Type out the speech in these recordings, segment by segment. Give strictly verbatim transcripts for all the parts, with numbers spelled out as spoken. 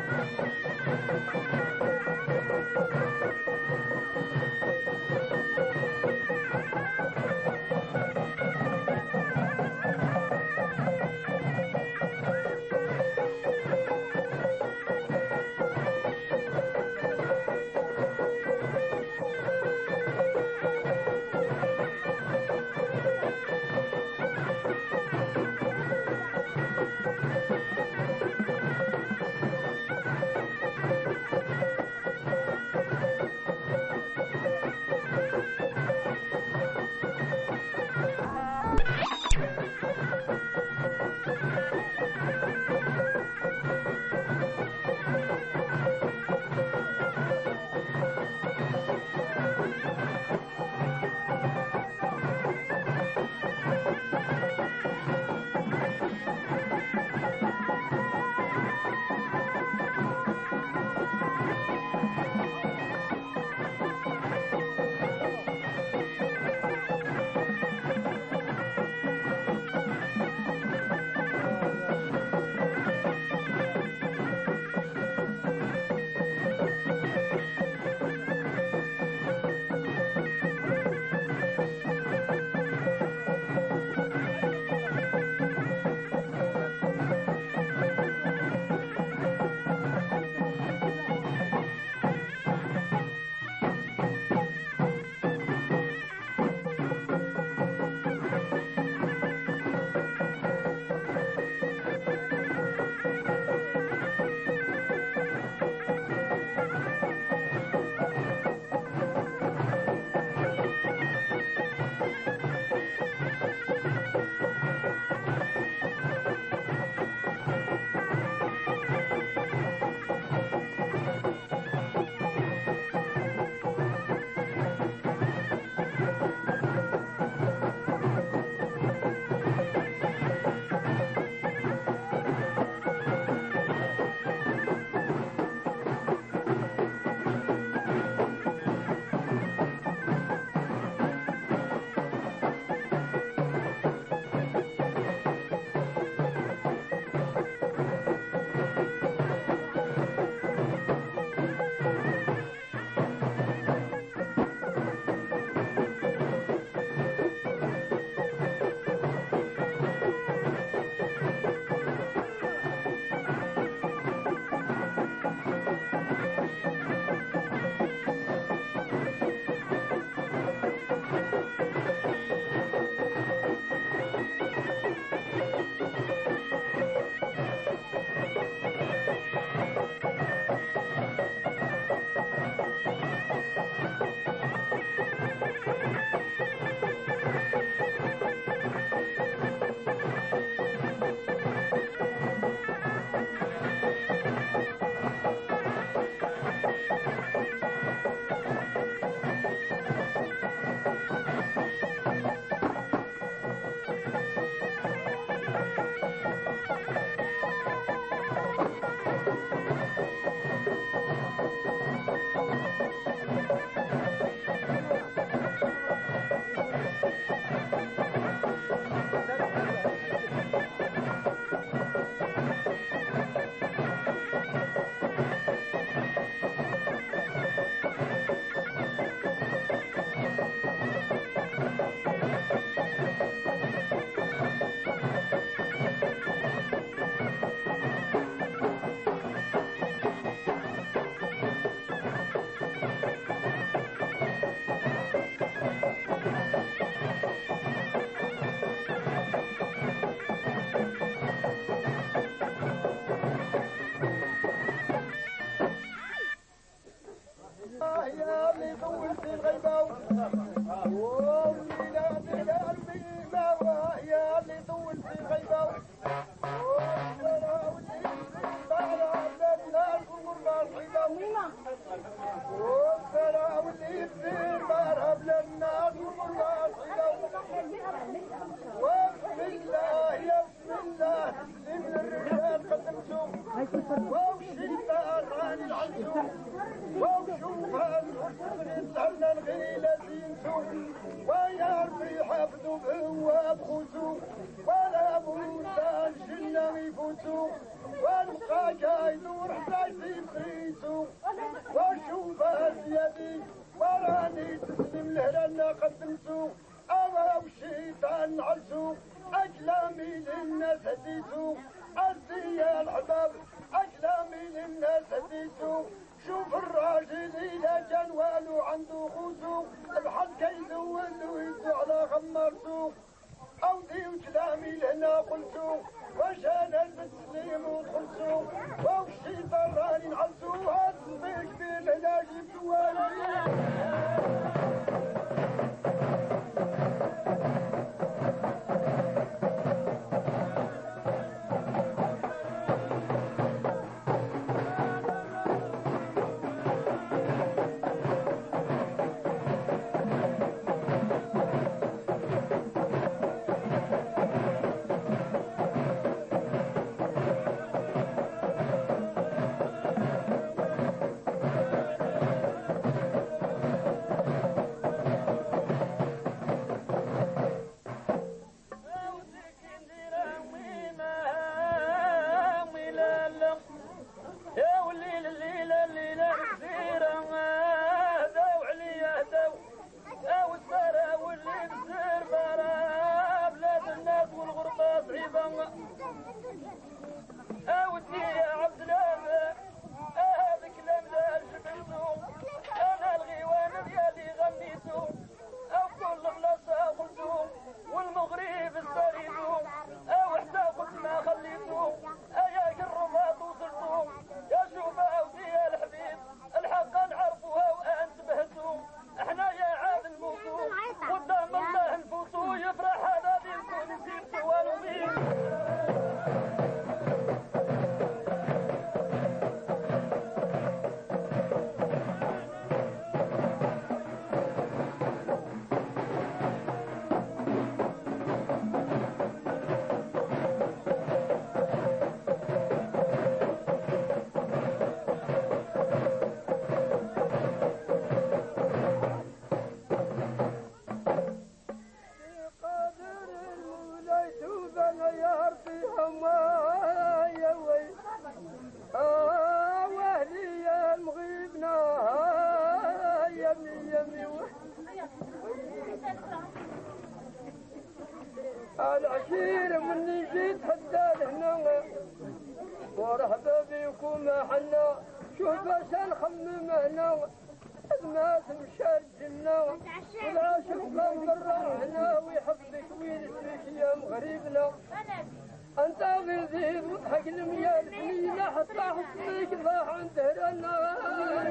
ولا موسى الجنة يفوتوا والقى جاي نور حسين يدي وراني تسلم له لأن قدمته أنا والشيطان عزو أكلامي للناس هديتو أرضي يا الحباب أكلامي للناس هديتو شوف الراجل إذا كان والو عنده خوزو بحال كيزول ويدو على غمرتو أودي وكلامي لهنا قلتو واش أنا المسلم ودخلتو واو الشيطان راني نعزو هاد الصديق كبير هنا جبتو أودي يا عبد الله هذا كلام لا شبعتو أنا الغيوان ديالي غنيتو أو كل بلاصة قلتو والمغرب استريدو أو حتى قلت ما خليتو أيا الرباط وصلتو يا شوف أودي يا الحبيب الحق نعرفوها وأنتبهتو احنا يا عاد الموتو قدام الله نفوتو يفرح هذا بيكون نسيبتو والومين العشير مني جيت حتى لهنا ورهبة بيكم حنا شوف اش نخمم هنا ما تمشى الجنة والعاشق كان برا هنا ويحبك وينسبك يا مغربنا انت غير زيد وضحك المياه البنية حتى حصلك ضاح عند هرنا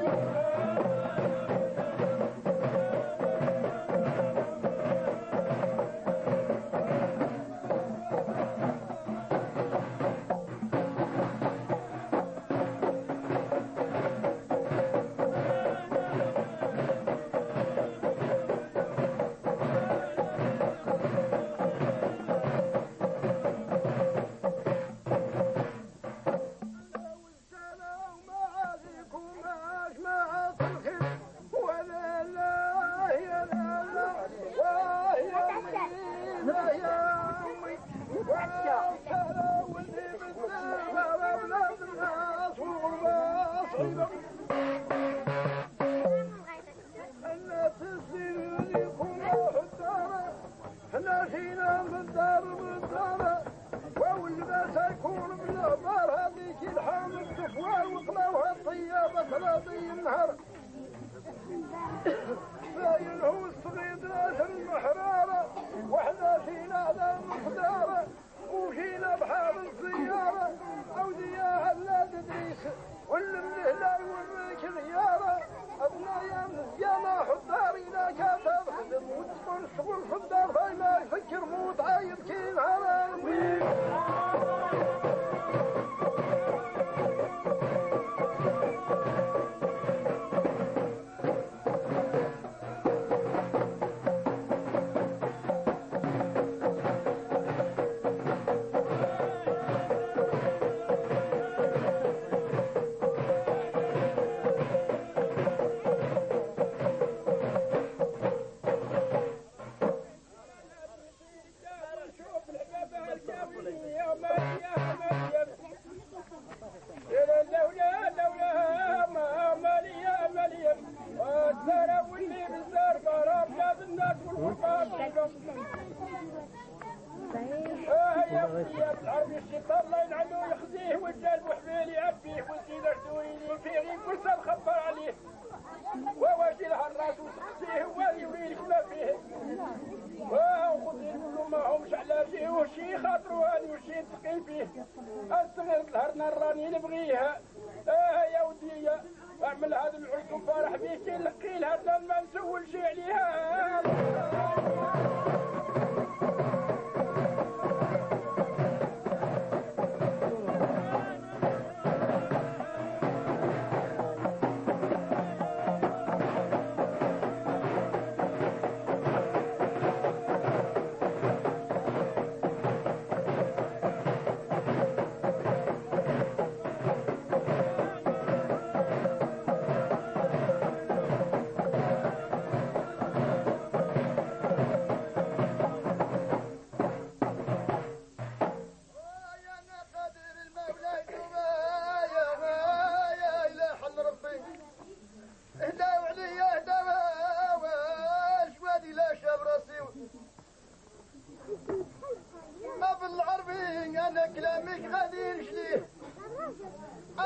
باين هو الصغير ناس المحرارة واحنا فينا ذا المقدارة وفينا بحال الزيارة أودياء هلا تدريس واللي من هلا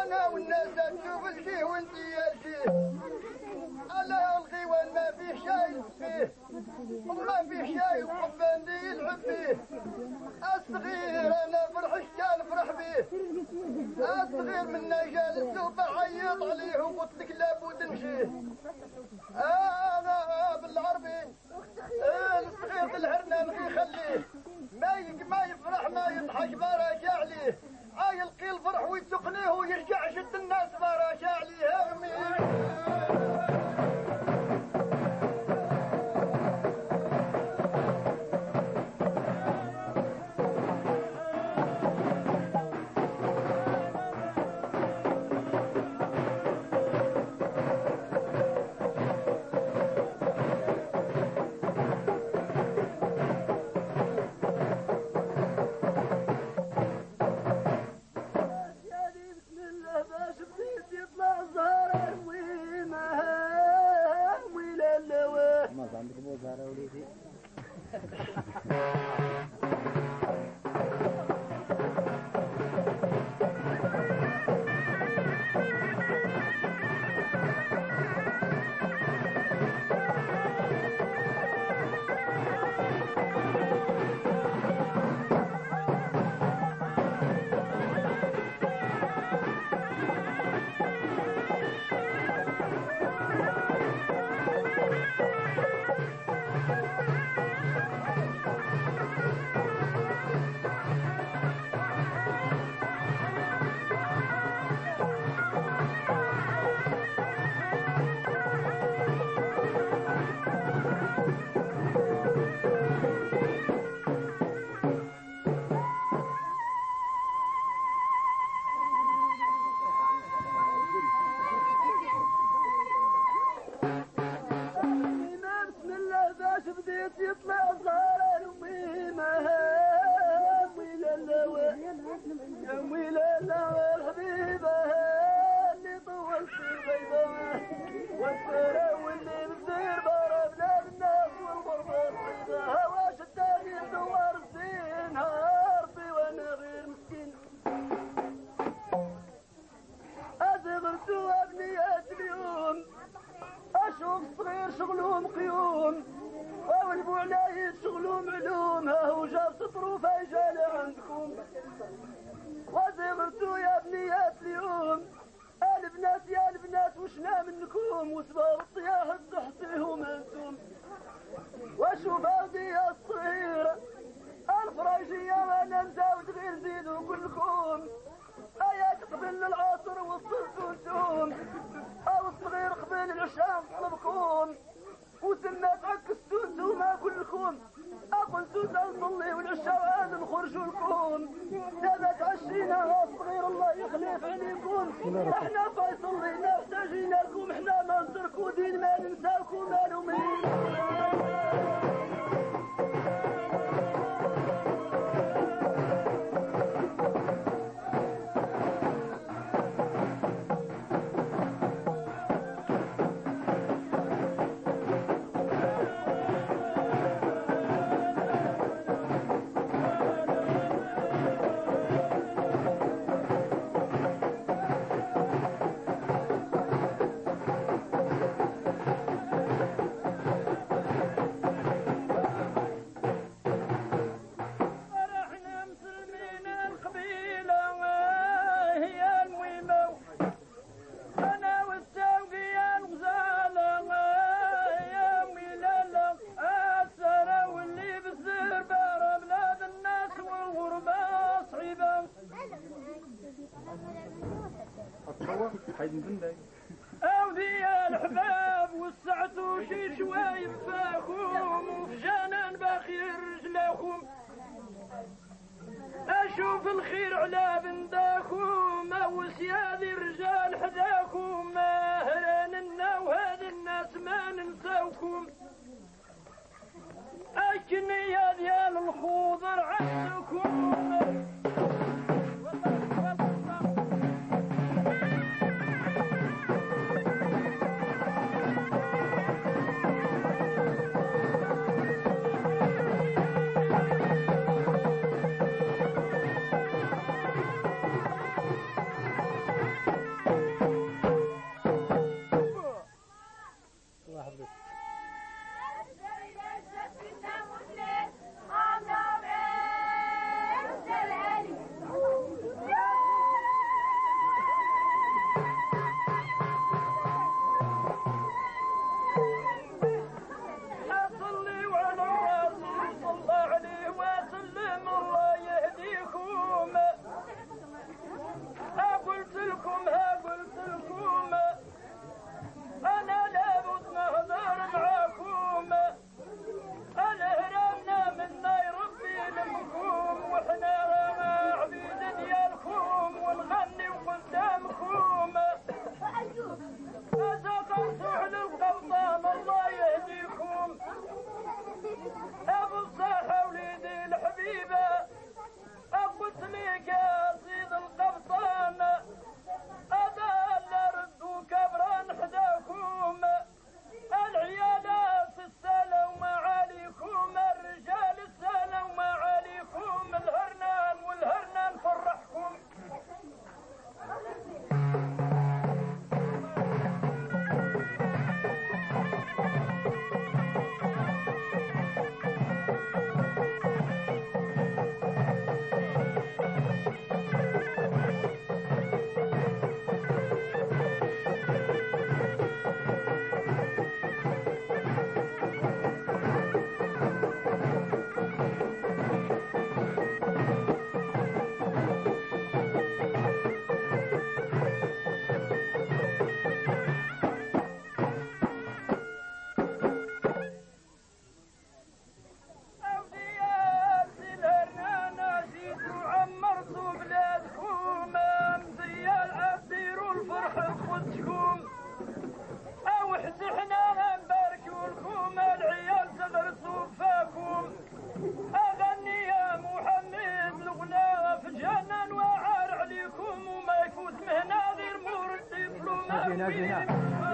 انا والناس تشوف الشيه وانتي الشيه على الغيوان ما فيه شاي فيه وما فيه شاي وقباندي يلعب فيه الصغير انا فرحش كان فرح بيه الصغير منا جالس وبعيط عليه وقلت لك لابد نمشيه انا بالعربي الصغير بالهرنا نغي خليه ما ما يفرح ما يضحك بارك عليه عاي القيل فرح ويتقنيه ويرجع شد الناس بارك عليه امين أودي الحباب والسعتو شي شوي فاكم وفي جنان بخير رجلكم أشوف الخير على بنداكم وسيادي الرجال حداكم ماهراننا وهذه الناس ما ننساوكم أكني ديال الخضر عندكم جينا جينا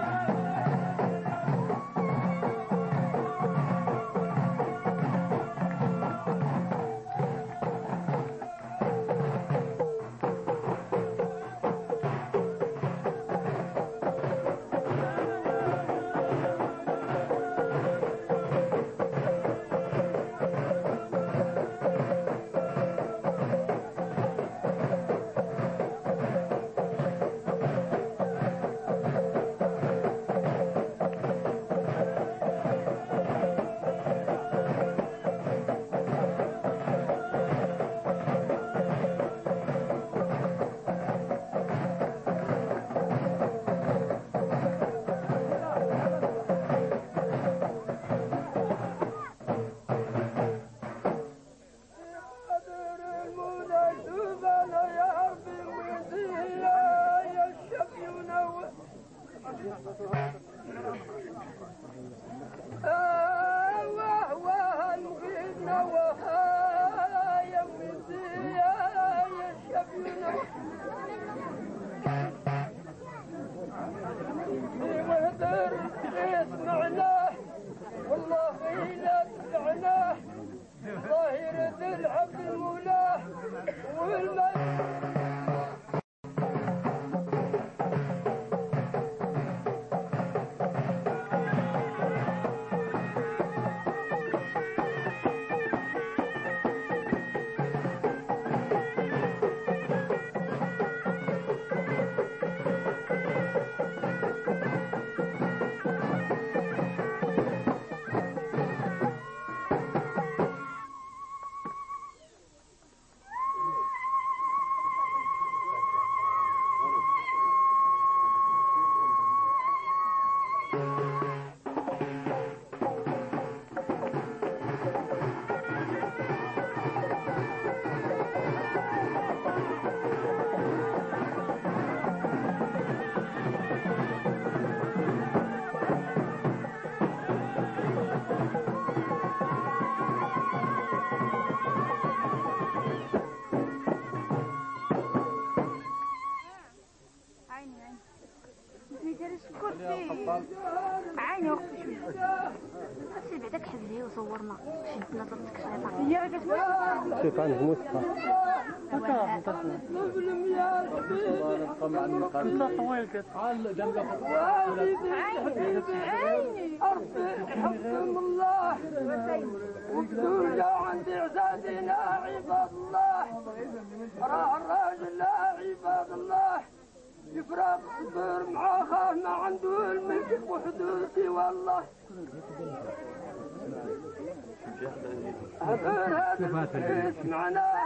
عيني وقت شوي هسي بعدك حبلي وصورنا شدنا ضدك شيطان يا قسمة شيطان موسى هكا انتصنا انت طويل كتعال جنبك عيني حكم الله والدنيا عند عزازنا عباد الله راه الراجل لا عباد الله يفرق صبر مع خاه ما عنده الملك وحدود سوى الله عبر هذا الحديث معناه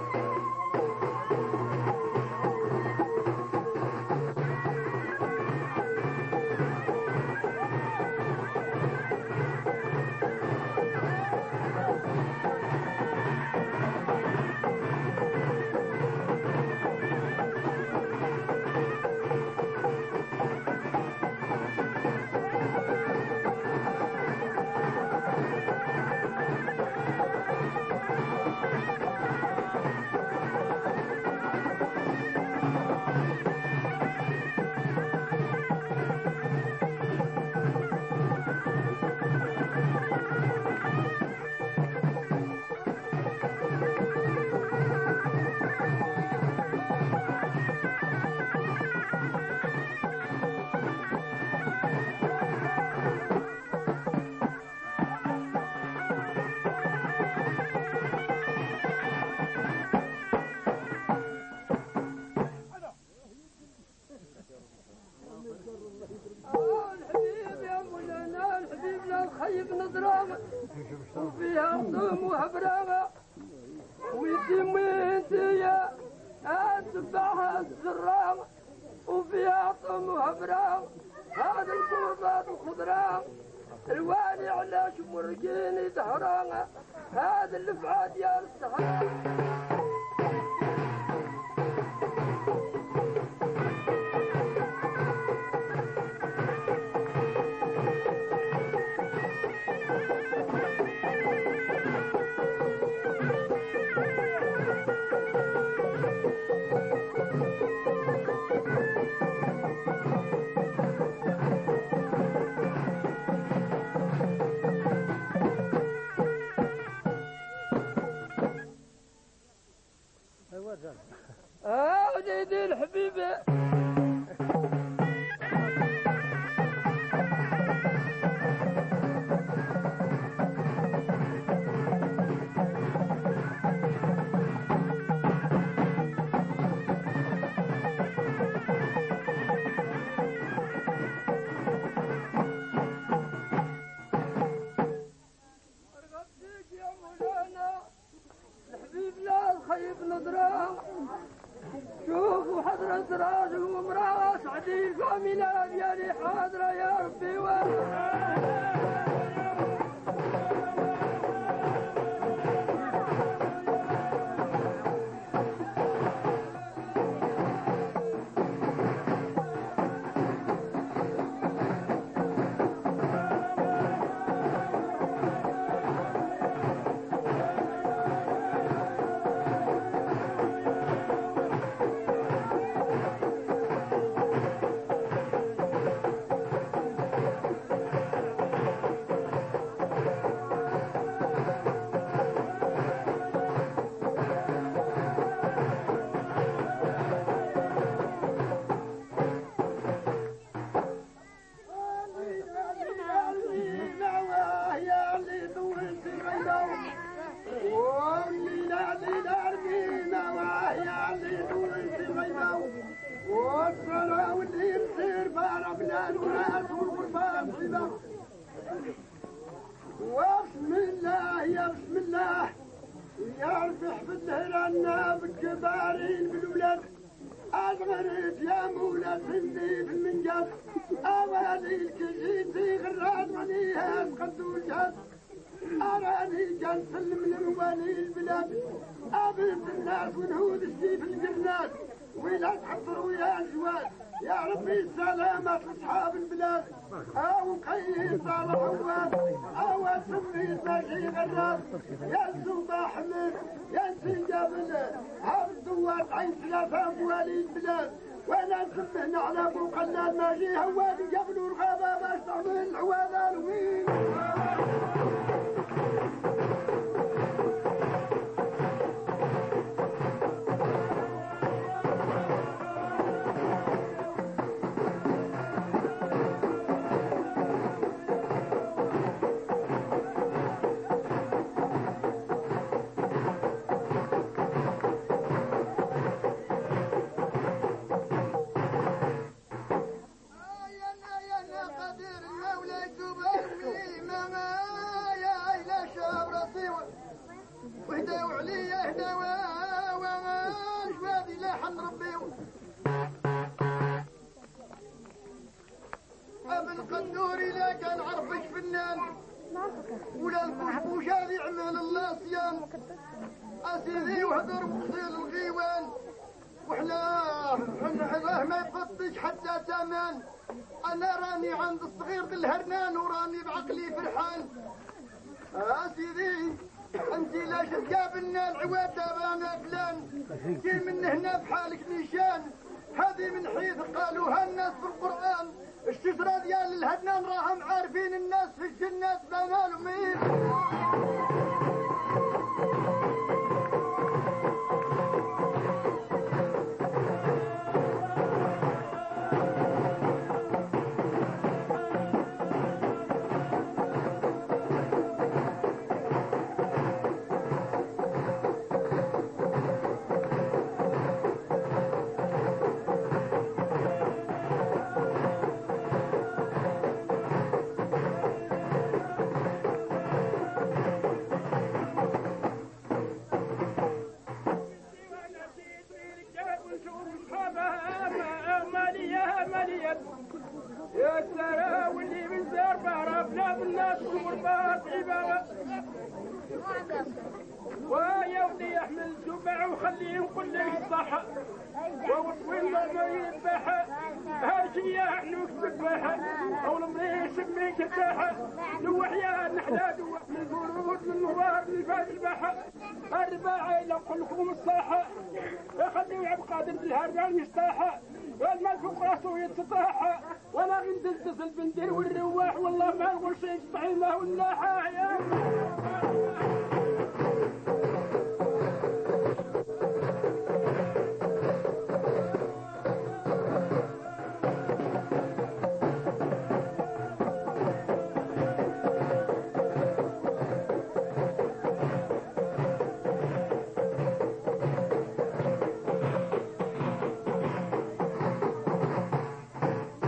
الخيب نظرامة وفيها صوم وهبرامة ويدي مينتيا أتبعها الزرامة وفيها صوم وهبرامة هذا الكوبات الخضرام الوالي على شمرقيني دهرانة هذا اللفعة ديال السهرة من الأبيان حاضرة يا ربي وبسم الله يا بسم الله يا ربي احفظ لنا بالجبارين بالولاد أصغرت يا مولى سندي في المنجد أوالي الكجيتي غراد منيها تقدو الجهد أراني جان سلم لموالي البلاد أبد الناس ونهود السيف القرنات ولا تحضروا يا الجواد يا ربي السلامة لأصحاب البلاد أو قيد صالح عواد أو سميت ماشي غراب يا الزوبة حمد يا سنجابل هذا الدوات عين ثلاثة موالي البلاد وانا نسمهنا على ابو قلال ماشي هواد جبلوا الغابة باش تعمل العواد الوين ولا الكشبوش هذا يعمل الله صيام أسيري وهدر وخصيل الغيوان وحنا حنا ما يفطش حتى تمن أنا راني عند الصغير بالهرنان وراني بعقلي فرحان أسيري أنت لا شتقابلنا العواد دابانا فلان كي من هنا بحالك نيشان هذه من حيث قالوها الناس في القرآن الشجرة ديال الهدنان راهم عارفين الناس في الجنات بمالهم مين يا سلام واللي من زار بعرفنا بالناس والغربات عبارة ويا ولي يحمل جبع وخليه نقول لك الصحة وين ما يذبح هاجي يا حنوك تذبح او المريش بميك الساحة نوح يا نحلاد من البرود من النوار من الفات البحر الرباعي لو لكم الصاحة يخليه عبد قادر بالهربان مستاحة والمال فوق راسه يتطاحة وانا غندز البندير والرواح والله ما نقول شيء طعيمه والناحة يا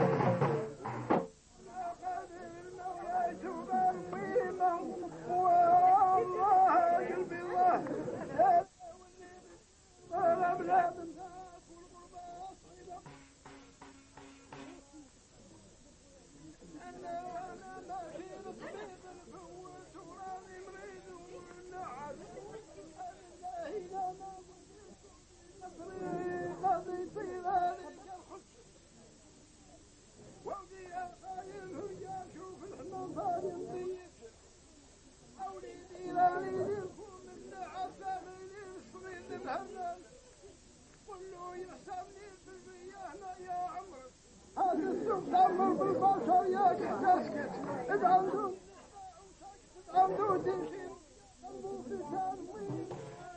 Whoa! تأمر بالبشر يا تسكت ادعوا ادعوا تنشي قلبوا في شان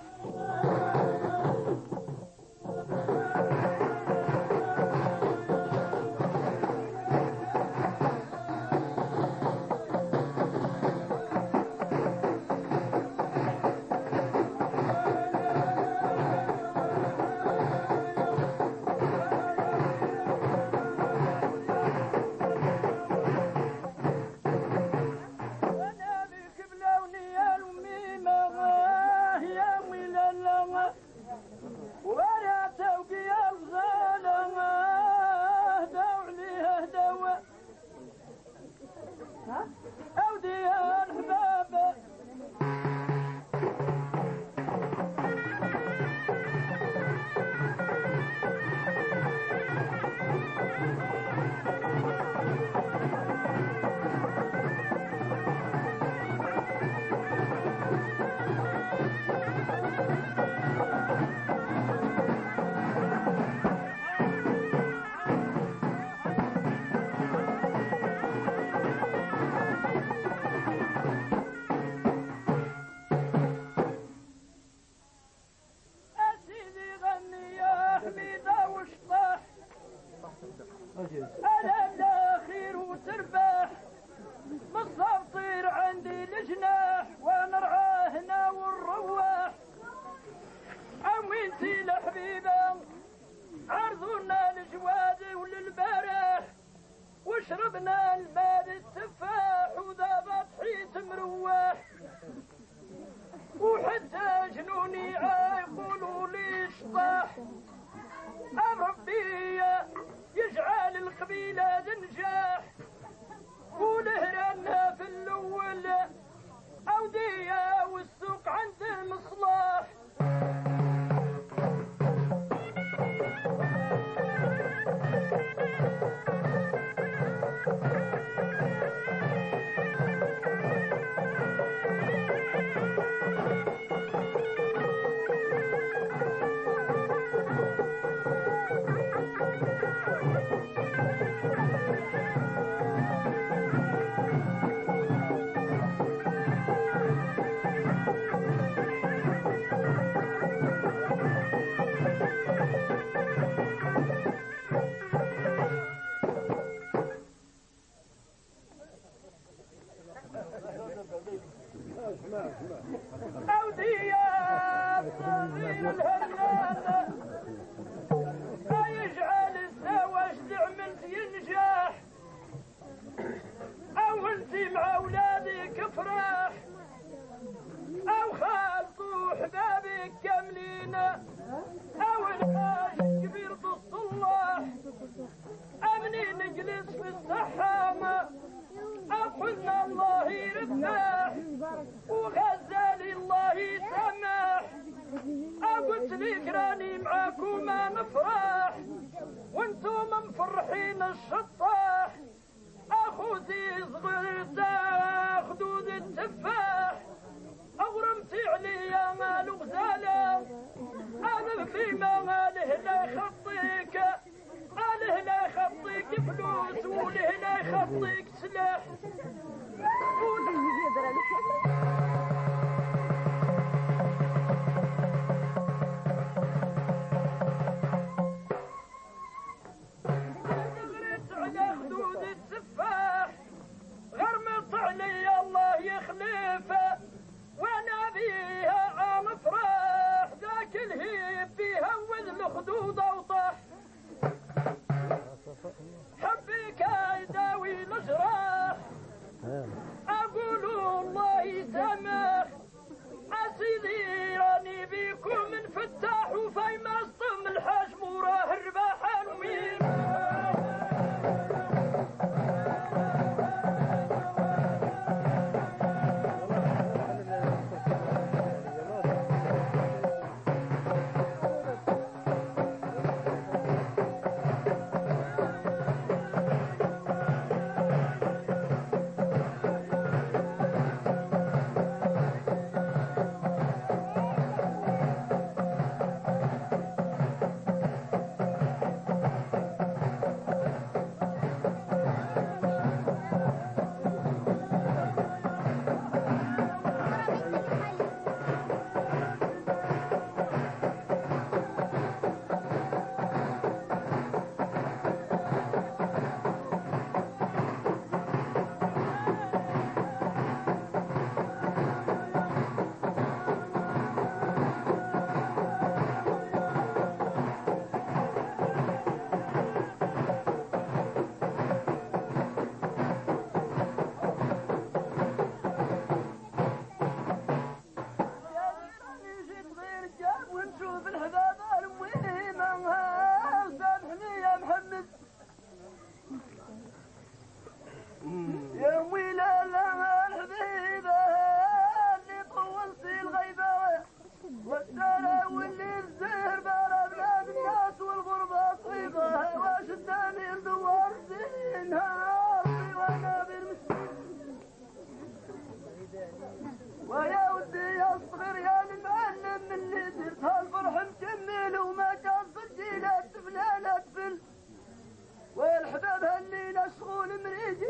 أنا الأخير وتربح مصاب طير عندي الجناح ونرعاه هنا والرواح عوينتي لحبيبة عرضونا الجواد وللبارح وشربنا الماء التفاح وذا طحيت مروح وحتى جنوني يقولوا لي شطاح ربي يجعل القبيلة نجاح ولهرنا في الأول أودية والسوق عند المصلاح أودية طويل الهريان يجعل الزواج عملت ينجح أو انتي مع أولادك افراح أو خالطوا حبابك كاملين أو الحاج كبير بالصلاح أمني نجلس في الصحامة أقولنا الله يرتاح وغزالي الله يسمح قلت لك راني معاكم نفرح وانتم مفرحين الشطاح اخوتي صغير تاخدود التفاح اغرمتي عليا مال غزاله انا بما ماله لا يخطيك اله لا يخطيك فلوس وله لا يخطيك سلاح غرت على خدود التفاح غرمت علي الله يخلفه وانا بيها ام افراح ذاك الهيب بيها وذل خدود وطاح حبك يداوي الجراح اقول الله يسامح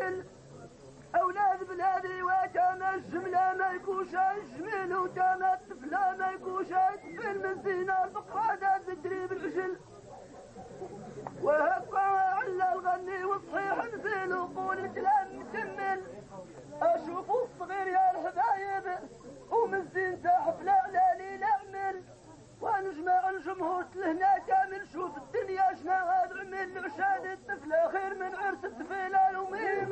العقل أولاد بلادي وكان الجملة ما يكونش الجميل وكان الطفلة ما يكونش الطفل من زينة الفقرة تدري بالعجل وهبقى على الغني والصحيح نزيل وقول الكلام مكمل أشوفوا الصغير يا الحبايب ومن زين حفلة على ليل أعمل ونجمع الجمهور لهنا كامل شوف الدنيا شنا هذا عمل عشان الطفلة خير من عرس الطفيلة يومين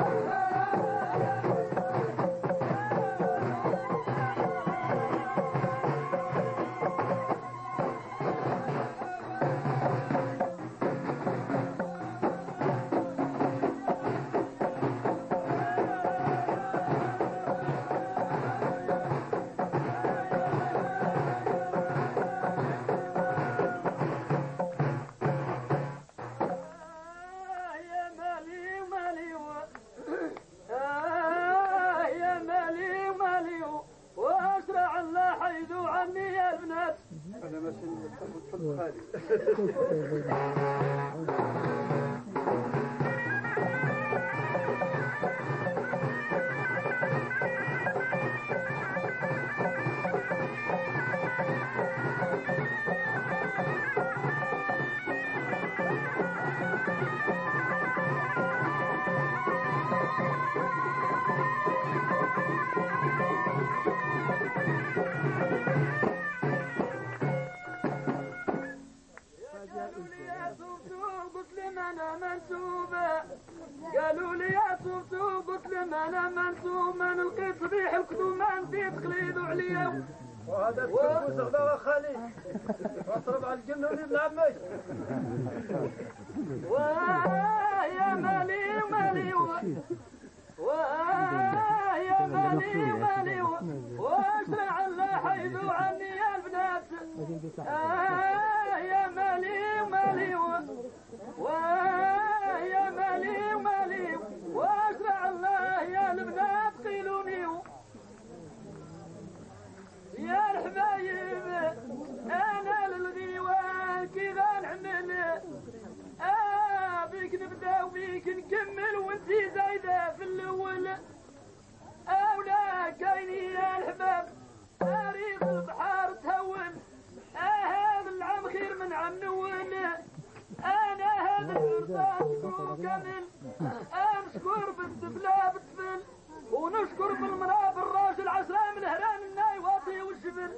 أنا ماشي تفضل خالي قالوا لي يا صوتو قلت لهم انا منسوب ما نلقي صبيح الكتب ما نزيد خليد وعليا وهذا التفوز غدا خالي واطرب على الجنة ونبن عمي واه يا مالي ومالي واه يا مالي ومالي واشرع الله حيدوا عني يا البنات آه يا مالي ومالي واه يا مالي ومالي واشرع الله يا البنات قيلوني يا الحبايب انا للغيوان كذا نعمل آه بيك نبدا وبيك نكمل وانتي زايده في الاول اولا كايني يا الحباب اريد البحار تهون آه هذا العام خير من عام نول انا هذا العرسان شكور كامل نشكر بالطفله بالطفل ونشكر بالمراه بالراجل عشرة من هران الناي واطي والجبل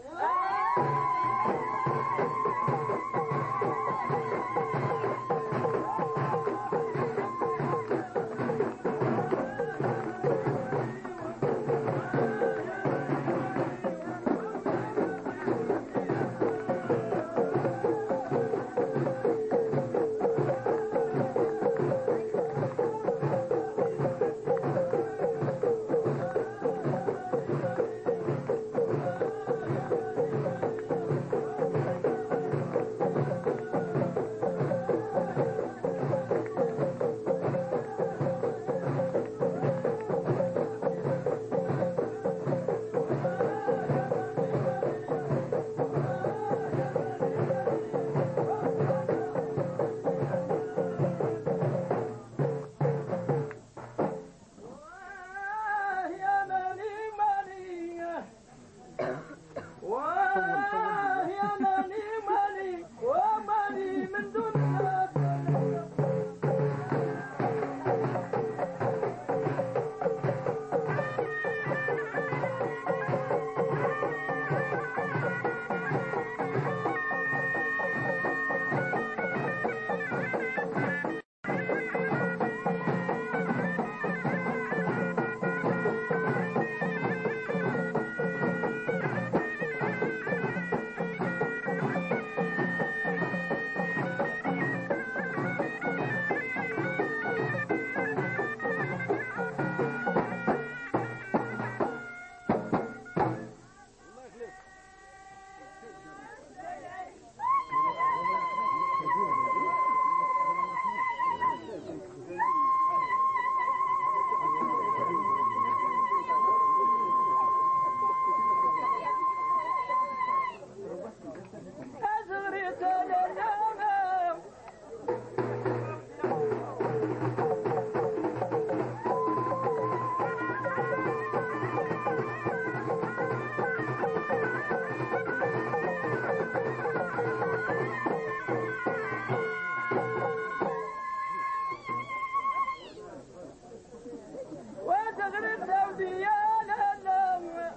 ديانا لم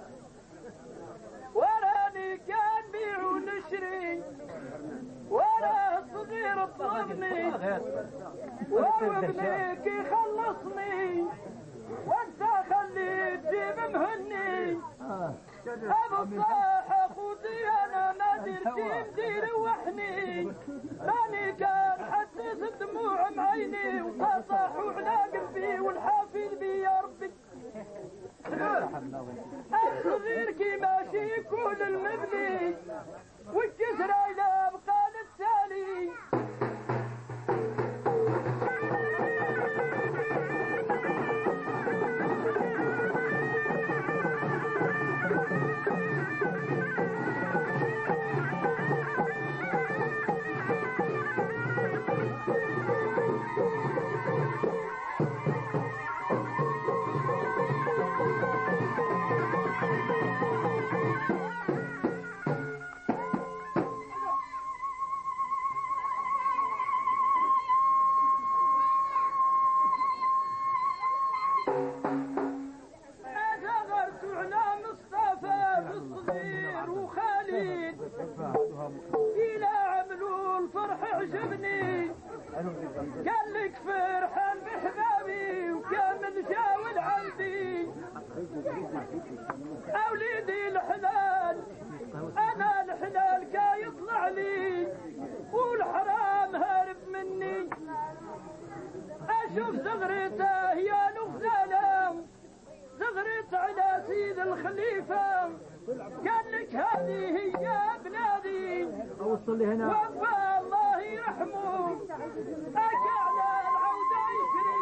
وراني كان بيع ونشري ورا صغير طلبني وابنك يخلصني وانت خليت جيب مهني ابو الصاح خذي انا ما درت يمدي لوحني راني كان حسس الدموع معيني وصاح وعلى قلبي والحافظ بي يا ربي الصغير كي ماشي كل المبني والجسر الى بقى للتالي إلى عملوا الفرح عجبني قال لك فرحان بحبابي وكامل جاول عندي أوليدي الحلال أنا الحلال كا يطلع لي والحرام هارب مني أشوف زغرته يا نغزالة زغرت على سيد الخليفة قال لك هذه هي بلادي اوصل لي هنا وفى الله يرحمه اجى على العودة يجري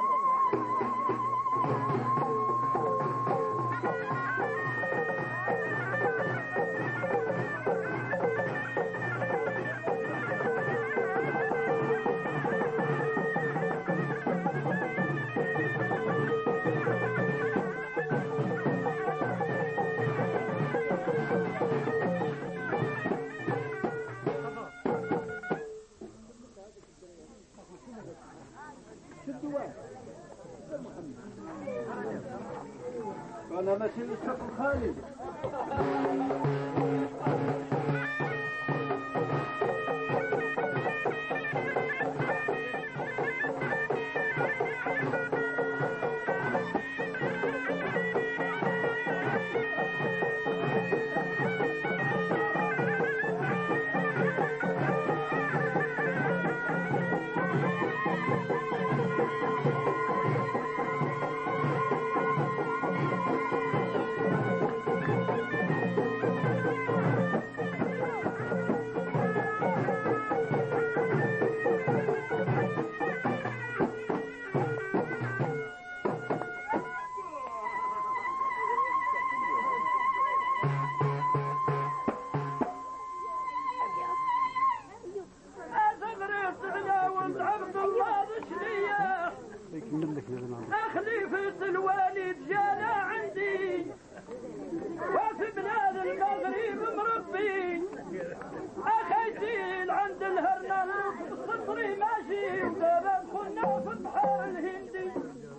انا ماشي للشق الخالي خليفة الوالد جانا عندي وفي بلاد المغرب مربي أخيتي عند الهرنة صدري ماشي ودابا دخلنا في البحر الهندي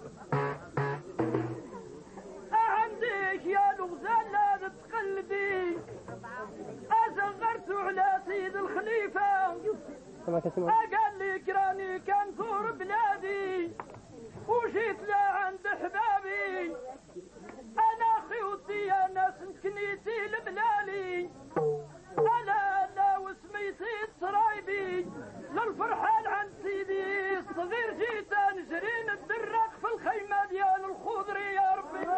عندك يا الغزال لا تقلبي أصغرت على سيد الخليفة قال لي كراني كان ثور بلادي وجيت لعند حبابي انا خيوتي انا سكنيتي لبلالي انا لا وسميتي سرايبي للفرحان عند سيدي الصغير جيت نجري ندرق في الخيمه ديال الخضري يا ربي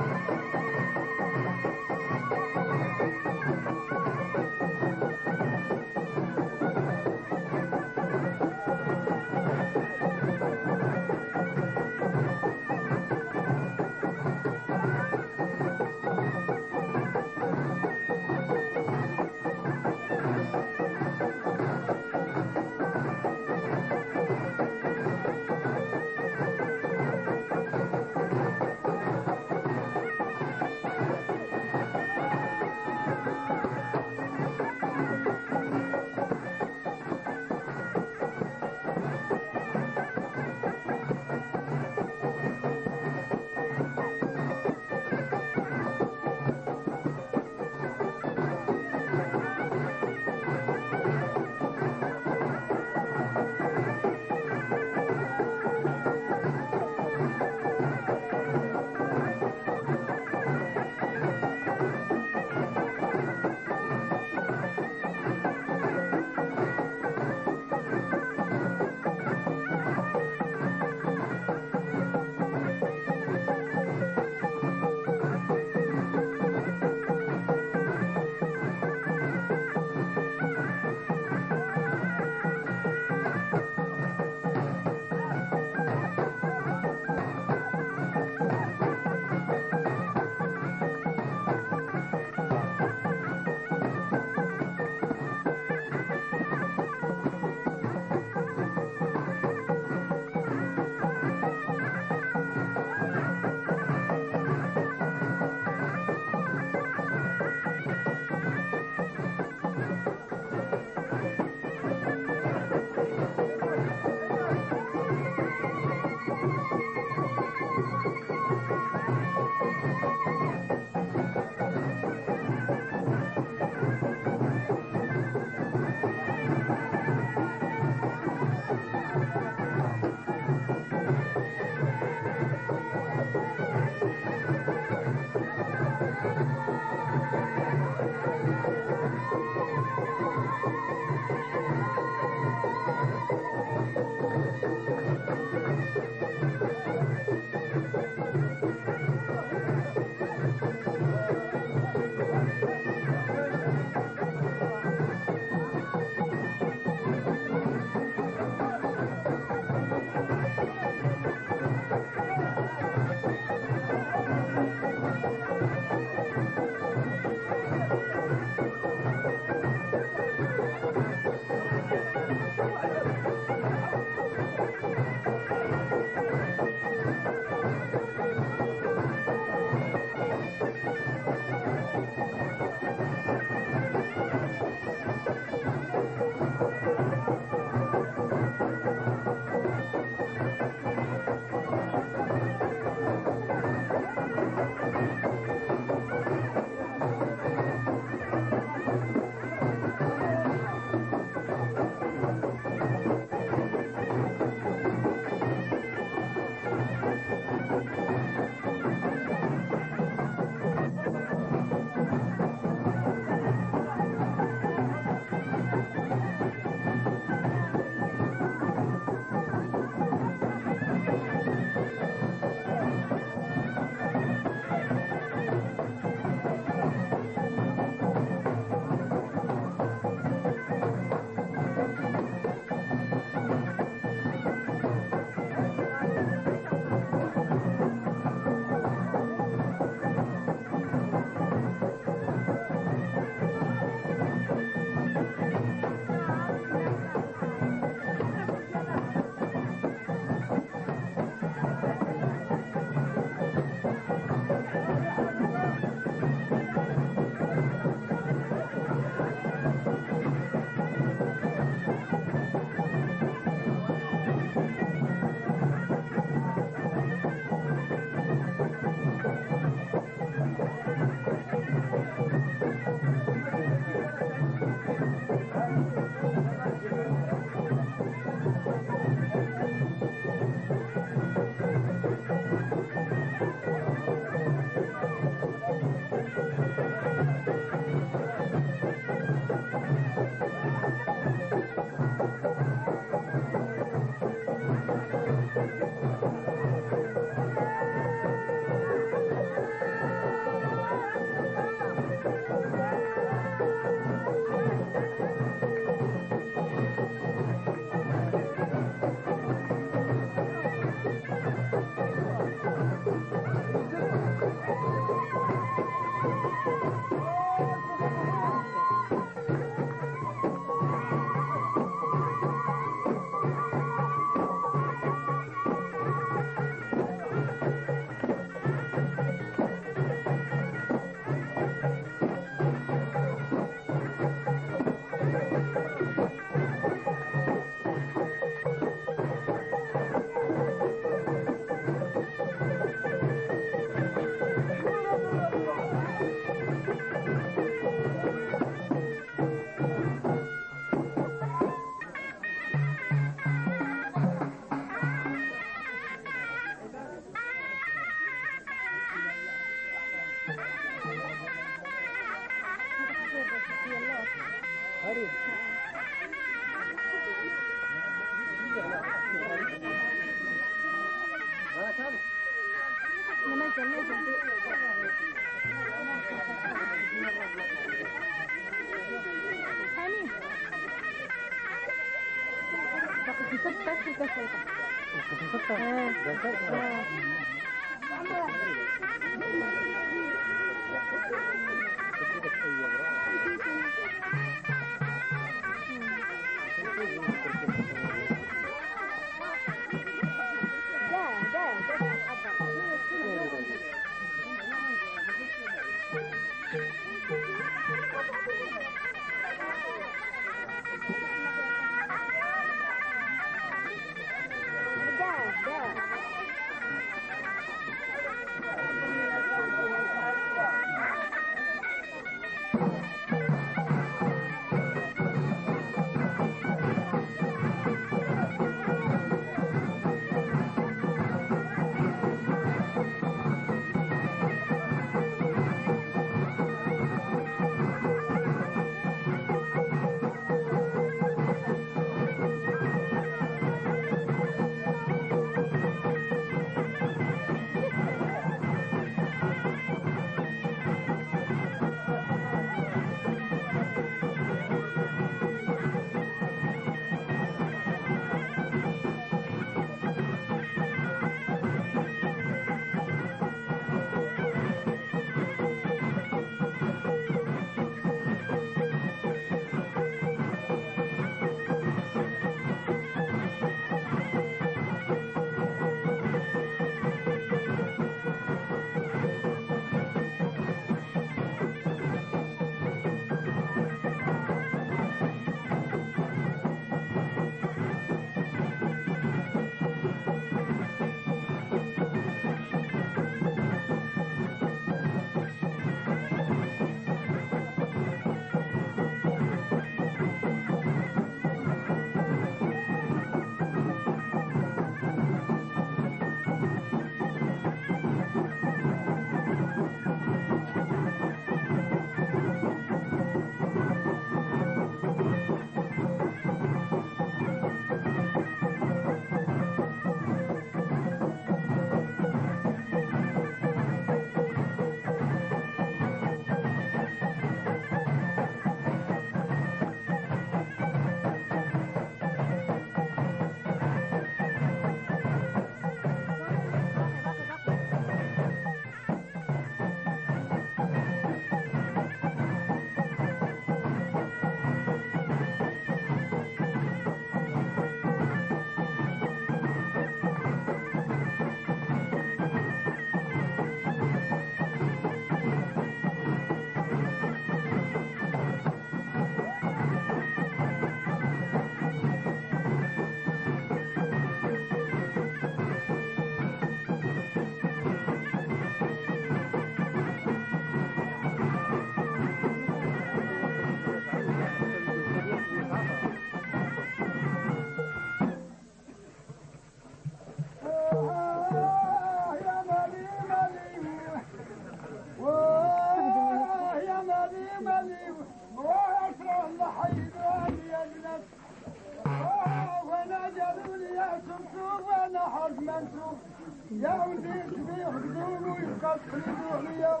منسوب وانا حرف منسوب يا ولدي شبيه خدوم ويبقى تخليدو عليا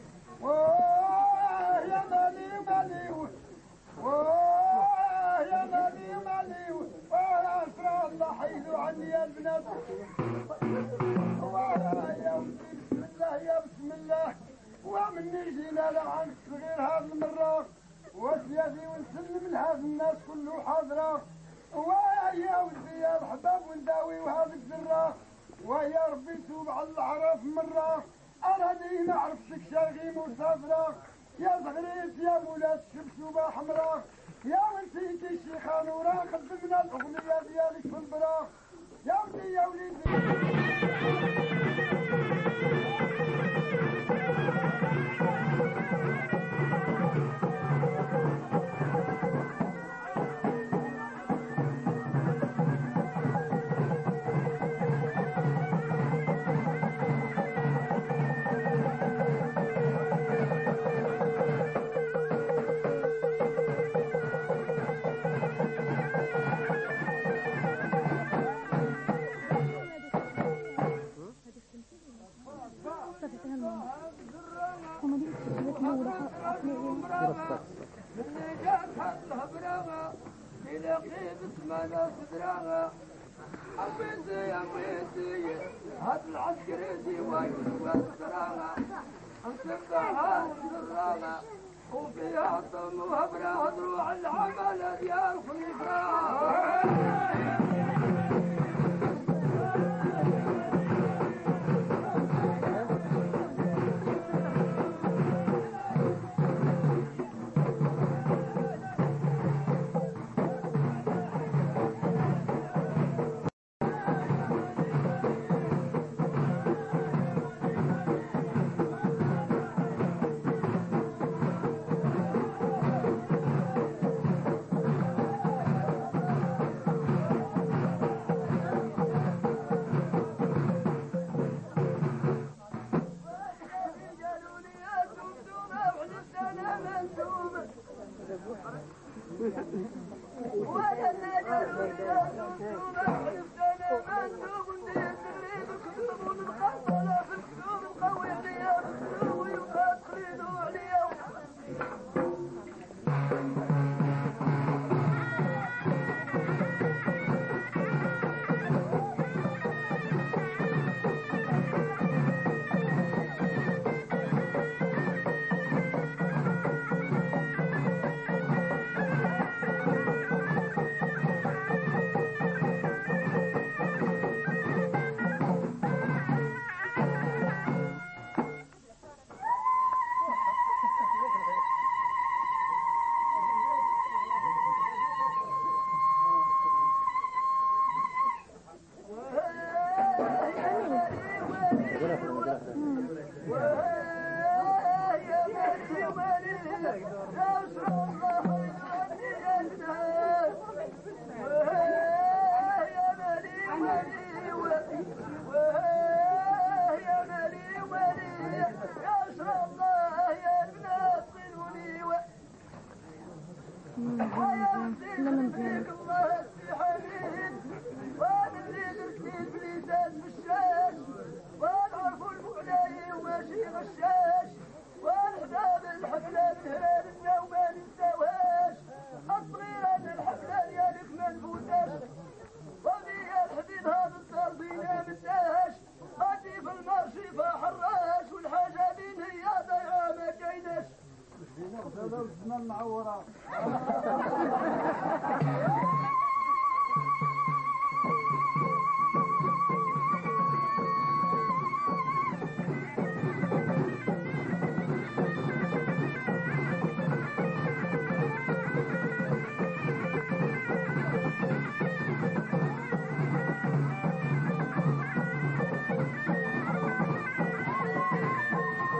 واه يا مالي مالي واه يا مالي مالي واه اسرع الله حيدو عني يا البنات واه يا ولدي بسم الله يا بسم الله ومني جينا لعنك صغير هذا المرة وسيادي ونسلم لهذا الناس كله حاضرة ويا ولدي يا الحباب ونداوي وهذا الزرة ويا ربي توب على العرف مرة أنا دي ما عرفتك شرقي مسافرة يا زغريت يا مولات شبشوبة حمراء يا ونسيتي الشيخة نورا قدمنا الأغنية ديالك في البراق يا ولدي يا وليدي هاد العسكري ديوان والسرامة انتبهها السرامة وفيها طم وهبرة دروع العمل ديال خليفة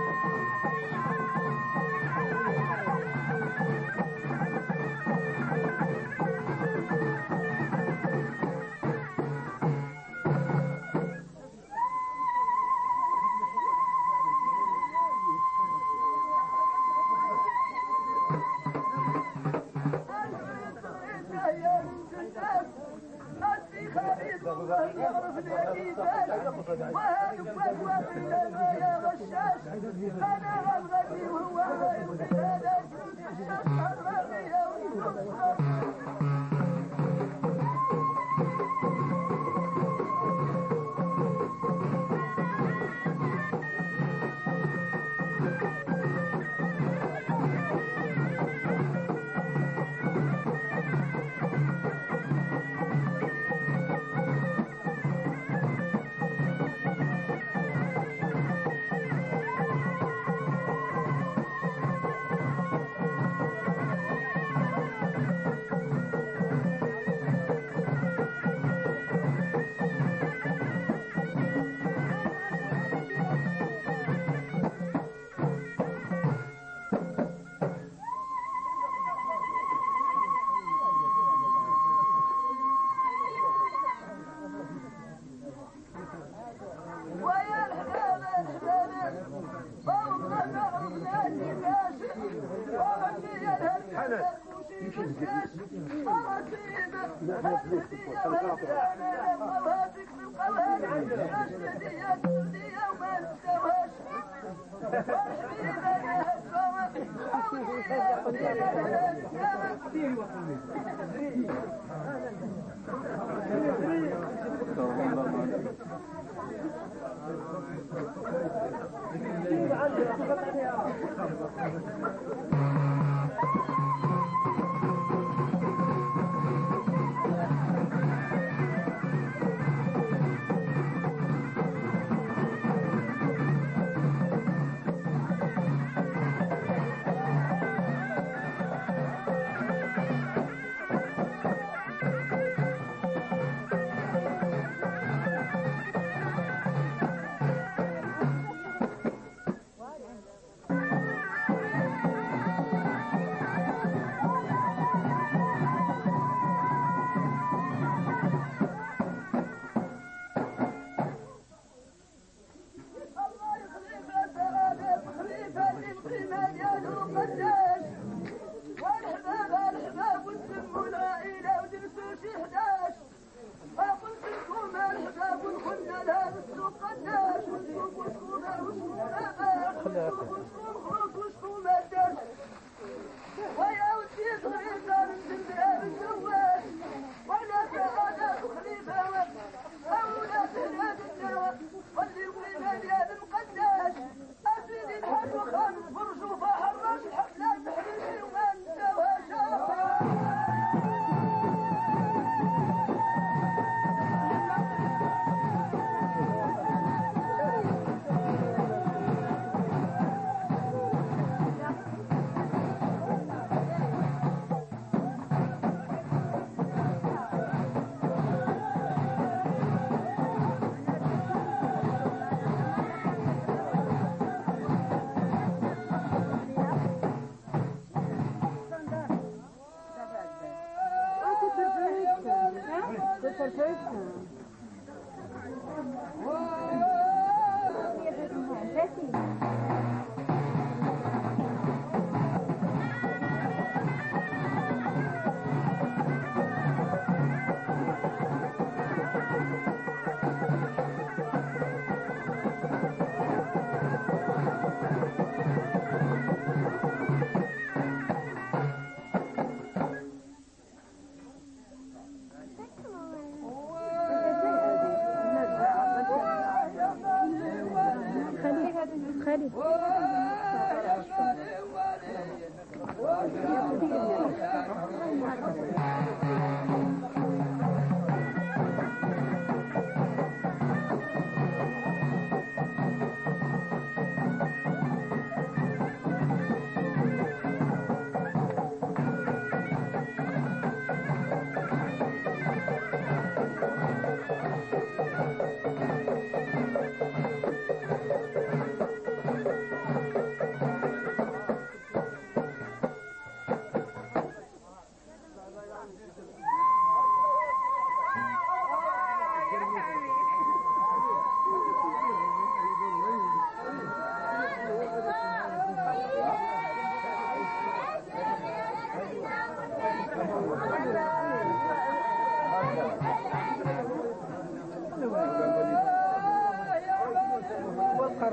Thank you. يعرف الإنسان وهذا الواد إنما يا غشاش أنا غنغني وهو غير هذا الشاش الغنية والنصر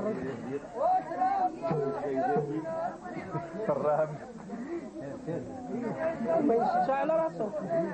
الرام ما يشتغل على راسه.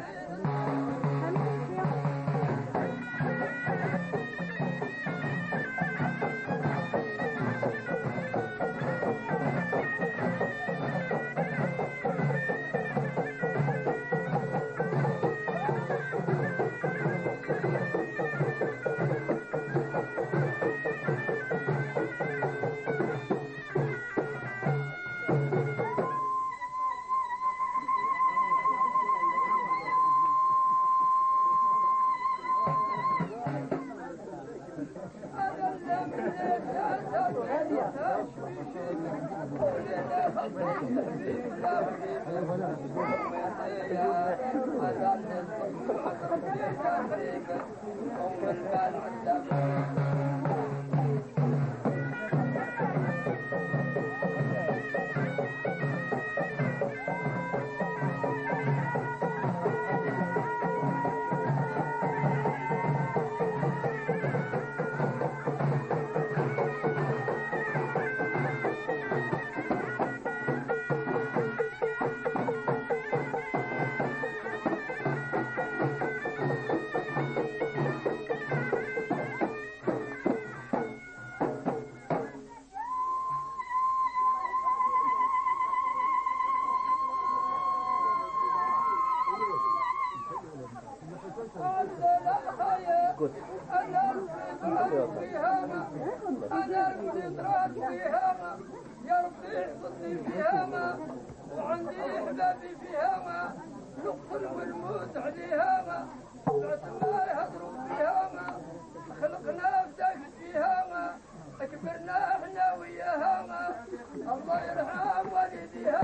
وعندي احبابي فيها ما نقتل والموت عليها ما بعد ما يهضروا فيها ما خلقنا بداك فيها ما كبرنا احنا وياها ما الله يرحم والديها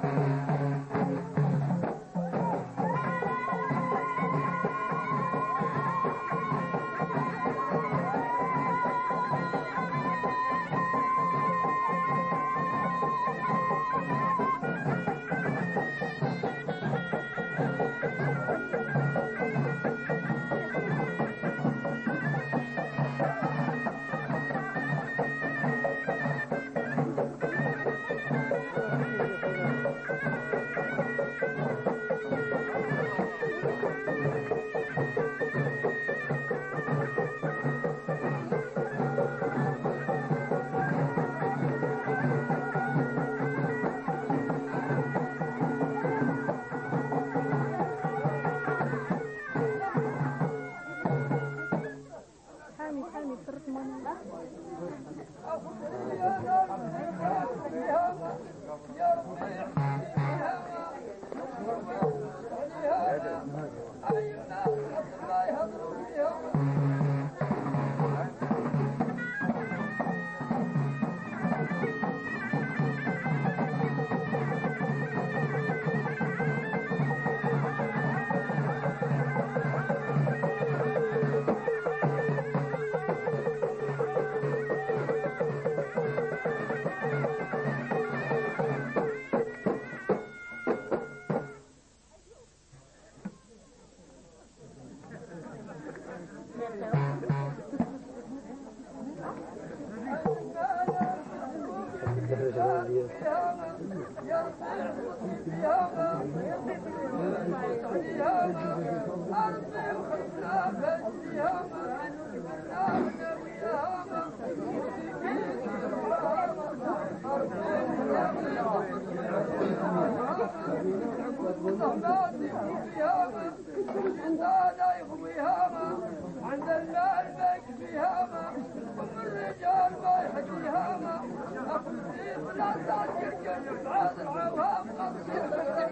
عند المال بك فيها ما ام الرجال ما يحكيها ما اقول في ثلاثة يرجل بعد العوام قصير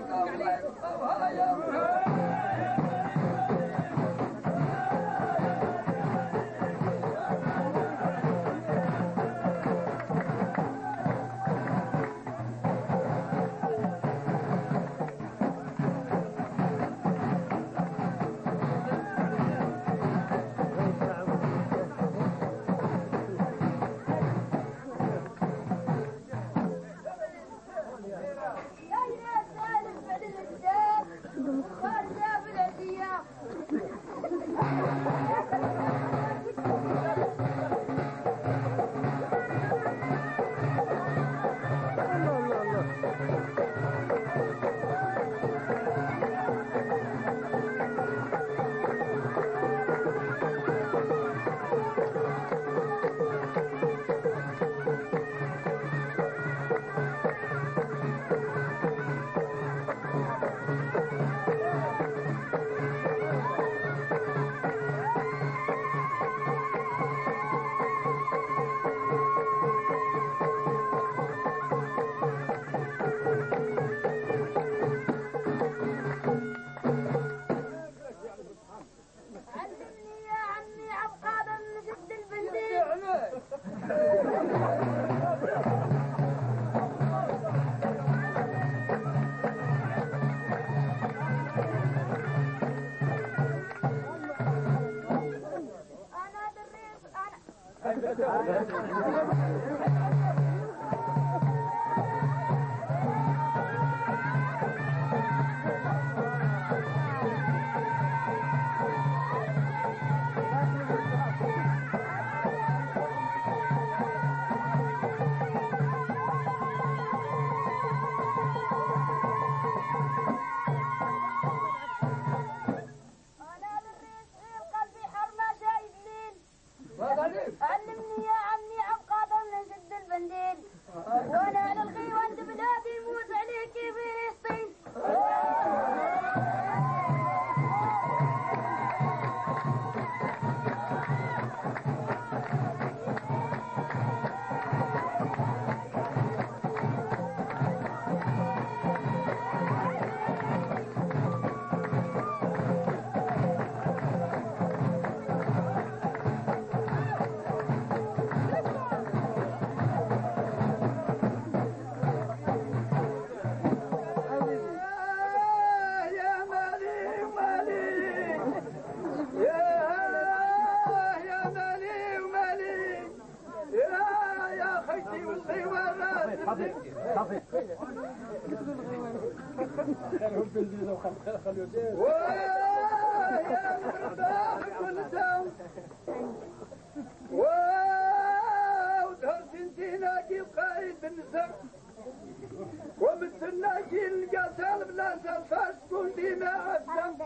وها يا Don't علمني يا عمي عبقاطا من شد البنديل وانا للغي وانت بلادي موت عليك فلسطين. ومثلناكي القتال بلا سفاش تكون ديما عزة.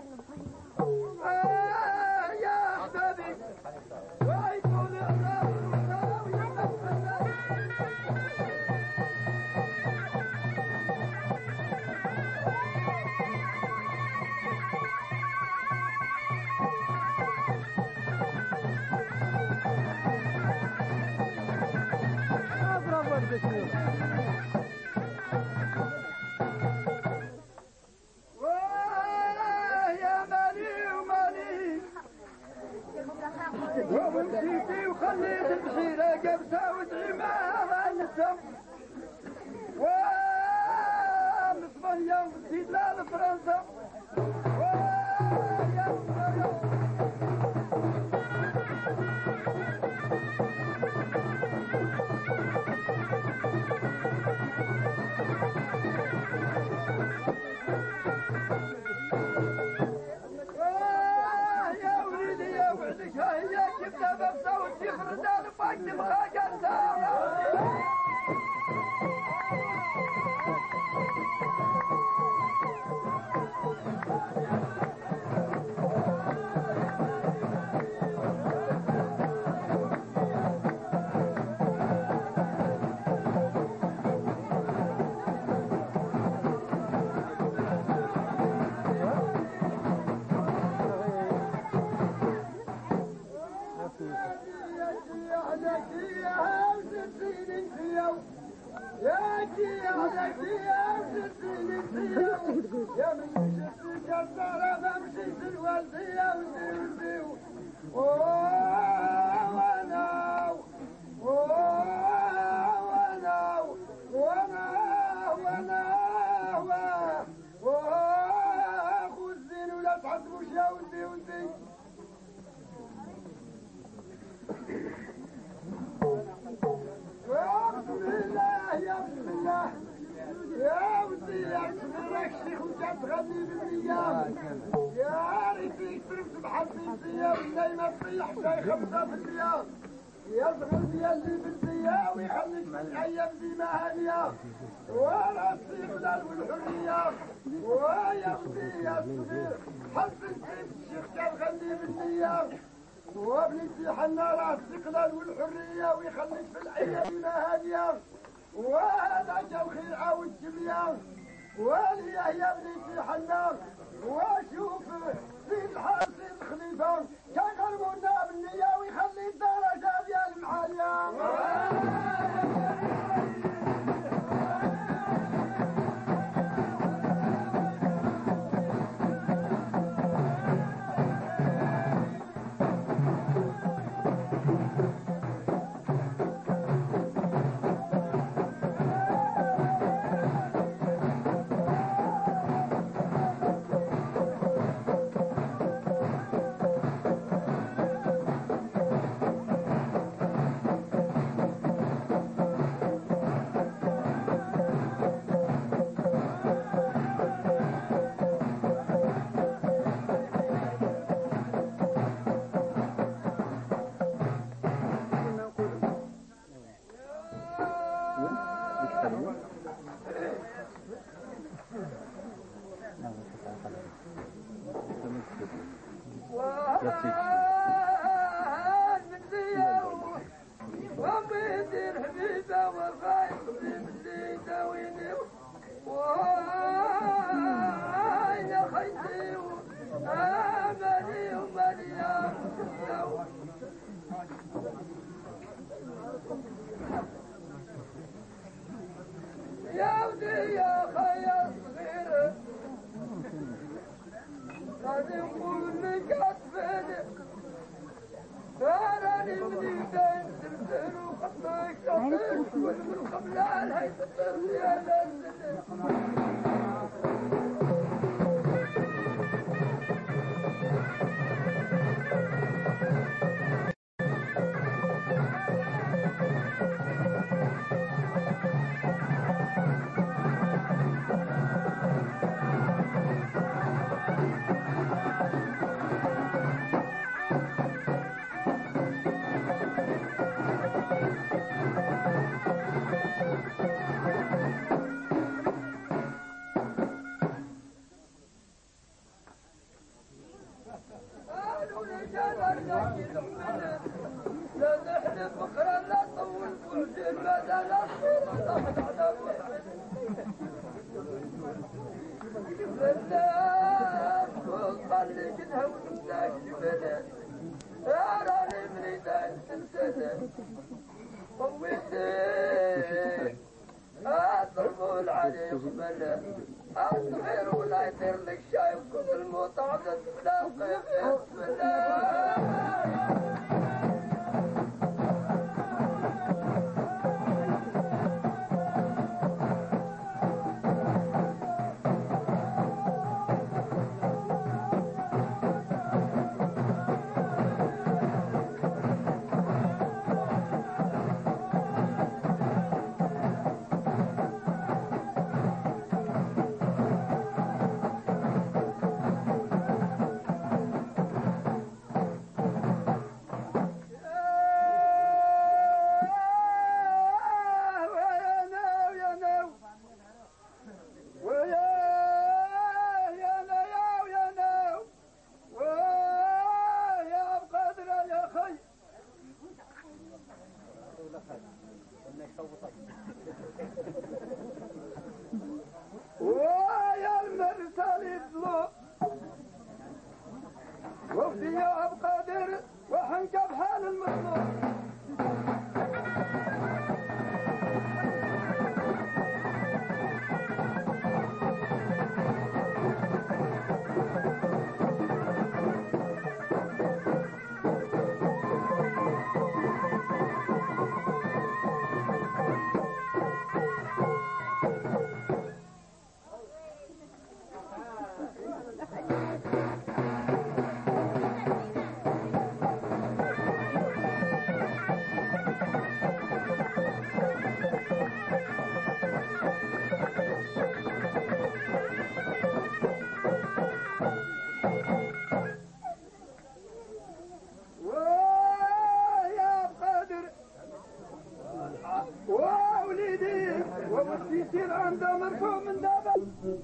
آه يا أحبابي وعيدوا الإعلام ومشيتي وخليت البحيرة قبسة وتعيمها النسم ومسبانيا ونسيت لها لفرنسا. يا ريتي ترفت بحبيبتي والنايمة تطيح شي خمسة في المية يصغر ديالي في الدنيا ويخليك في الأيام ديما هانية ولا السيغلال والحرية ويا ودي يا صغير حسن كيف الشيخ كان خلي بالنية وبنتي حنا راه الاستقلال والحرية ويخليك في الأيام ديما هانية وهذا جا الخير عاود جميع وليا يا بنتي حنا واشوف سيد الحاج سيد الخليفه كان قلبنا بالنيه ويخلي الدرجه ديال المعاليه. راني بديتين سلسل وخطيك شطيك والمن قبل الهي تطير يا لازل لا تحلف بكرة لا تطول فرج المدى لا تطول ضغط على بالله وصلي كده ونملاك جبلة راني مريدان سلسلة طويتين اطلبوا عليه قبلة الصغير ولا يطير لك شاي وكل الموت عدد بلا وقيف بالله ويا المرسل يطلع وفي يا ابو قادر وحنك بحال المطلوب يصير عنده مرفوع من دابا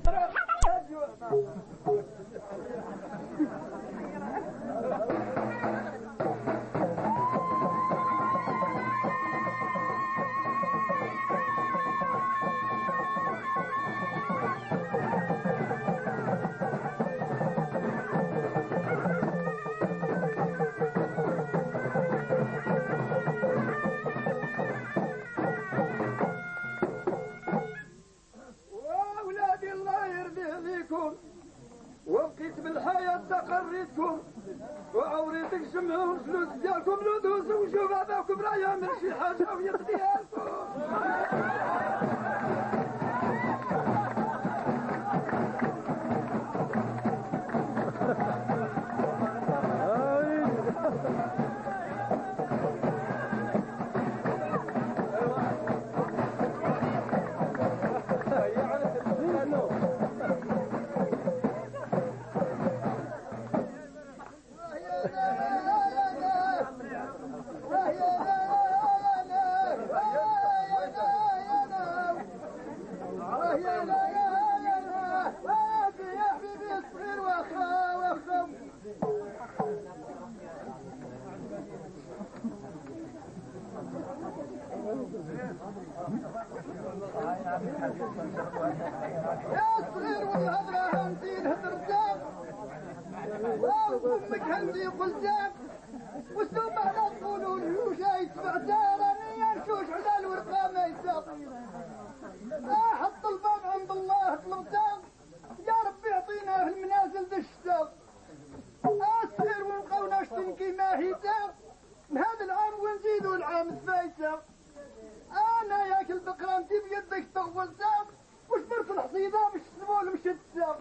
وبقيت بالحياة تقريتكم وعوريتك سمعوا فلوس ديالكم لدوس وشوف هذاكم راه يعمل شي حاجة ويديها لكم يا صغير والهضرة هانتي الهدر جاب وامك هندي قلجاب والثم على تقولوا الهوش يتبع راني نشوش على الورقة ما يساق حط الباب عند الله طلبتان يا ربي يعطينا في المنازل ذا الشتاء الصغير ونبقاو ناشتن كيما هيتا هذا متفايتة. انا ياك البقرة انتي بيدك تغفلتها وشبرت الحصيدة باش تسمول مشتتها.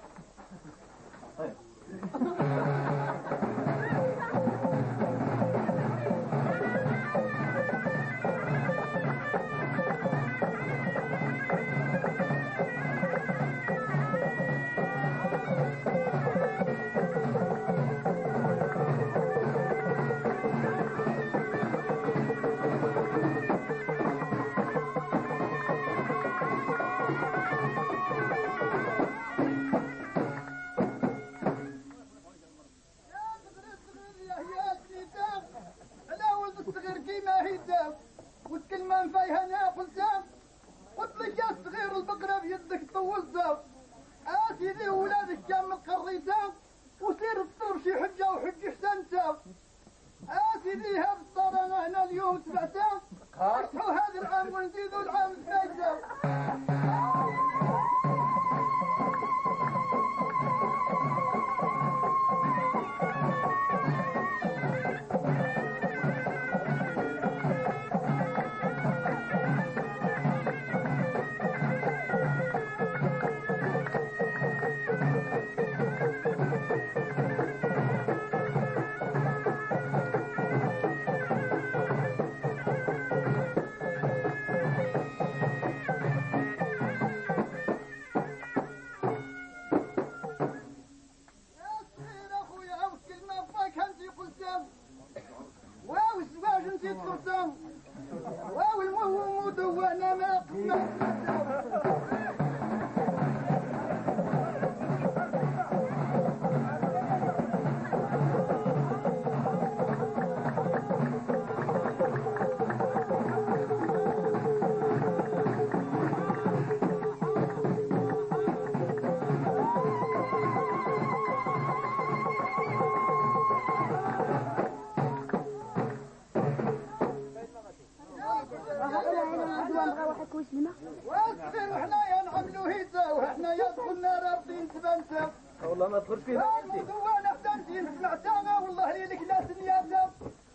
والله ما تدخلش فيها انت. وانا حتى سمعتها والله ليك لا سنيابنا.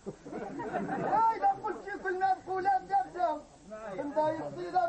هاي لا قلت شي كلنا بقولها بجبجة. انت يصيدها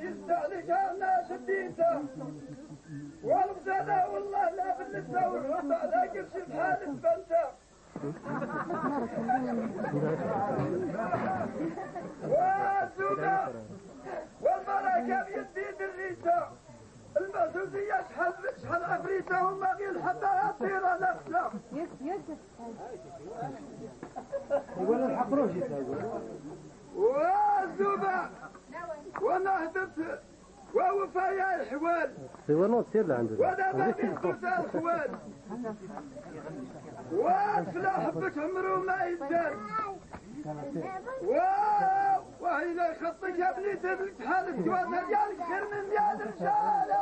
يستهلك الناس الديسة والغزالة والله لا بالنسبة والربع لا قرش بحال البنتا والزوبة والمراكب يدي بالريسة المهزوزية شحال شحال عفريتة وما غير الحبة طيرة نفسها يقول الحقروش والزوبة ونهدت ووفايا الحوال سيوانو تصير لعنده وانا ما بينقص الحوال وفلا حبة عمرو ما يزال وهنا خطك يا ابني تدلك حالك جوازها ديالك خير من ديال الرجال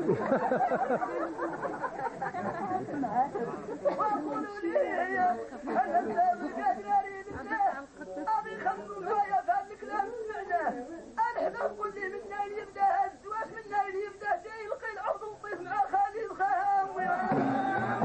وقولوا لي أنا الباب القدري بالله أبي خمسوا معايا فهاد الكلام سمعناه الحباب قول لي منا اللي يبدا الزواج منا اللي يبدا جاي يلقي العرض لطيف مع خالد خام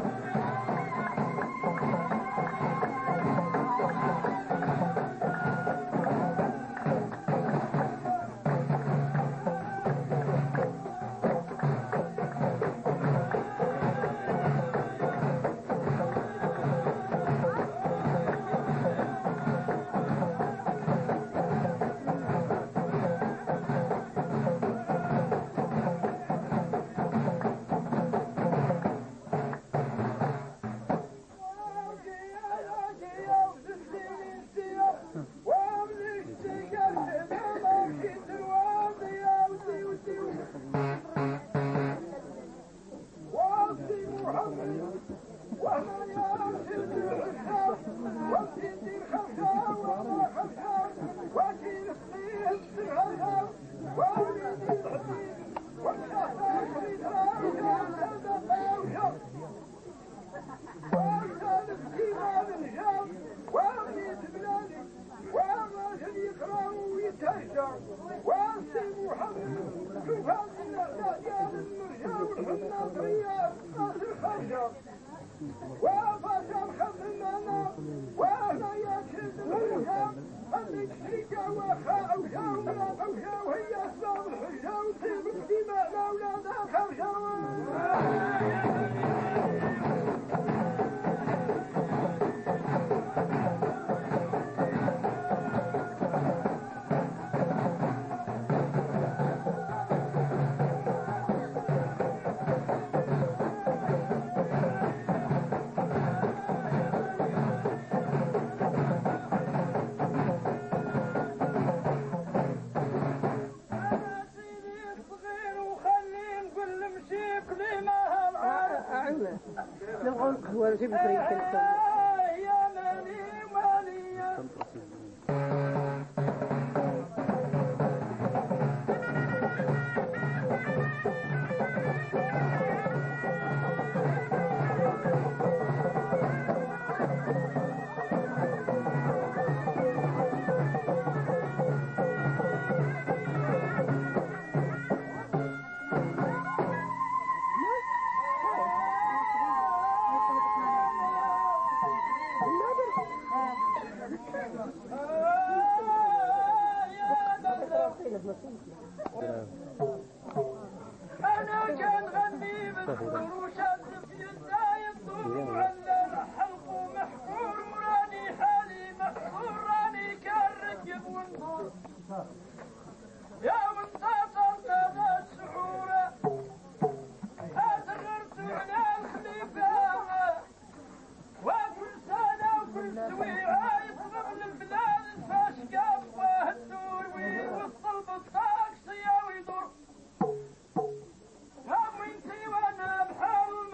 أنا كان غني بالفروشات في الدايم طول معلم حلق ومحفور وراني حالي محفور راني كان ركب ونطور يا منتصر هذا الشعور أسررت على الخليفة وكل سنة وكل سويعة يطلب للبلاد الفاشقة أبواه الدور ويوصل بالطاقسية ويدور هم انتي وانا بحال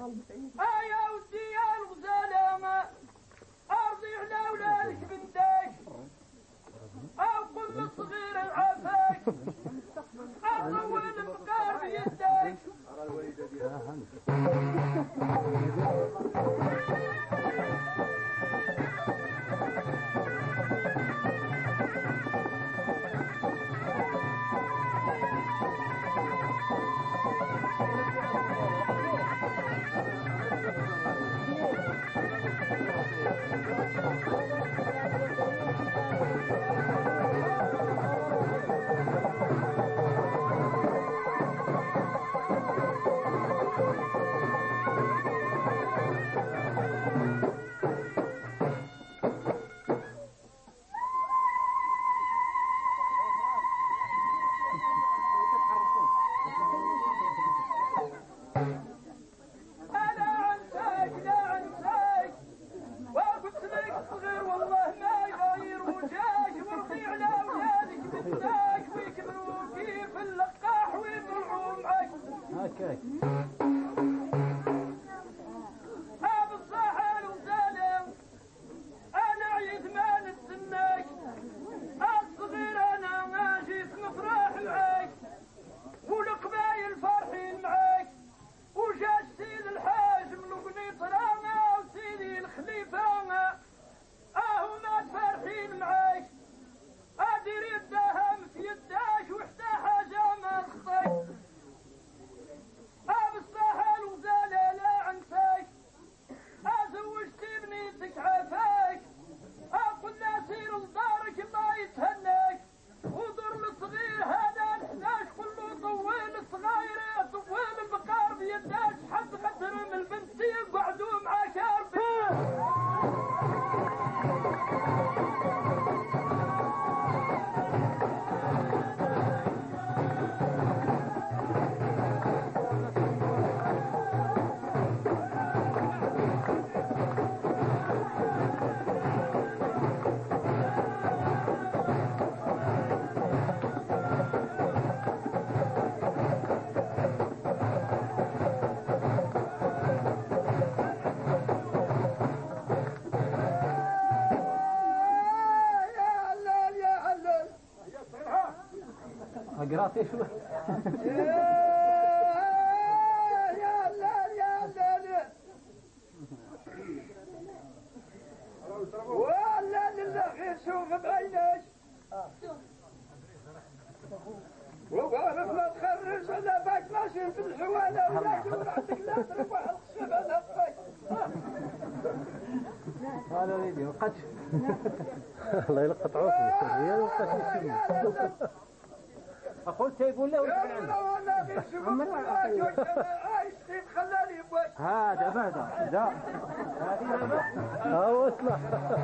يا ودي يا الغزالة أرضي على ولادك بنتك أو قل الصغير العفاك أطول البقار بيدك قراتي شو يا الليل يا الليل والليل اللي شوف بعينك وقالت ما تخرج ولا باك ماشي في الحوالة ولا ورعتك لا تربح الخشب على فاك هذا فيديو قتش الله يلقط عوفي هي وقتش أقول سيبون له ويسمع عنه هذا ماذا لا هذه ماذا ها وصلة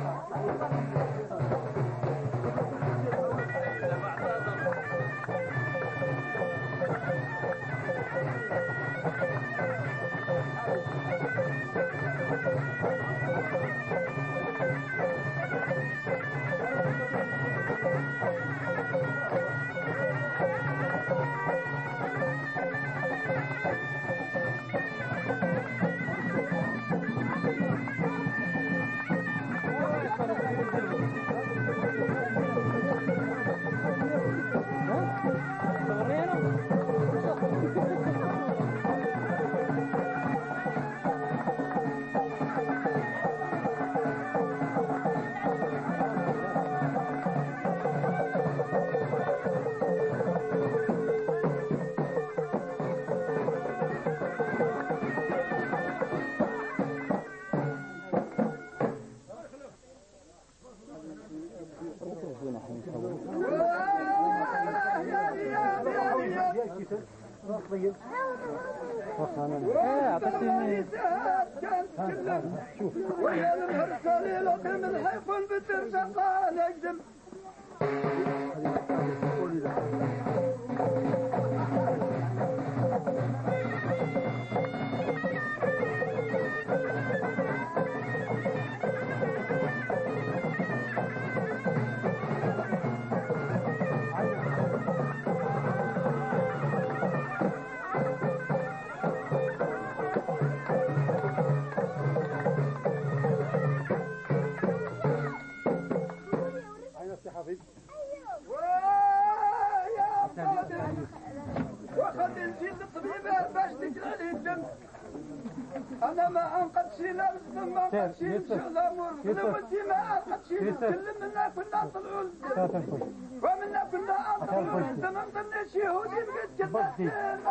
ويا المرسل لقم الحيف البتر سقى نجم انا ما انقدش لابس ما انقدش الامور ولدي ما انقدش نتكلم منا كنا نطلعوا ومنا كنا نطلعوا انت ما نقدرش يهودي بقيت كذاب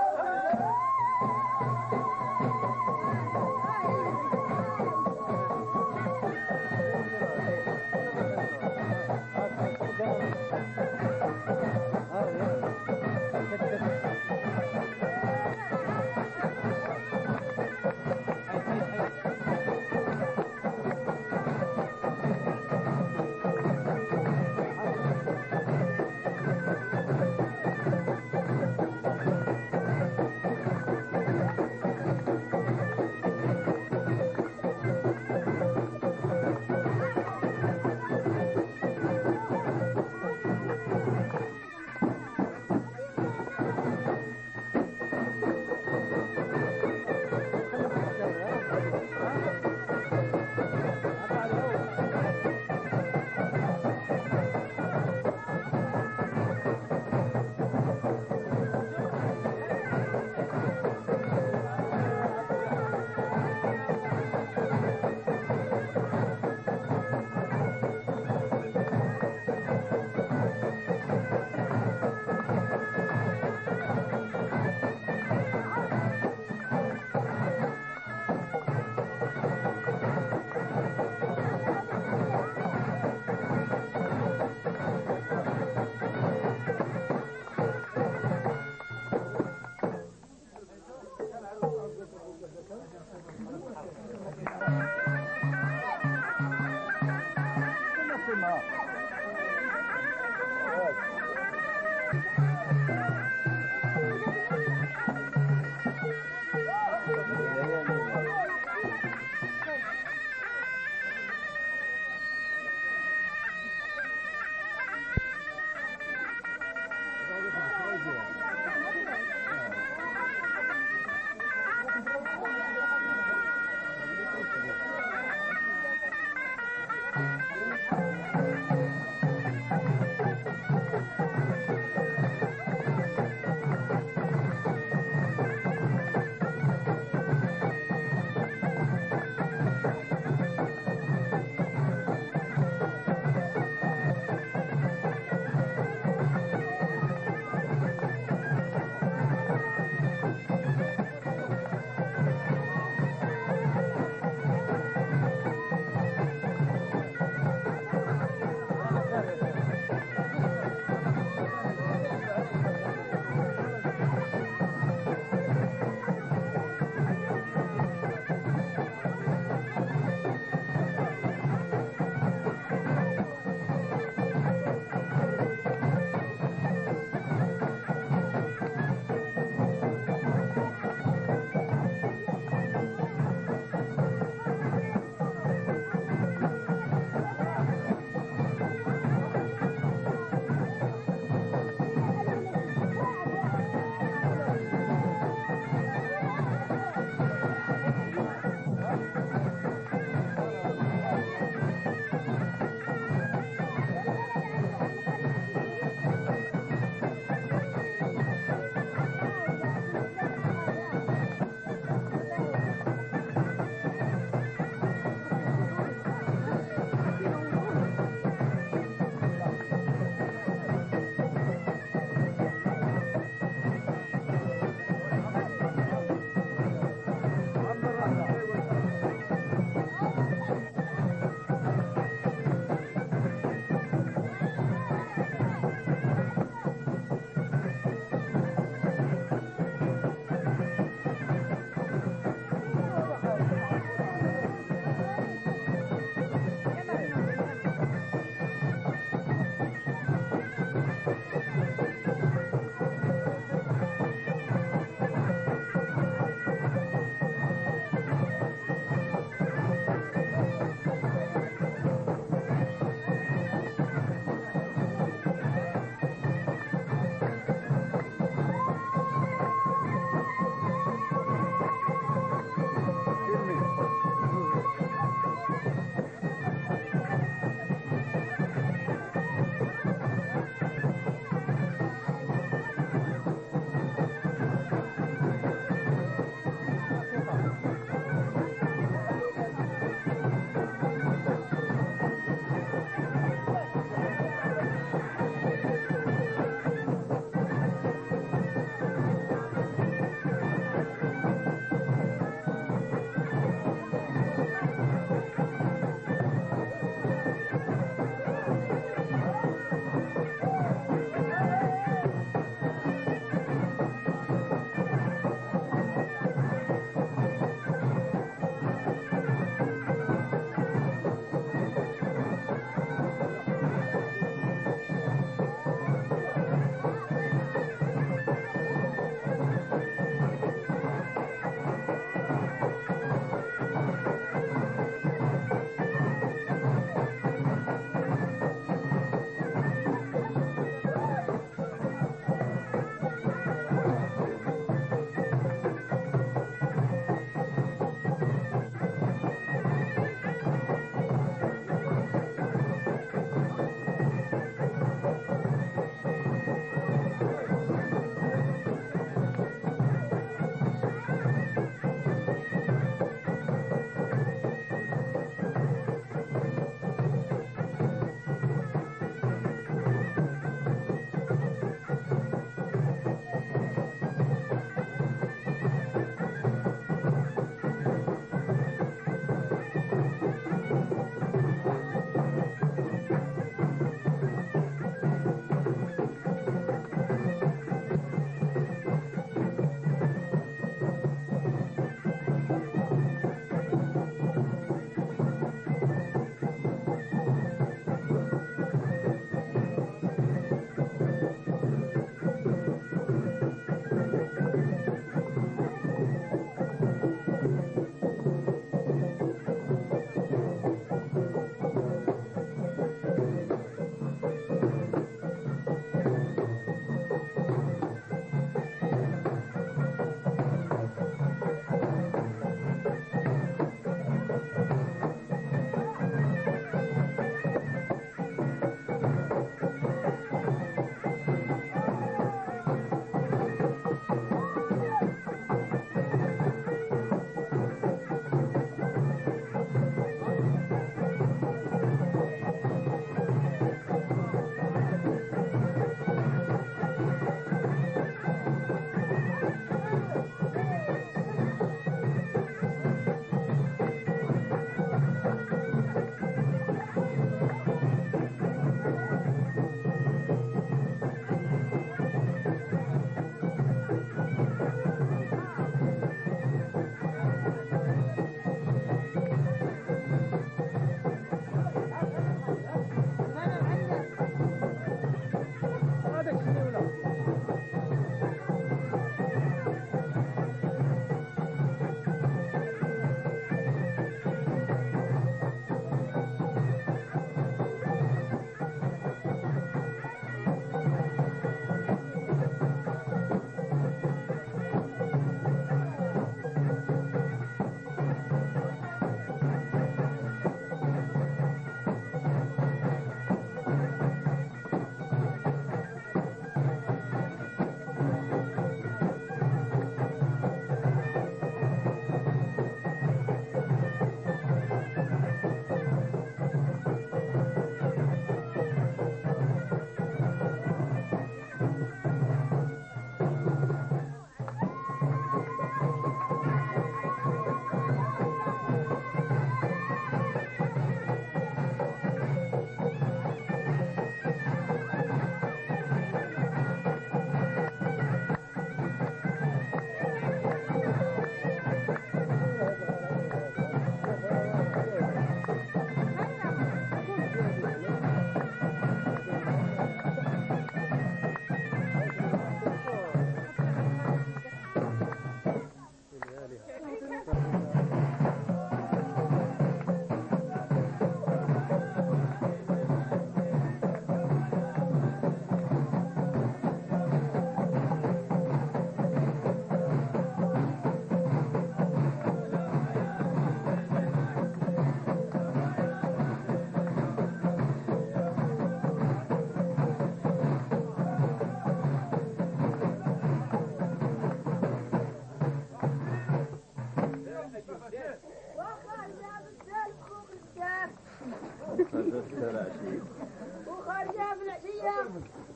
وخرجها بالعشية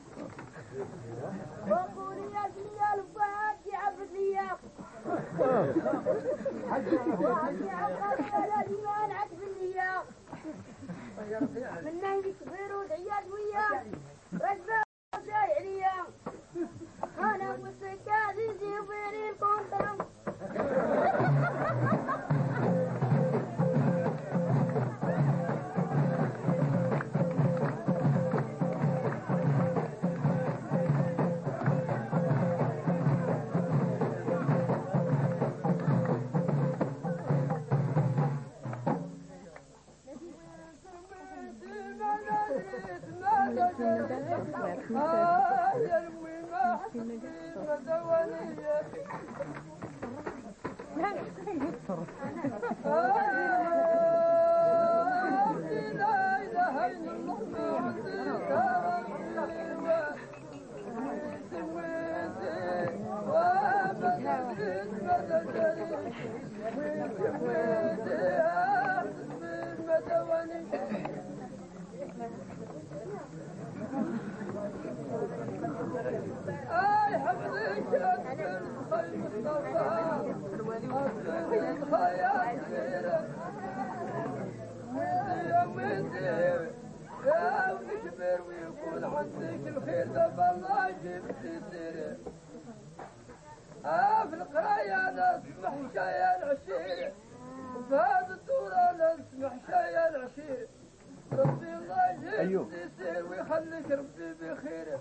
وقولي يا سنية الفاتحة عبد ليا وفاتحة وقال ديوان عتب ليا من نهي كبير وتعياد ويا رجبة وشايع ليا أنا والسكاد يجيبيني الكونترم اي حفظك يا خير مصطفى الخيال خيرك يا ودي يا ونكبر ويكون عندك الخير دب الله جبت سيره اه في القرايه نسمح شيء العشير وفي هذا الدوره نسمح شيء العشير ربي الله يجزي يسير ويخليك ربي بخيره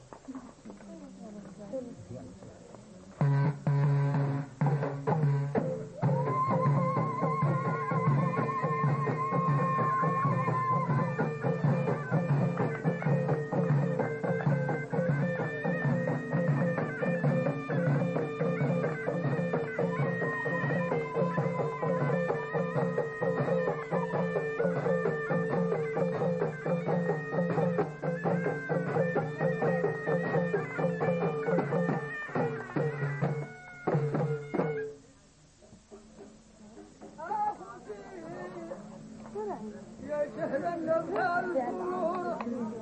يا شهر النبال الطور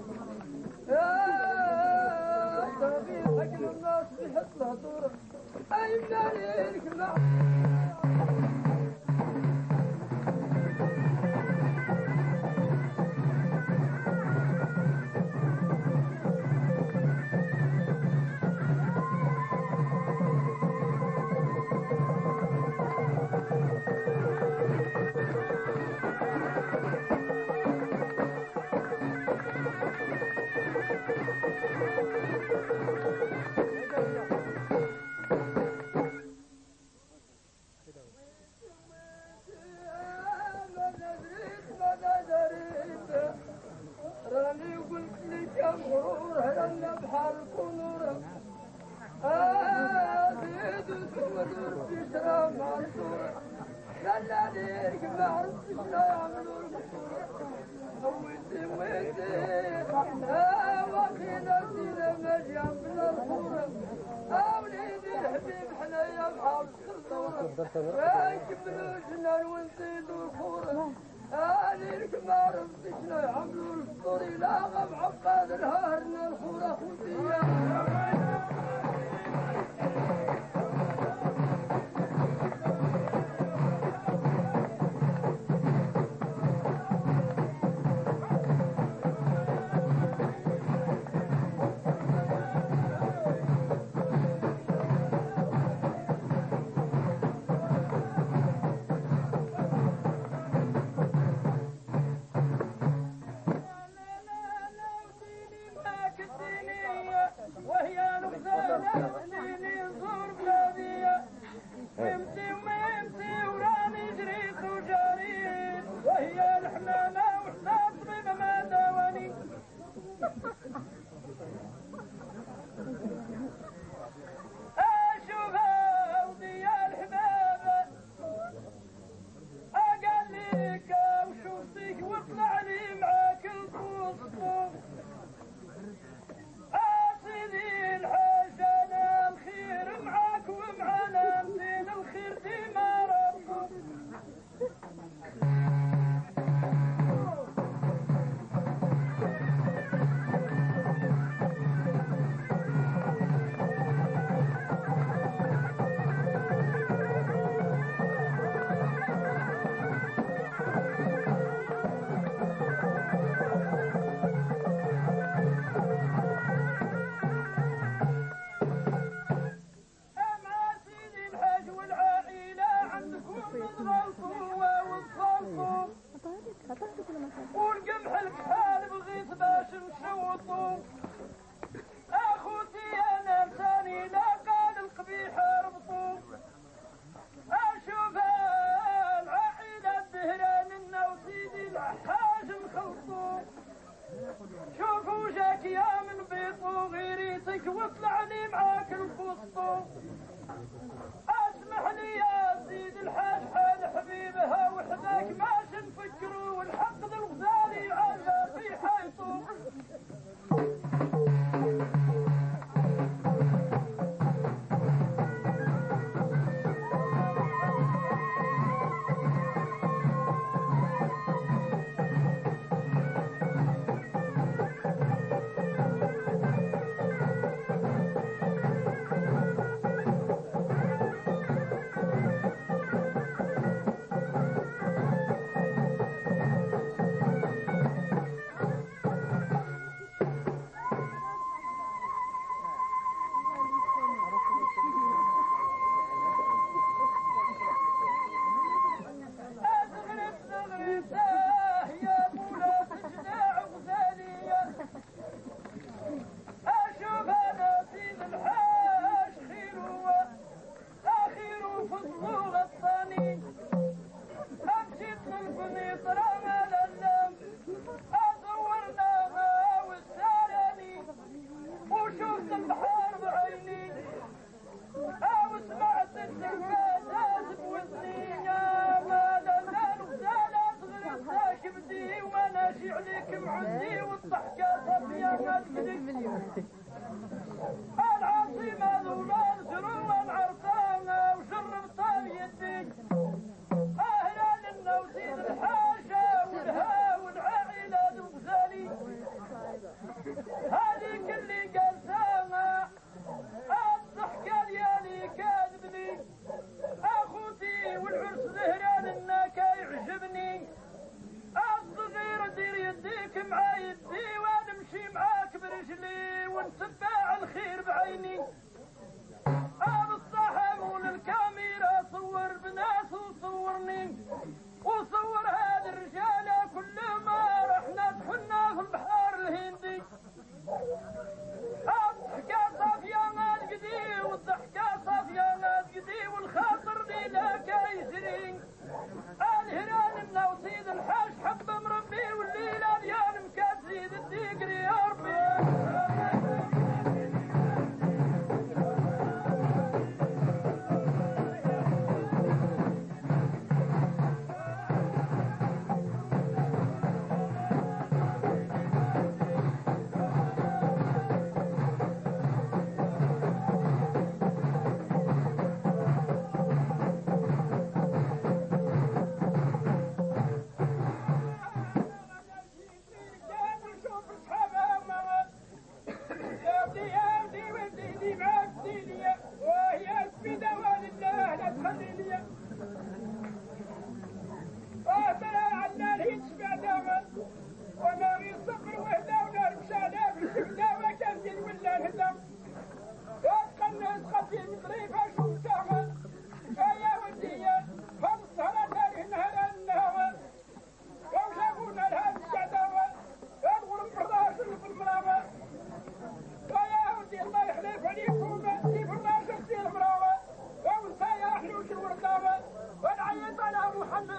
يا طبيب حق الناس بحط له طور اي مالك مع راني قلت لك يا مرور هلنا بحال كنور زيد وسودور في شرا معصور لا عليك ما عرفت شنو يعملوا المشهور ويدي ويدي واخينا سينا مليان من الخور وليدي الحبيب حنايا بحال الصور يكملوا الجنان ونزيدوا الخور عليك ما عرفت شنو يعملوا الفطور لا غب عقاد الهارنا الخورة خوتية وهي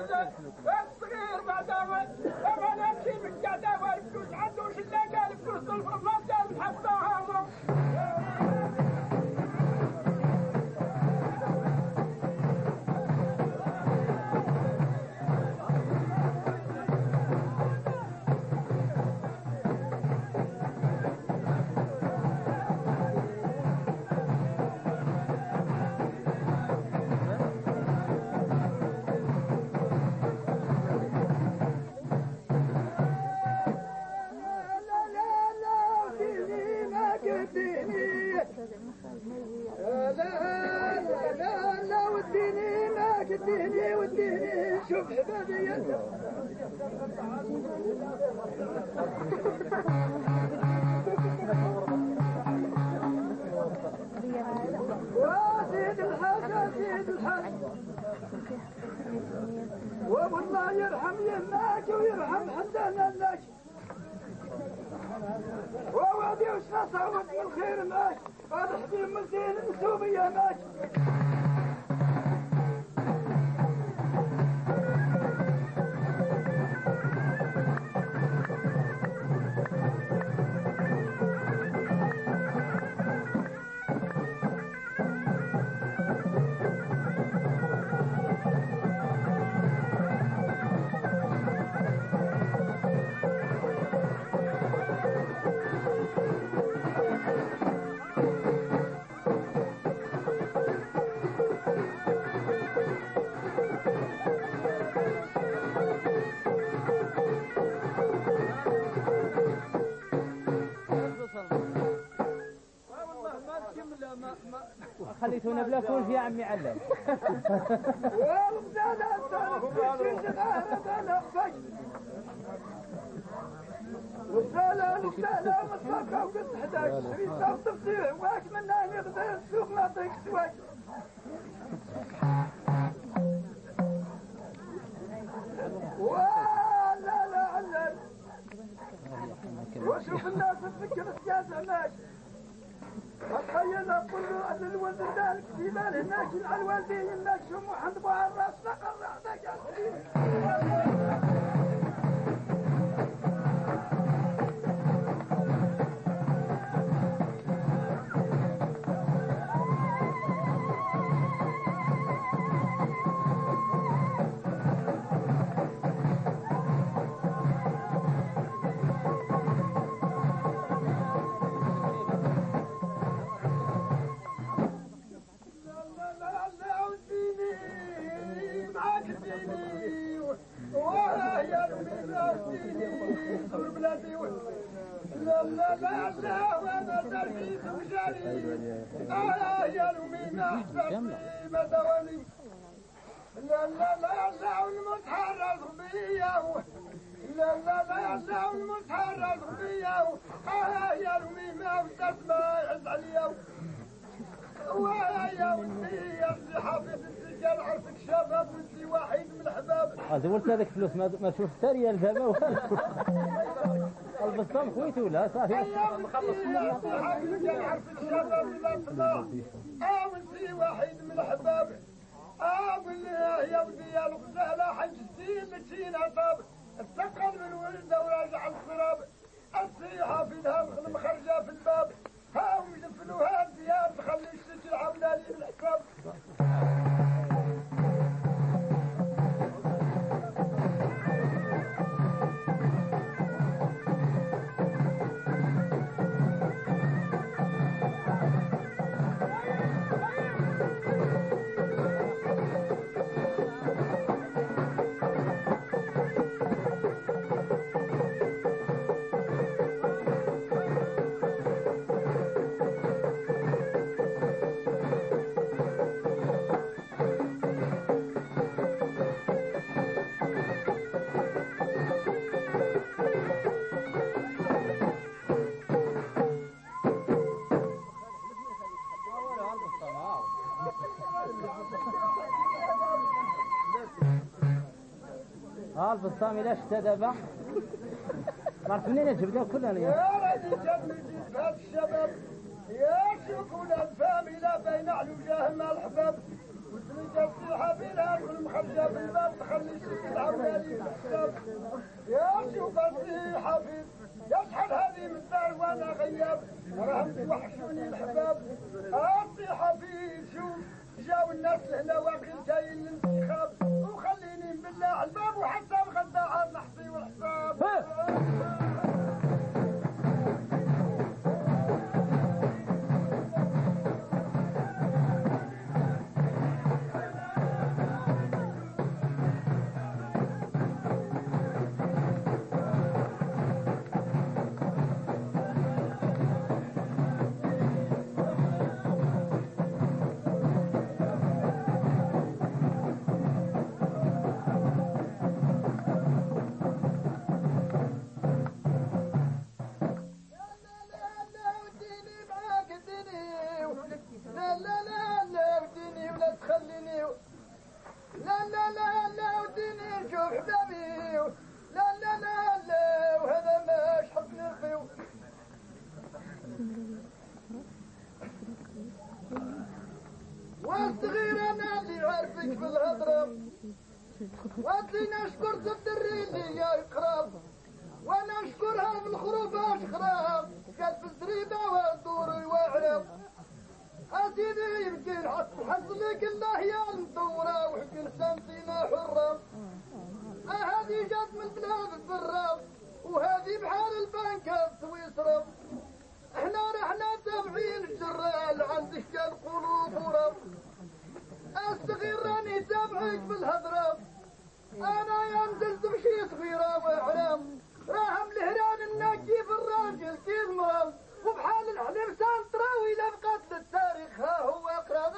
الصغير بعد ما نمشي من قعده والفلوس عنده شله قال فلوس الفرصه قال حطها وديني وديني شوف حبابي وزيد الحاج زيد الحاج والله يرحم يماك ويرحم حدانا لك ووادي وش نصعود من خير معك هذا حبيب مزين مسوبية معك خليتونا بلا كل يا عمي علم وسالا وسالا مصاكا وقلت حداك شريطة وتفصيل واك منا نقدر السوق نعطيك سواك ولا لا لا وشوف الناس تفكر السياسة ماشي تخيل كل أن الوزن ذلك في بال هناك على الوالدين هناك شو محنبوا على الراس نقر عندك لا لا لا لا وانا تركيز وجاري انا يا لمينا احسن ما دواني لا لا لا لا المتحرز بيا لا لا لا لا المتحرز بيا انا يا لمينا وتسمع يعز عليا ويا ودي يا ابني حافظ السجال عرفك شباب وانتي واحد من الحباب قلت هذيك فلوس ما تشوف ثاني البابا البسطام خويتي ولا صافي مخلص يا حافظ السجال عرفك شباب ولا صلاح اه وانتي واحد من الحباب اه بالله يا ودي يا الغزاله حجتي لتينا طاب الثقل من ولده وراجع الصراب الصيحه في دها مخرجه في الباب ها ويدفنوها الديار تخلي السجل عامله لي بالحساب ها البسطامي لا شتا دابا عرفت منين جبدها كلها يا راجل جاب جيت هاد الشباب يا شوفوا الفامي لا بين على وجاه مع الحباب جسي حبيلها كل مخرجة بالباب تخلي شي العمالي بالحساب يا شوف أسي حفيظ يشحن هذه من دار وانا غياب راهم توحشوني الحباب أسي حفيظ شوف جاو الناس لهنا واقفين جايين للانتخاب وخليني بالله على الباب وحتى الغدا عاد نحصي والحساب واتلي نشكر تدري لي يا إقراب وانا اشكرها بالخروف اشخراب قد بالزريبة والدور وعرب اسيدي يمكن حصلك الله يا المدورة وحكي سنتينا حرة هذه جات من بلاد الزراب وهذه بحال البنك بسويسرا احنا رحنا تابعين الجرال عندك القلوب ورب الصغير راني تابعك بالهضرب انا ينزل تمشي صغيرة واعلام راهم الهران الناجي في الراجل كيف مرض وبحال الحليب سانتراوي لبقت للتاريخ ها هو اقرا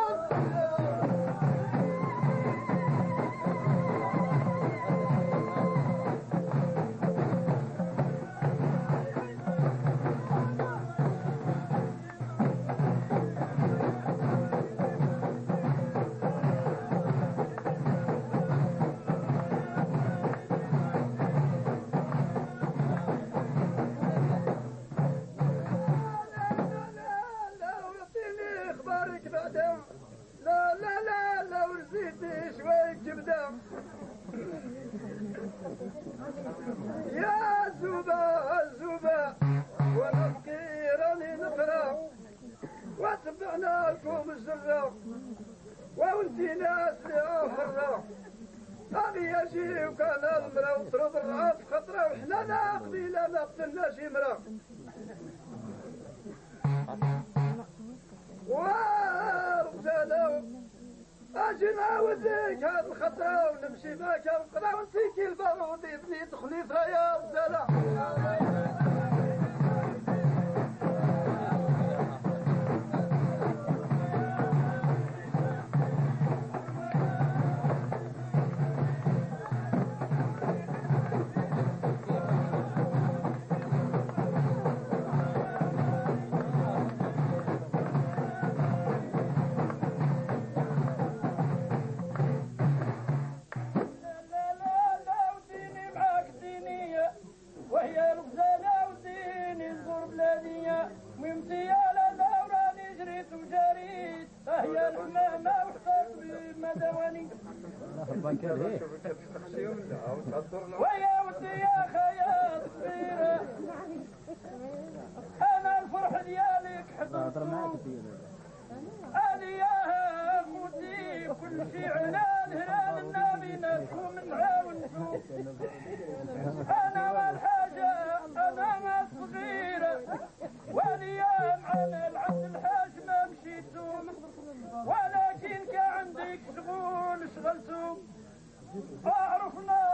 يا زوبا الزوبا ونبكي راني نقرا واتبعنا لكم الزرا وانتي ناس لآخرة هذه يجي وكان المرا وطرد الراس خطرة وحنا لا قبيلة ما قتلناش مرا ورجالة اجي نعاودك هاد الخطرة ونمشي معاك ونقرا ونسيكي البارود يبني دخلي فيها يا رجالة ويا ودي يا خياط صغيرة أنا الفرح ديالك حضرته أنا يا خوتي كل شي عنان هلال النبي ناسكم نعاونتو أنا والحاجة أنا ما صغيرة والأيام على العبد الحاج ما مشيتو ولكن كان عندك شغل شغلتو أعرفنا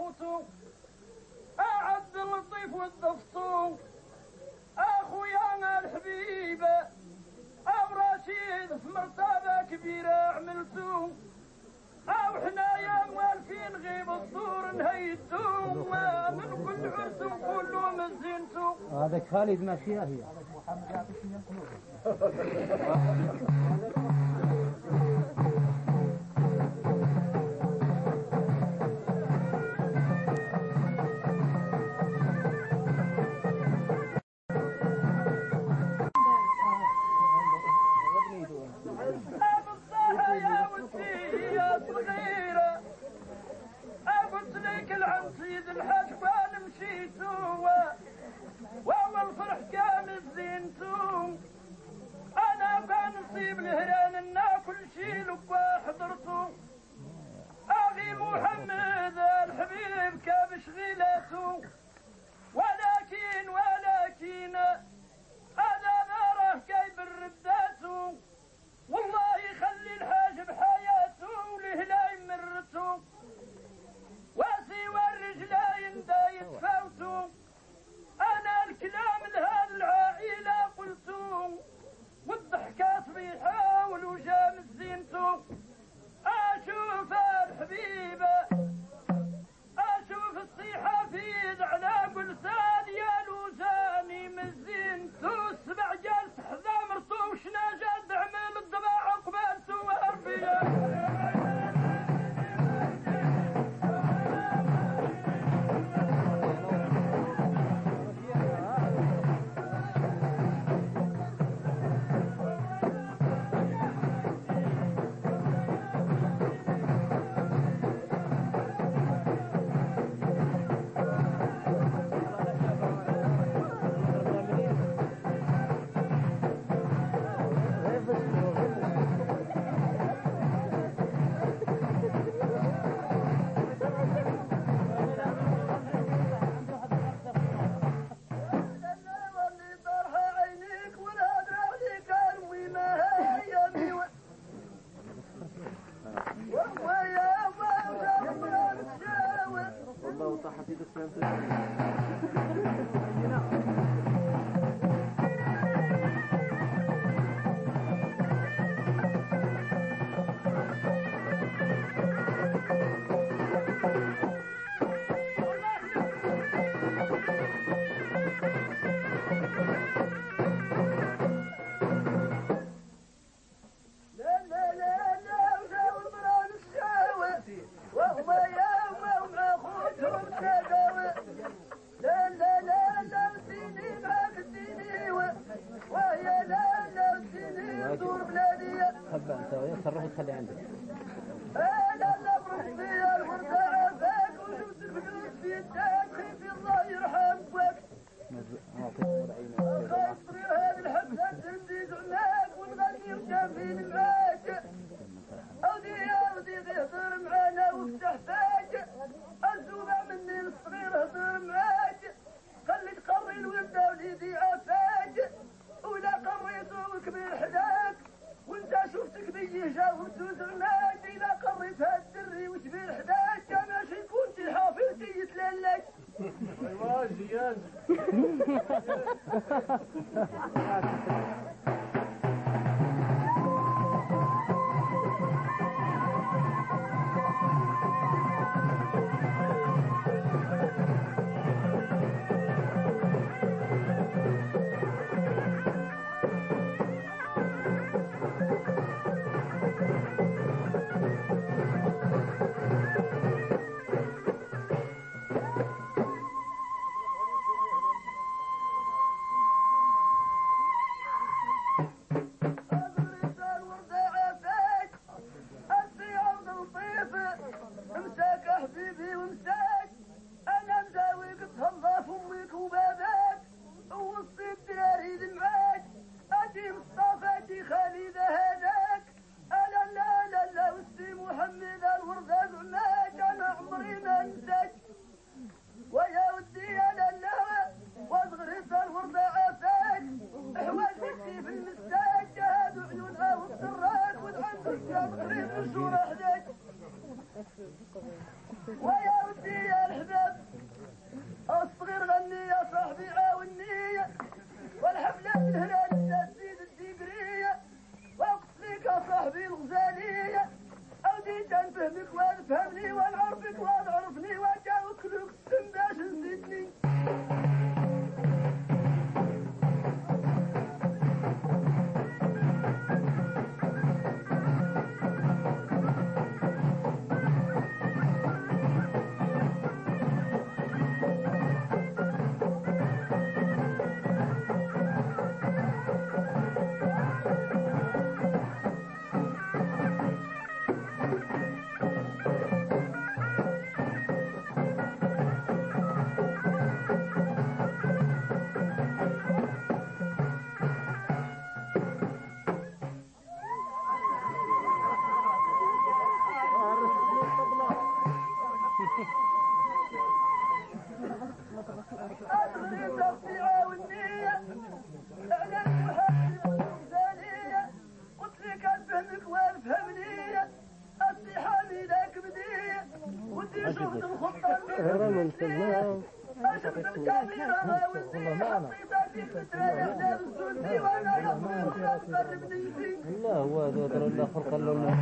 صوته أعد اللطيف والدفصو أخويا الحبيب أو رشيد في مرتبة كبيرة عملتو أو حنايا موالفين غيب الصور نهيتو من كل عرس وكله مزينتو. هذاك خالد ماشية هي. ولكن ولكن أنا نراه كيف الرداتو والله يخلي الحاج بحياته له لا يمرتو وسوى الرجلين دا يتفاوتو. أنا الكلام لهذه العائلة قلتو والضحكات بيحاولوا جام زينتو. أشوف الحبيبة أشوف الصيحة في يد على قلسان يا لوزاني مزينتو السبع جالس حذا مرتو وشنا جاد عمام الضباع عقبالتو وهربية. تصرف تخلي عندك. انا الامر في الورد عافاك وشفت الفلوس في يدك خيفي الله يرحمك. خايف طريق هذه الحبسه تمدي زعناك ونغني وشافين معاك. اودي يا ودي اهدر معانا وافتح فاك. الزوبه مني الصغير اهدر معاك. خليك قري الولد وليدي عافاك. ولا قريته الكبير حداك. وانت شفتك بيه جاوبت وزعناك. اذا قريت هالدري وكبير حداك ماشي كنت حافظتي يتللك. ايوا زياد. يا ودي يا الحباب الصغير غني يا صاحبي عاوني والحفلة الهلال تزيد الدقرية وقت ليك يا صاحبي الغزالية أودي تنفهمك وتفهمني ونعرفك وتعرفني وجاوك لك السن باش نزيدني الله هو ذو الله خلق الله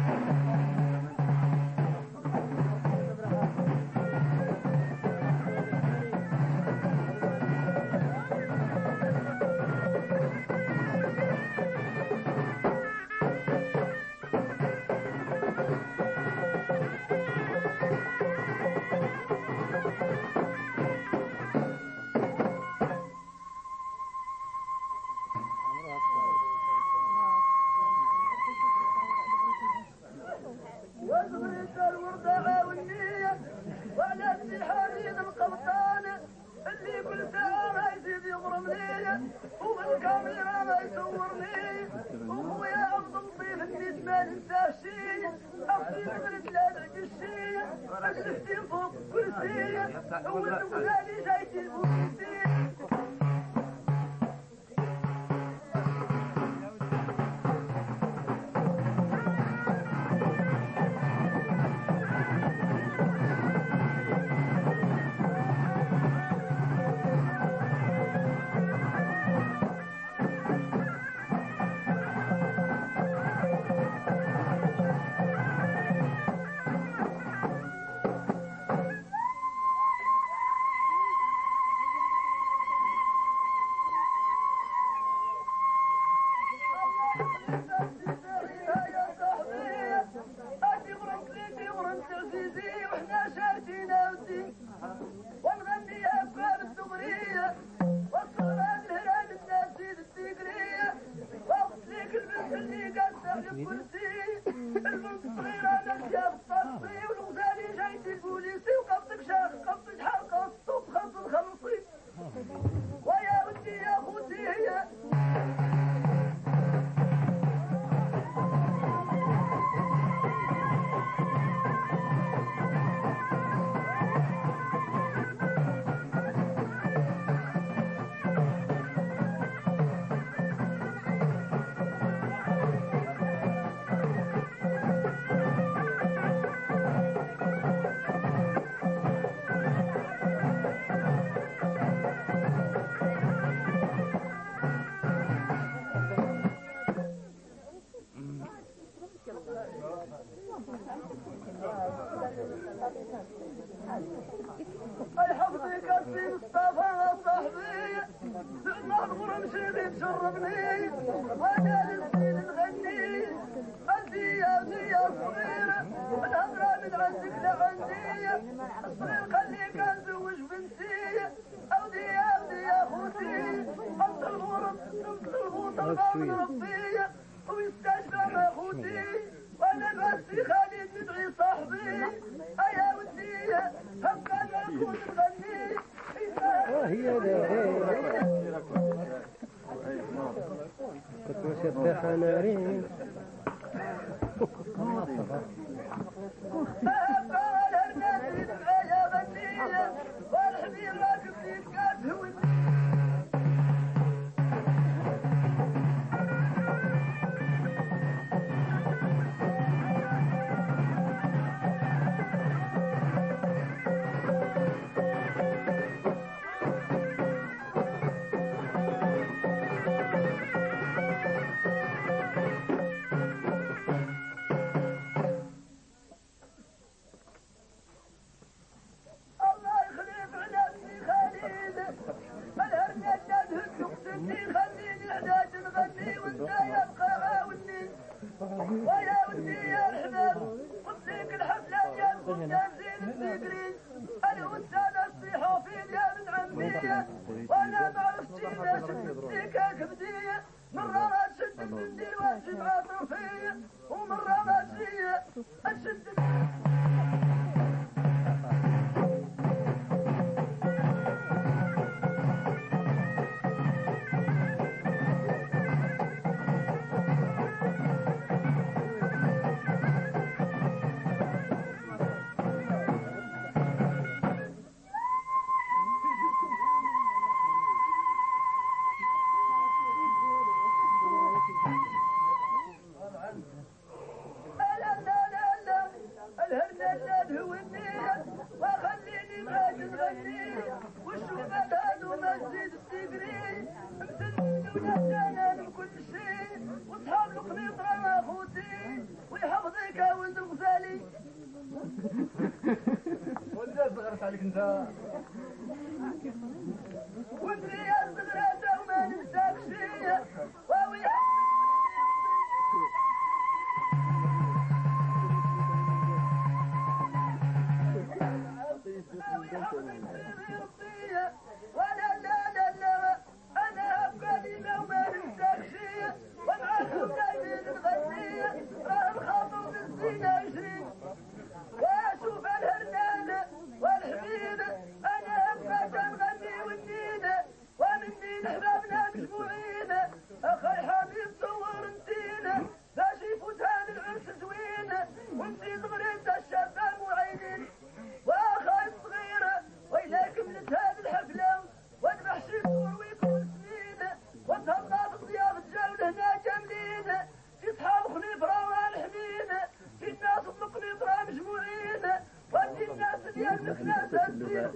ما شدك كبدية مرة ما تشد المنديل وتجمع طرفية ومرة ما تجي أشد عليك انت ودري يا صغيرة وما ننساك شي واوي ولا لا لا لا انا ابقى ديما وما ننساك شي ومعاكم دايرين الغنية راه الخاطر بالزينة عشرين واشوف الهرنانة والحبيب انا ابقى تنغني والنينة ومني احبابنا مجموعين اخي حبيب صور انتينا باش يفوت هذا العرس زوين وانتي صغريت الشباب وعينين واخي صغيرة وإلا كملت هذه الحفلة واذبح شي دور ويكون سنين وتهلا بالضياف تجاول هنا كاملين في صحاب خنيفرة والحنين في الناس الخنيفرة مجموعين وفي الناس ديال مكناسة الدين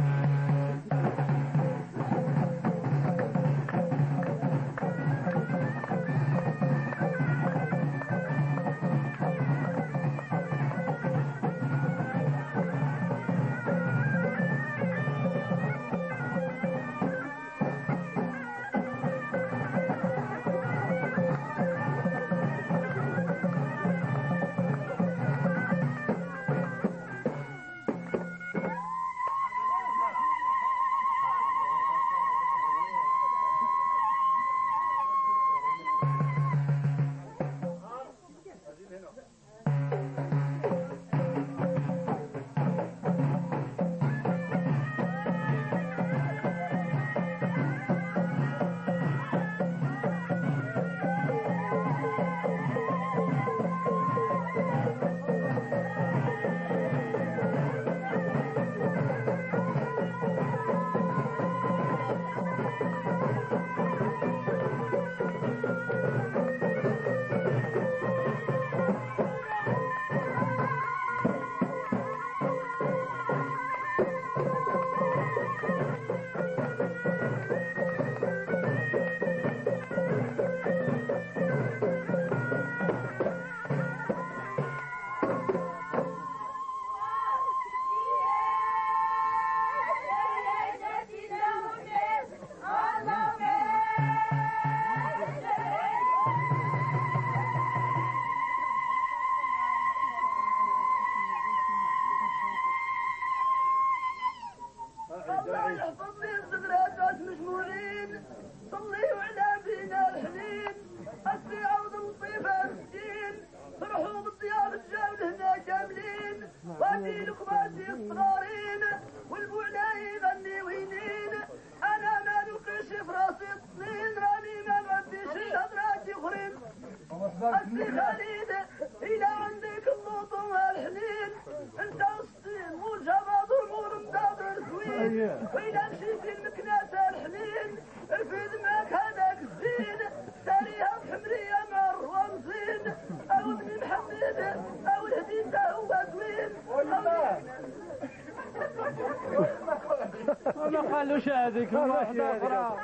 ما خلوش هذيك ما خلوش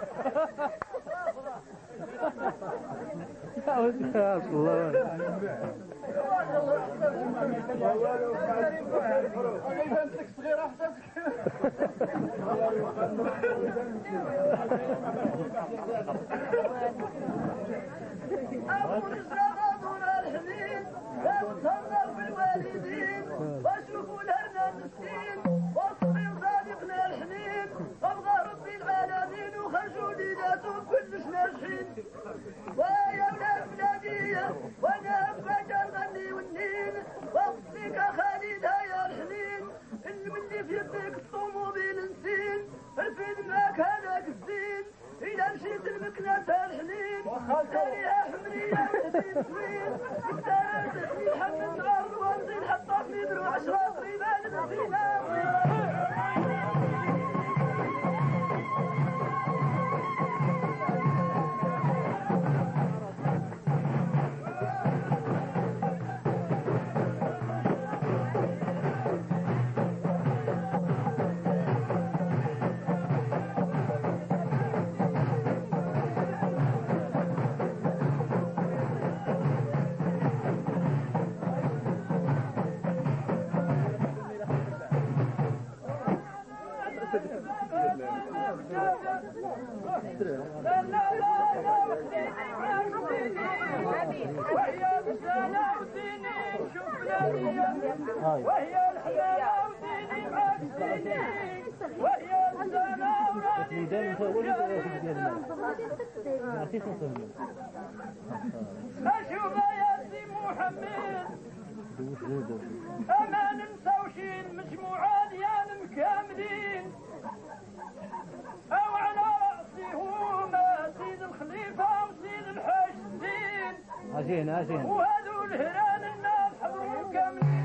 يا واشوفوا لنا مسكين والصغير صادقنا الحنين ابغى ربي العالمين وخرجوا لي لا تبكوا داريها حمرية وسبيل سويل دارها تسمي حمد الأرض ونزيد حتى في دروع عشرة طريبان المسيلة وهي الحياة وديني معك سنين وهي السنة وراني أشوف يا سي محمد أما ننساوش المجموعة ديال مكاملين أو على رأسي هما سيد الخليفة وسيد الحاج الدين أجين أجين وهذو الهران الناس حضروا كاملين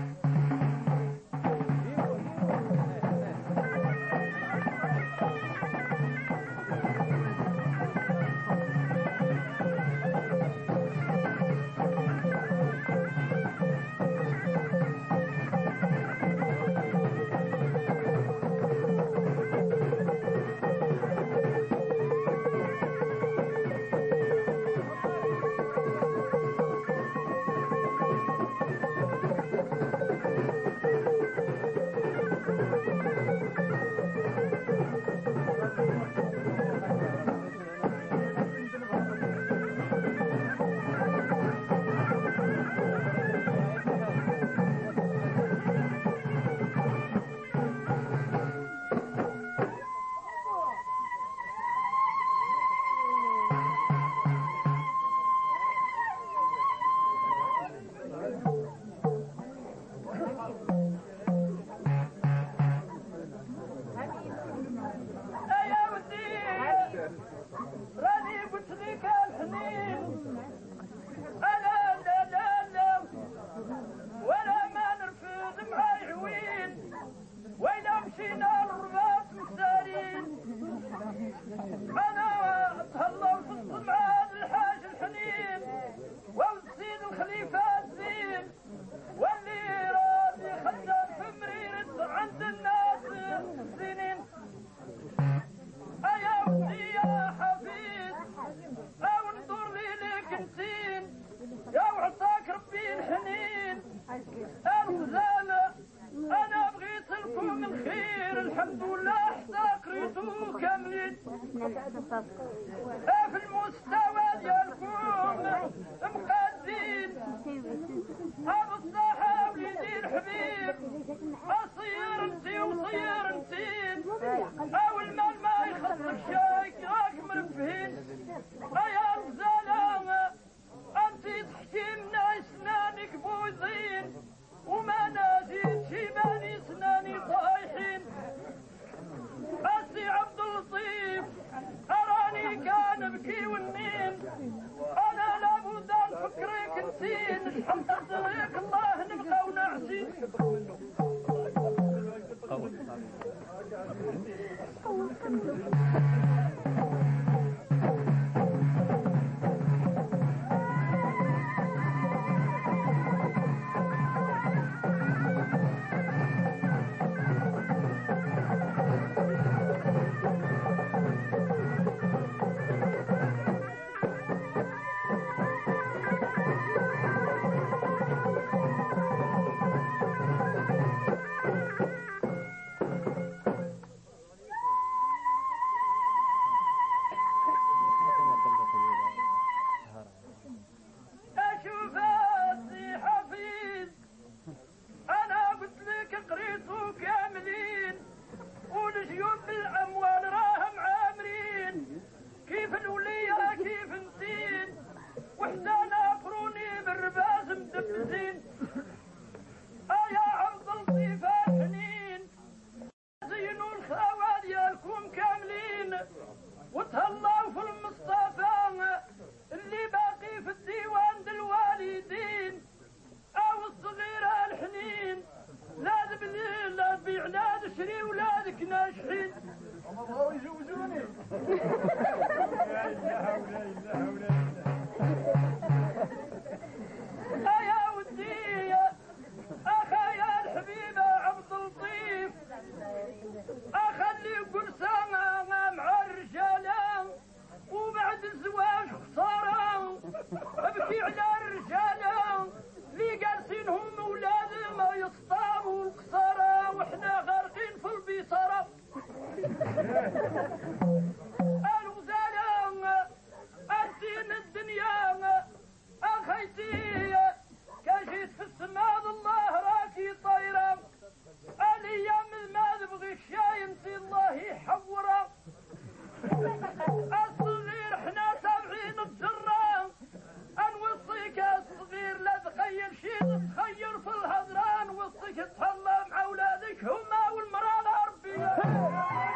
في المستوى ديالكم مقادين هذا الصحة وليدي الحبيب اصير انتي وصير انتي او المال ما يخصك شيء راك مرفهين يا الزلامة انتي تحكي منا اسنانك بوزين وما نازيد شيباني سناني طايحين أسي عبد اللطيف أراني كان أبكي والنين أنا لابد أن فكرك نسين حتى طريق الله نبقى ونعسين ولادك ناجحين هما بغاو يجوزوني يا ودي أخايا الحبيبة عبد اللطيف أخلي قرصانة مع الرجالة وبعد الزواج خسارة أبكي على الرجالة اللي جالسينهم أولاد ما يصطابوا الخسارة وإحنا غارقين في البصارة الغزالة الدين الدنيا أخيتي كان جيت في السماء الله راكي طايرة الأيام ما تبغي الشاي انتي الله يحورة الصغير احنا سابعين الجرة نوصيك الصغير لا تخيل شي تخير في الهضران وصيك تهلا مع أولادك هما والمرأة العربية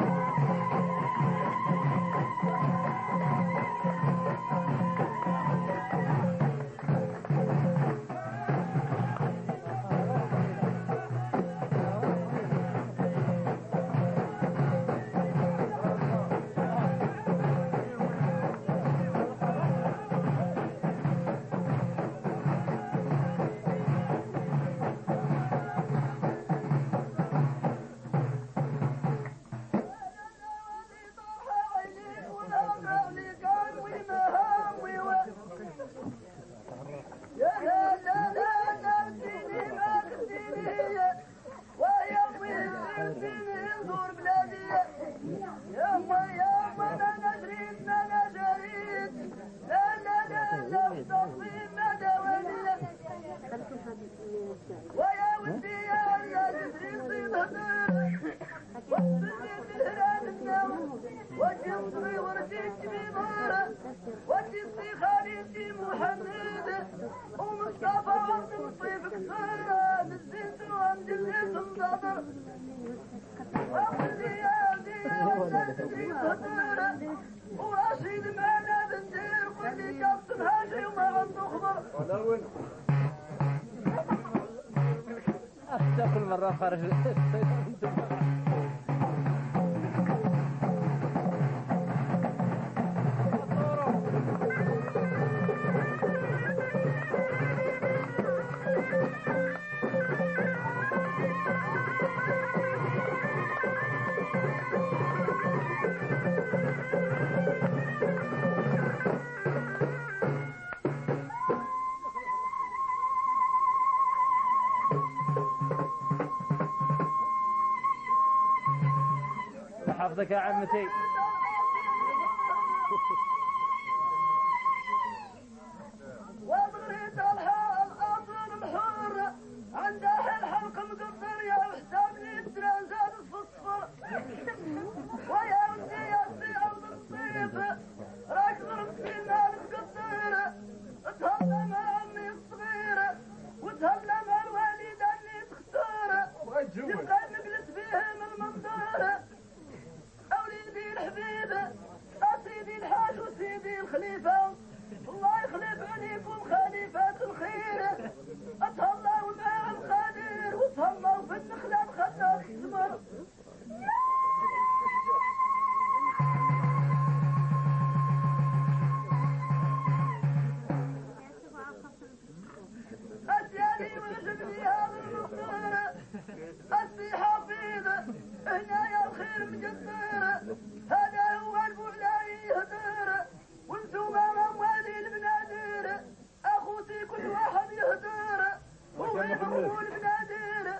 ويا ودي يا يا تدري نصيب هدر وتصير الهران النوم وتصري ورجيك بنور وتصي خالتي محمد ومصطفى عبد اللطيف كسر نزيت وعند الليل مضادر وودي يا ودي يا تدري هدر ورشيد معنا بندير واللي كابتن هاجي وما عنده خبر كل مرة خارج حفظك يا عمتي وبغيت الحال اصل الحر عنده الحلق مقصر يا حسام لي الترانزات في الصفر ويا ودي يا سي عبد اللطيف راك ضرب فينا المقصر تهلا مع امي الصغيره وتهلا مع الوالده اللي تختار يبقى نجلس بهم المنظر أوليدي الحبيبة أسيدي الحاج وسيدي الخليفة الله يخلف عليكم خليفة الخير أتهلاو مع القدير وتهلاو في النخلة الخضراء السمر أسيالي وجبني هذا المختار أسي حفيظة هنا يا الخير مجدر هذا هو البولاي يهدر وانتم موالي البنادر اخوتي كل واحد يهدر هو يبغوا البنادر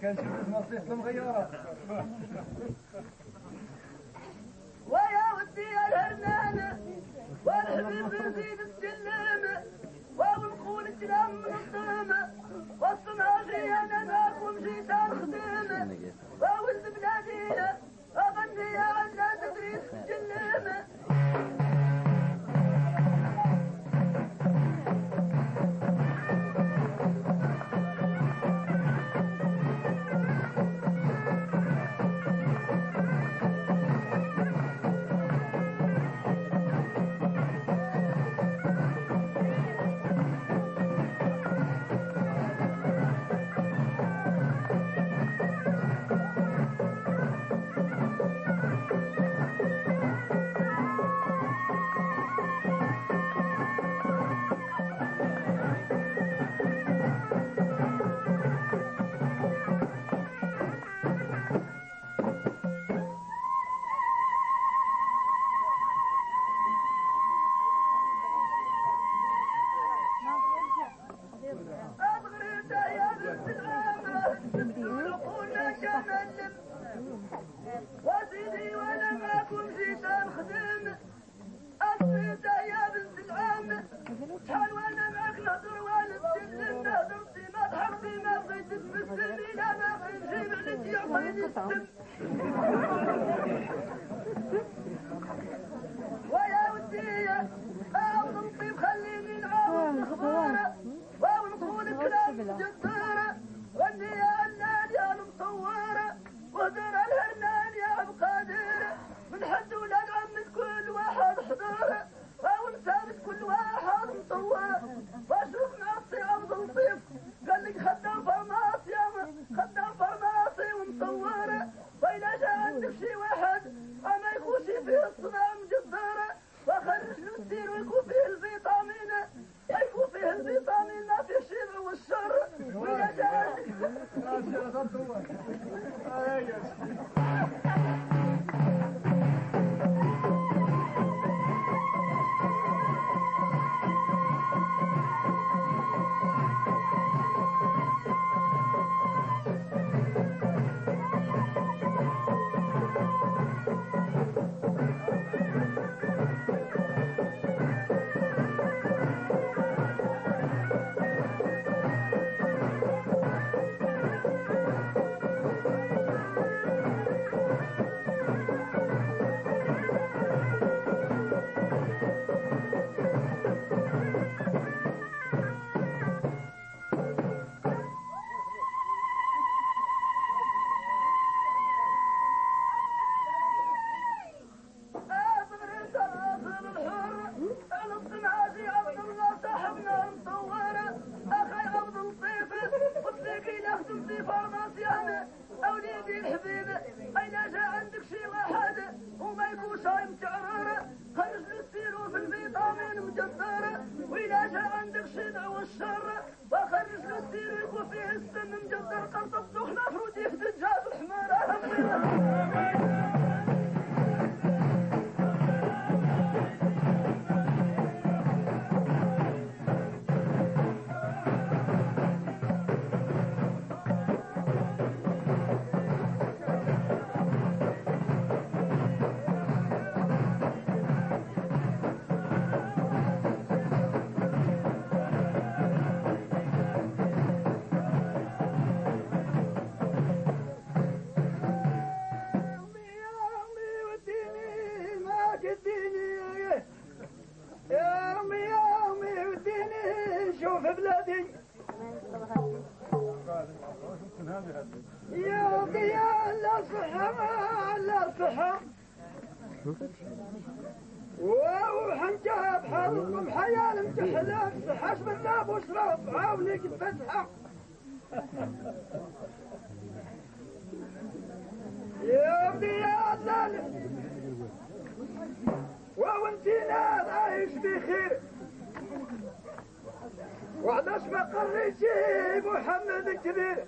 كان شي مصيف المغيرة. ويا ودي الهرنانة والحبيب يزيد السلامة ونقول الكلام من الظلمة والصناعي انا معكم جيت الخدامة وولد بلادينا اغني يا عنا تدريس الجلامة. وسيدي وانا معكم جيت الخدم الصيد يا بنت العم شحال وانا معك نهضر ونسلم نهضر سيما تحرقي ما بغيت تبسم الى ما بغيت نجيب عليك يعطيني السم. ويا ودي اعظم طيب خليني نعاود اخباره ونقول كلام جداره غني يا عنان يا المصوره ودر الهرنان يا بقادر من حد ولاد عمك كل واحد حضر او مسابت كل واحد مصور واشوف ناصي عبد اللطيف قال لك خدام فرماص يا خدام فرماصي ومصوره وإذا جاء عندك شي واحد اما يخوش فيه الصنام جزاره وخرج له السير ويكون فيه الفيتامين يكون فيه الفيتامين ما فيه الشر والشر وإذا جاء يا ضياء لا صحة لا صحة وحنجاب حركم حيال امتحلاف صحاش بالناب وشرف عاونك بفتحة يا ضياء لا وانتينا عايش بخير وعداش ما قريتي محمد الكبير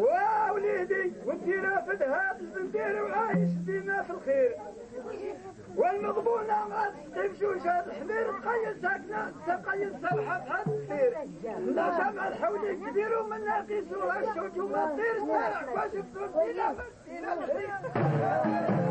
ووليدي وانتي رافد هاد الزندير وعايش ديما في الخير والمضمونة ما تمشوش هاد الحمير تقيل ساكنة تقيل سرحة بحال الكثير لا شمع الحولي كبير ومن ناقصوها الشوك وما تطير الشارع واش بدون إلى إلى الحديد.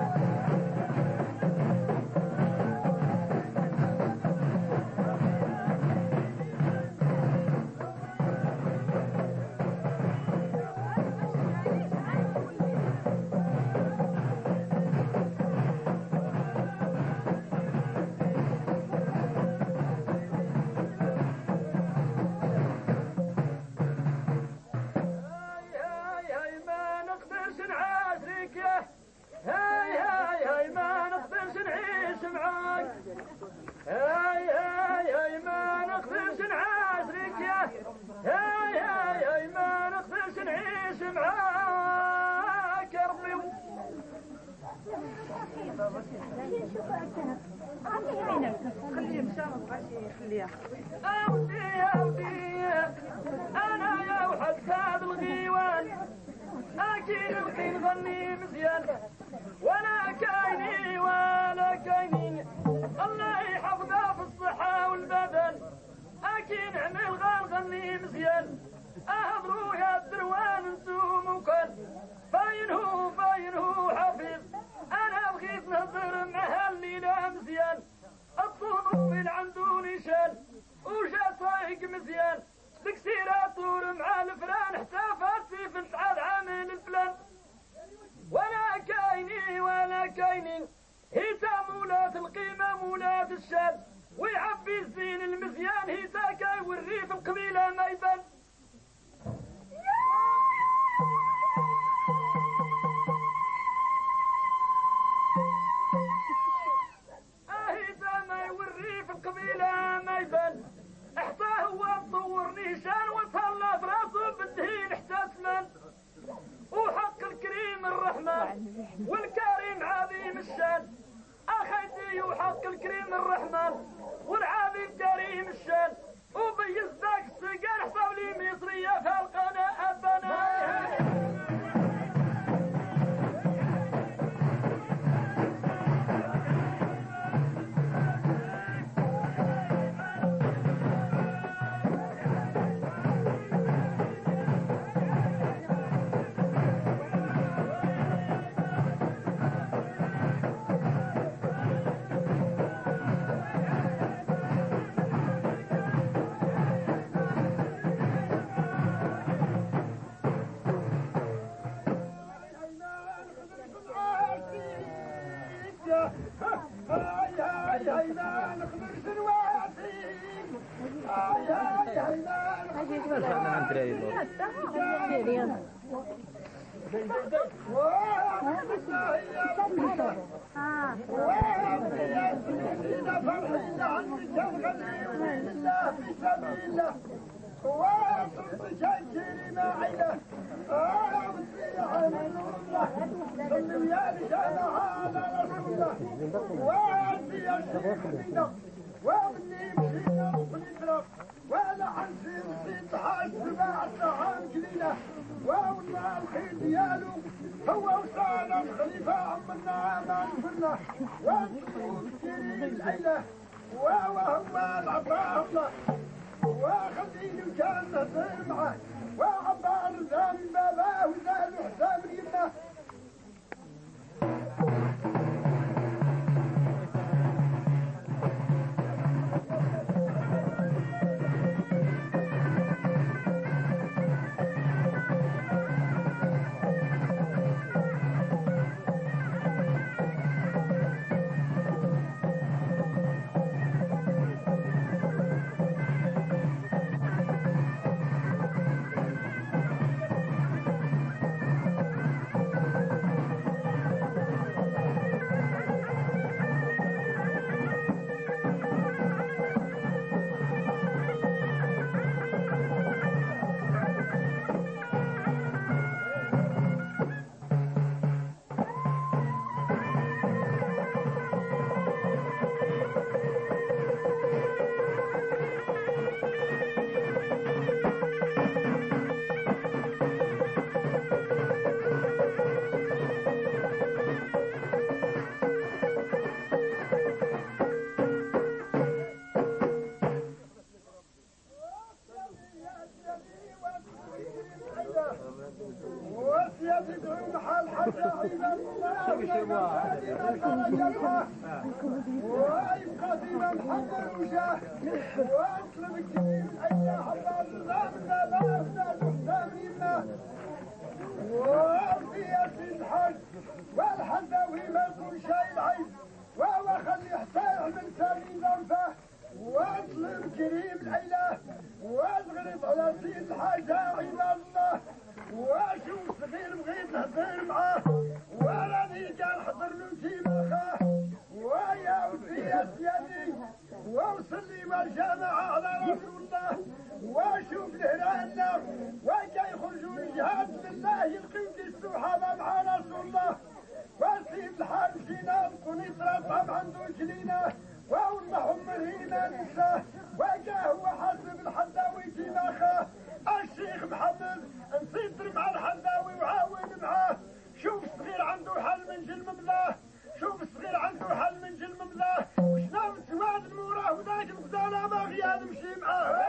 خليه مشى ما بغاش يخليها. أودي أودي أنا يا وحد هذا الغيوان أكيد نبقي نغني مزيان ولا كايني ولا كاينين الله يحفظها في الصحة والبدن أكيد نعمل غنغني مزيان أهضروا يا الدروان انتم وكان باينهو باينهو حفيظ أنا بغيت نهضر مع الليلة مزيان الطنوبل عنده نيشان وجا طايق مزيان بكسيرة طور مع الفلان حتى فاتي في السعاد عامل الفلان ولا كايني ولا كاينين هيتا مولات القيمة مولات الشان ويعبي الزين المزيان هيتا كاي والريف القبيلة ما يبان القبيلة ما يبان احطاه هو مطور نيشان وتهلا براسه بالدهين احتسمن وحق الكريم الرحمن والكريم عظيم الشان اخيتي وحق الكريم الرحمن والعظيم كريم الشان وبيز ذاك السجان حصولي مصرية في القناة البنات ولا عنسي نصيب حال سباع الطعام كلينا والله الخير ديالو هو وصال الخليفة عمنا ما نفرنا ونشوف كريم العيلة وهو هو العطاء الله وخليني كان نهضر معاه وعبار ذا من باباه وذا له حساب اليمه وشاه واطلب الجميل اي حباب الغامزه بافنا تحتمينا وفي الحج والحداوي ما يكون شايل عيب وهو خلي حسين من سامي ذنبه واطلب كريم الاله واضغط على سيد الحاجه عباد الله واشوف صغير بغيت نهضر معاه وراني كان حضر له تيما خاه ويا وفي سيادي ووصل لي والجامعه على رسول الله واشوف الهرانا وكا يخرجوا الجهاد بالله يلقيو في السحابه مع رسول الله وسيد الحارس فينا ونطرى طبعا عنده جلينا والله مرينا نساه وكا هو حسب الحداوي فيما خاه الشيخ محمد نسيطر مع الحداوي وعاون معاه شوف صغير عنده حل من جلم مذاه شوف صغير عنده حل من جلم مذاه وشنو سواد الموراه وذاك الغزاله باغي نمشي معاه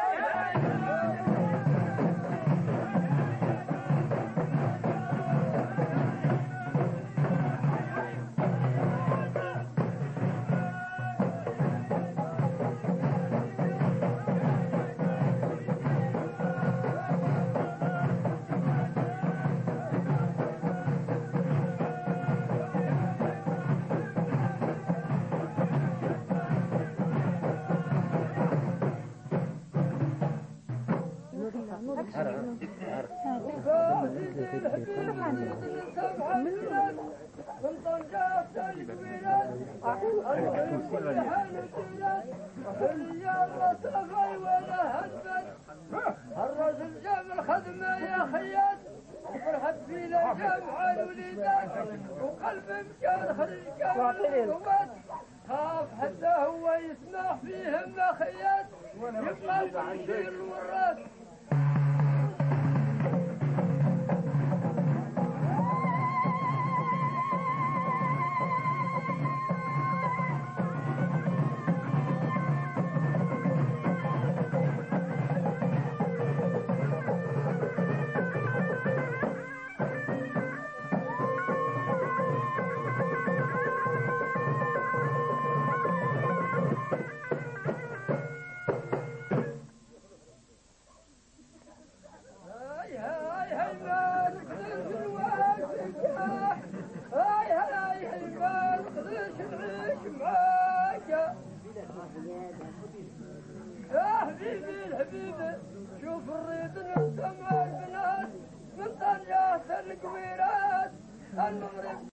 الرجل جاب الخدمة يا خيات وفرحت فينا جمع الوليدات وقلب مكان خرج كامل الوقت خاف حتى هو يسمع فيهم يا خيات يبقى يصير الوراث شوف الريد نسمع البنات من طنجات القويرات المغرب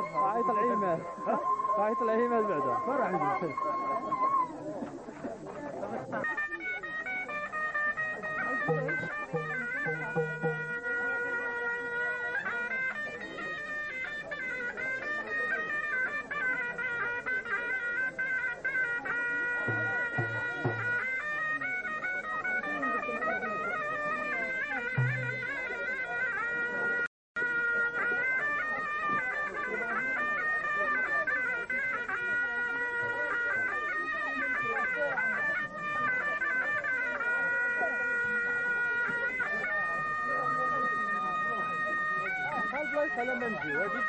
راح يطلع عيمة راح يطلع عيمة بعده ما راح يجي كلام منجي واجب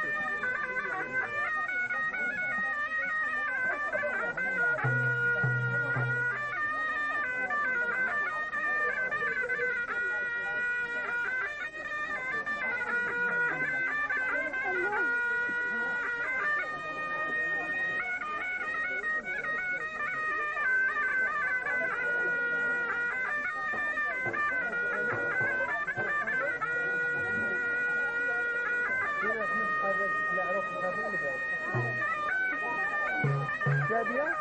شادية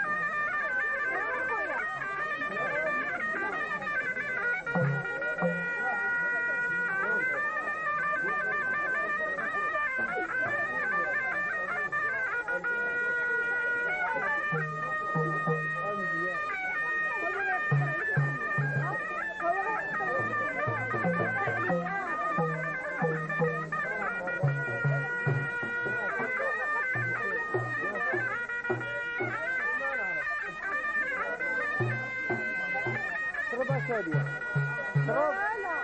شادية شراب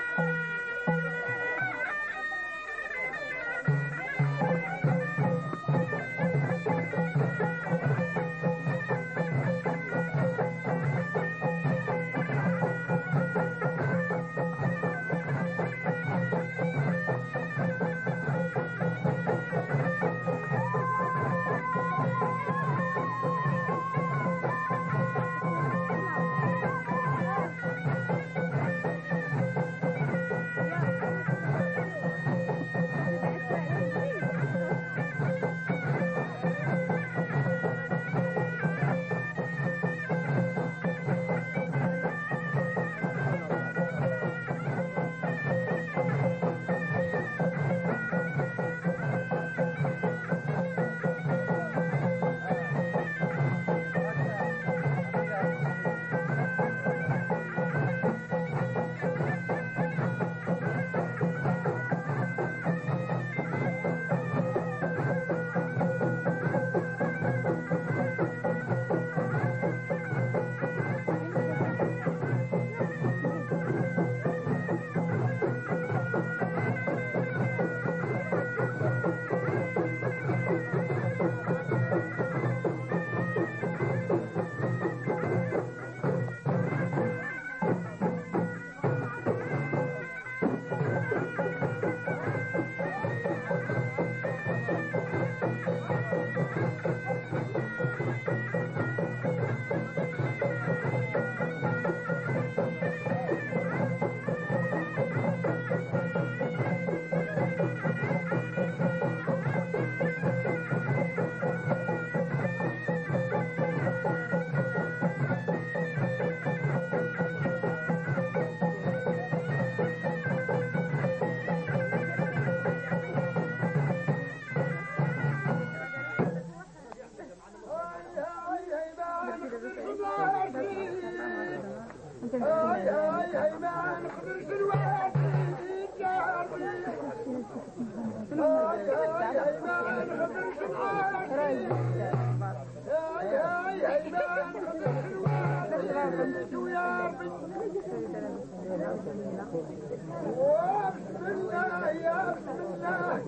وبسم الله يا بسم الله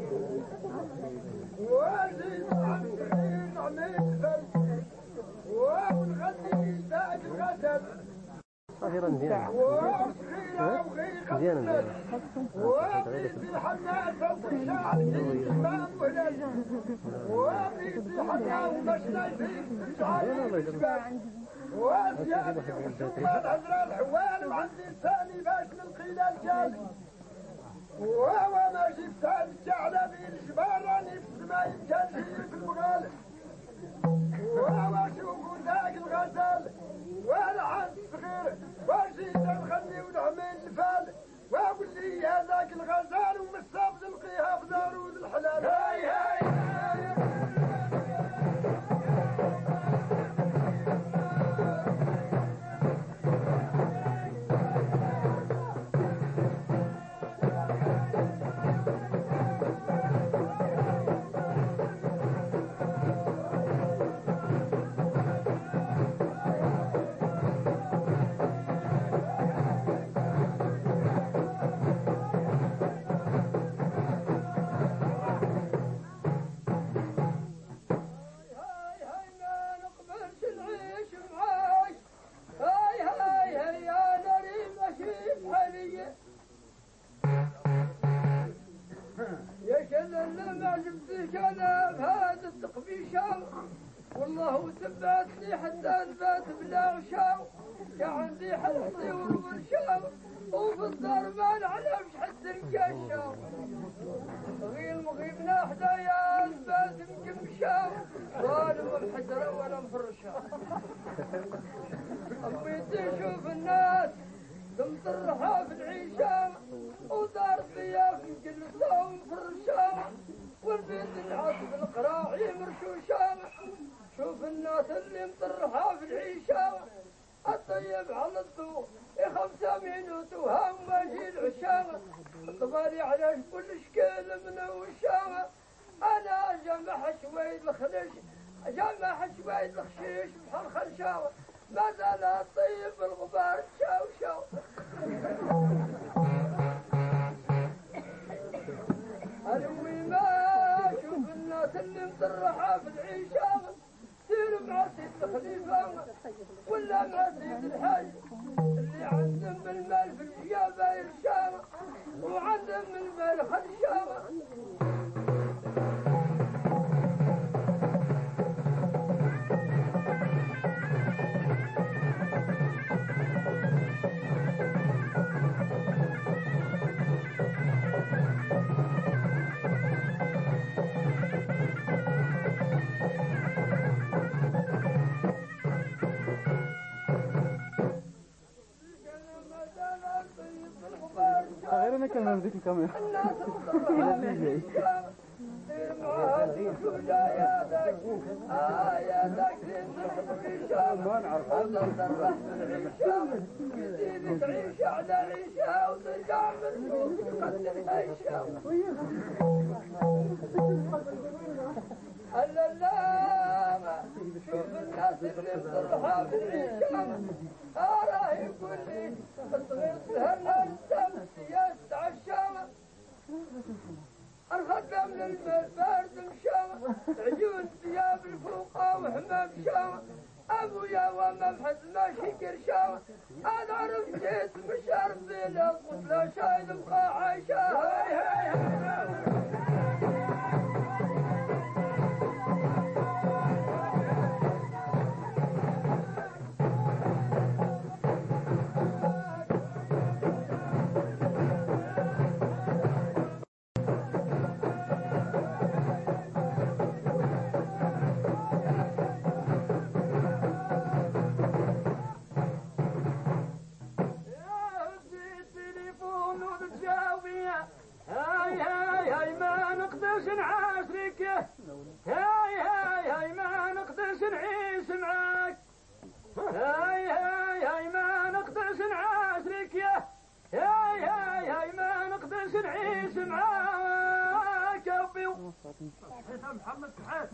وزيد عمرين عميد ونغني تاج الغزل صغيرا مزيان وصغيرة وغير مزيان وبيتي حناسة وشعب الإمام ولد وبيتي حنا ومشنايتي شعب الإمام وزيادة الحسومة الهزرة الحوال وعندي ثاني باش نلقي الجال وهو ما جبت الجعل بالجبار راني في السماء يا شلل ما جبتك انا بهذا التقبيشة والله ثبتني حتى نبات بلا عشاء كان عندي حلصي والورشة وفي الدار ما نعلمش حتى الكاشة غير مغيبنا حدايا نبات مكمشة وانا محجرة وانا مفرشة أبيت اشوف الناس تمطرحة في العيشة ودار الضياف مجلسة ومفرشة والبيت العصب القراعي مرشوشة شوف الناس اللي مطرحة في العيشة الطيب على الضوء خمسة مينوت وهم ماشي العشاء طبالي على كل شكل من وشاء أنا جمع شوية الخلش جمع شوية الخشيش بحال خلشاوة ما زال الطيب بالغبار شاو شاو أروي ما شوف الناس اللي مطرحة في العيشة سير مع سيد الخليفة ولا مع سيد الحاج اللي عندهم بالمال في الجيابة يرشاوة وعندهم المال خلشاوة غير انا كلمة بديك الكاميرا لا لا شوف الناس اللي مطرحة في العيشة أراه يقول لي الصغير سهرنا الشمس سياسة عشامة الخدم للمال بارد مشامة عجون ثياب الفوقة وحمام شامة أبويا ومبحث ماشي قرشامة أنا عرف جيت مشارف بلا قتلة شايد بقى عايشة هاي هاي هاي ما نقدرش نعيش معاك هاي هاي هاي ما نقدرش نعاشرك يا هاي هاي هاي ما نقدرش نعيش معاك يا ربي محمد سعاد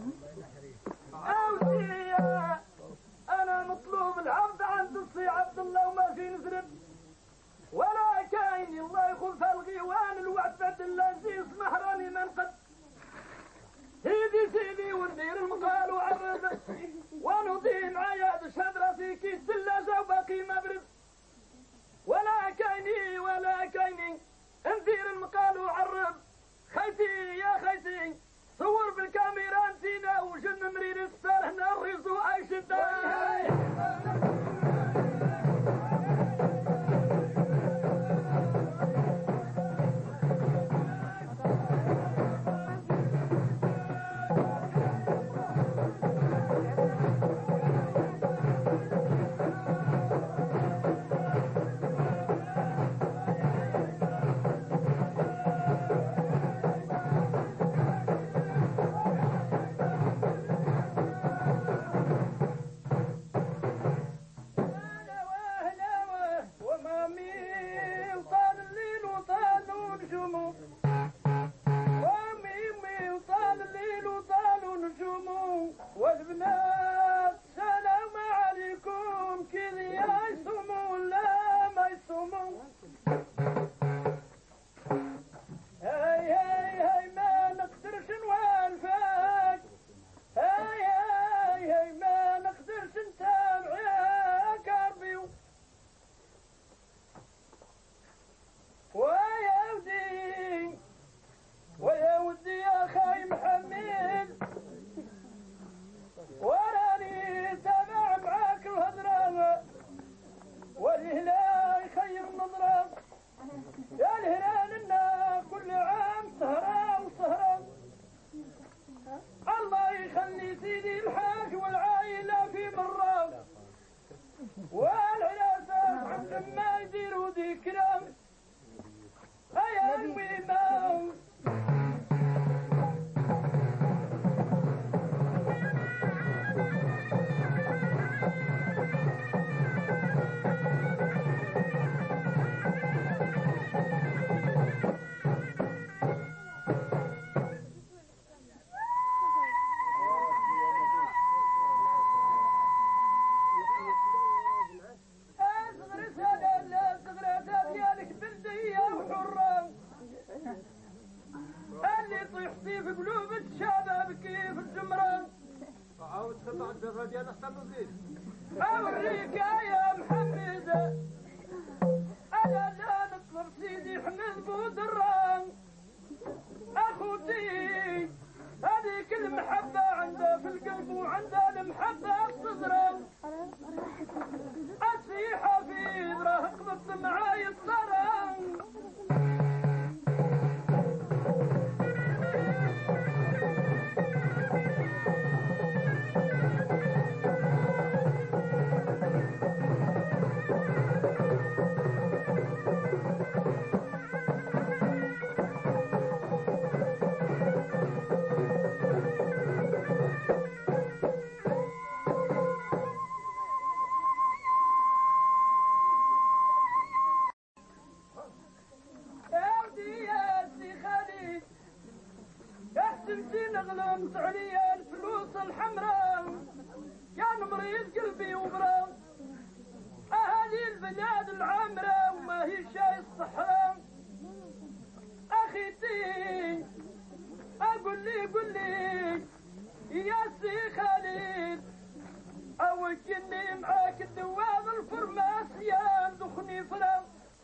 أوصية أنا مطلوب العبد عند الصي عبد الله وما في نزرب ولا كاين الله يخلف الغيوان الوعد بدل العزيز مهراني من قد سيدي سيدي وندير المقال وعرض ونضي معايا بشهد راسي كيس ثلاجة وباقي مبرد ولا كايني ولا كايني ندير المقال وعرض خيتي يا خيتي صور بالكاميرا نسينا وجن مرير الستار هنا الريزو عايش الدار يحصي في قلوب الشباب كيف الجمرة. عاود تقطع الدفا ديال حتى نزيد. أوريك يا محمد أنا لا نطلب سيدي حمد بودران أخوتي هذيك المحبة عندها في القلب وعندها المحبة في الصدر. أسي حفيظ راه قبضت معاي الصرام. غلمت عليا الفلوس الحمراء كان مريض قلبي وبرا. اهالي البلاد العامرة وما هي شاي الصحراء. اخيتي اقول لي قول لي يا سي خالد اوكلني معاك الدواب الفرماسيان دخني فرا.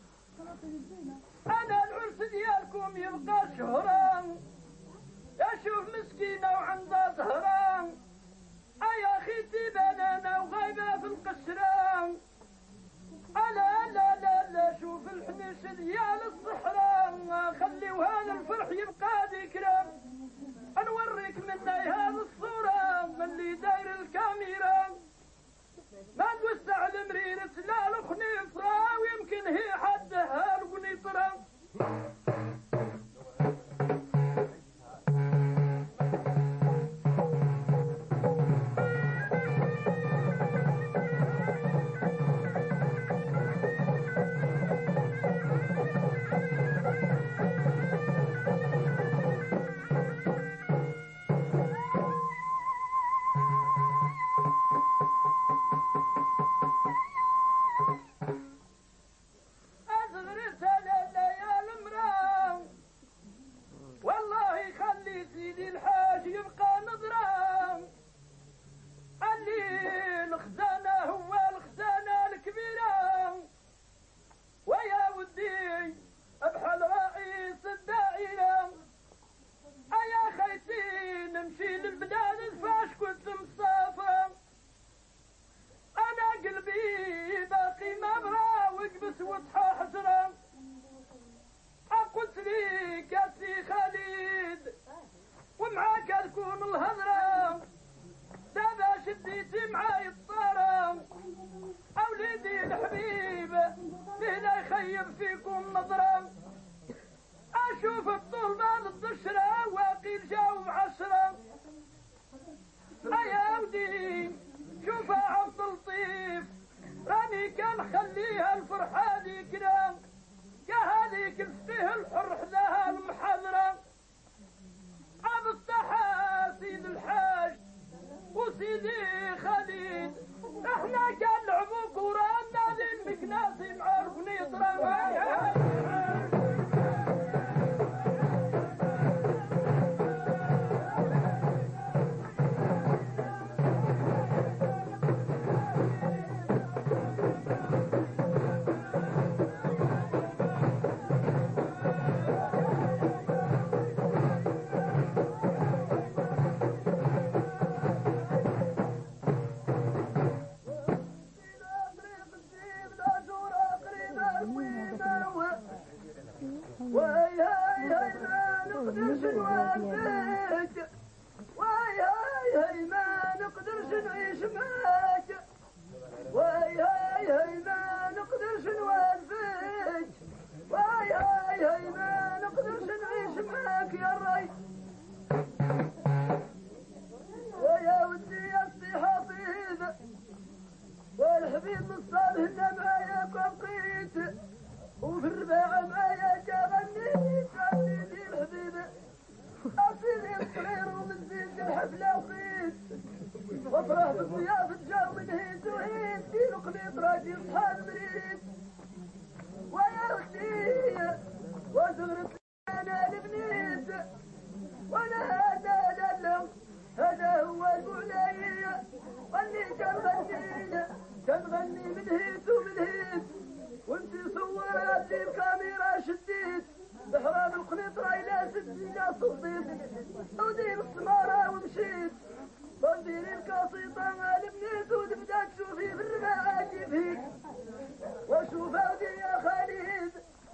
انا العرس ديالكم يبقى شهرا اشوف مسكينة وعندها زهران. اي اخيتي بنانة وغايبة في القشران. الا لا لا لا شوف الحنيش ديال الصحراء خليو هذا الفرح يبقى ذكرى. نوريك مني هذه الصورة من اللي داير الكاميرا. ما نوسع المريرة لا الخنيفرة ويمكن هي حدها القنيطرة. وافرح بالضيافة جو من هيد وهيد دينو قليط راجي صحاب مريد ويا اختي وزغرت انا البنيت وانا هذا دلم هذا هو المعنى اللي تنغني تنغني من هيت ومن هيت وانت صورات الكاميرا شديت بحرام القنيطرة الى سدينا صديت ودير السمارة ومشيت وندير القصيدة مع البنيت وتبدا تشوفي في الرماء اجي فيك واشوف هودي يا خالد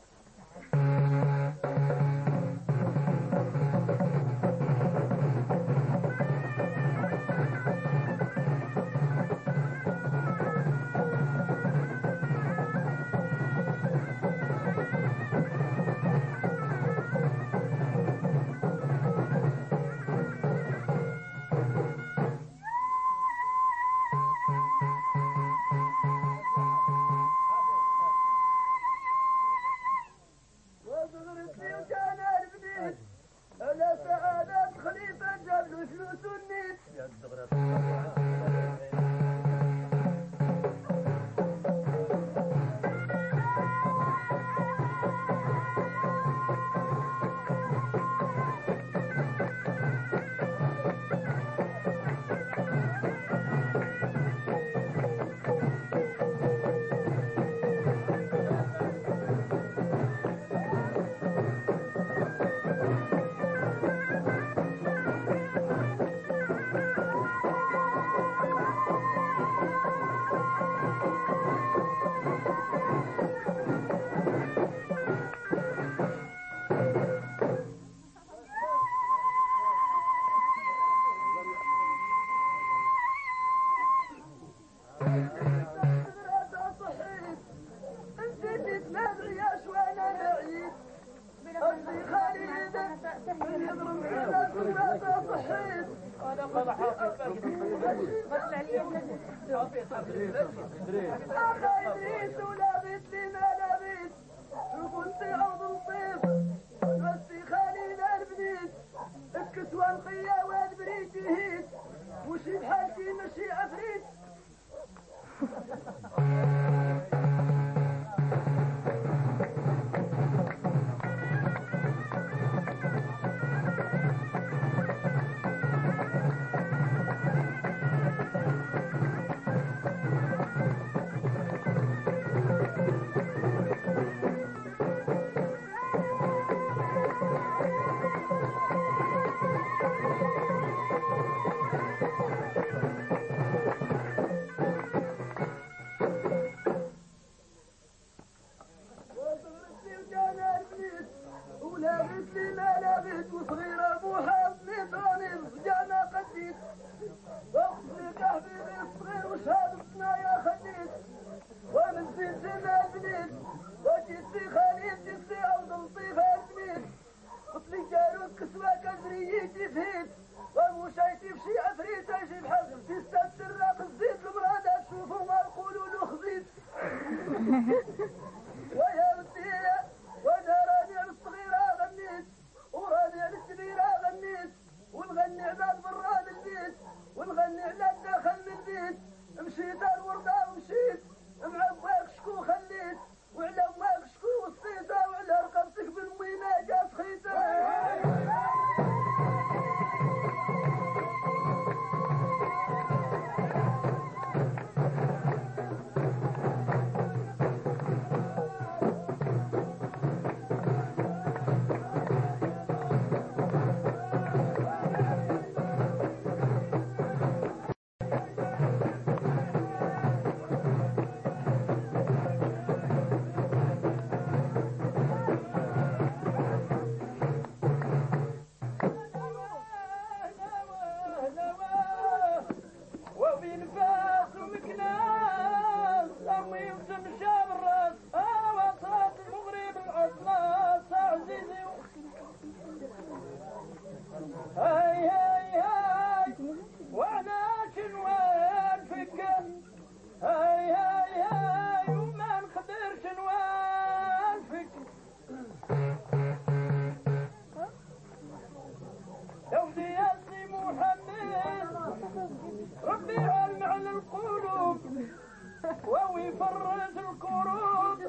ويفرج الكروب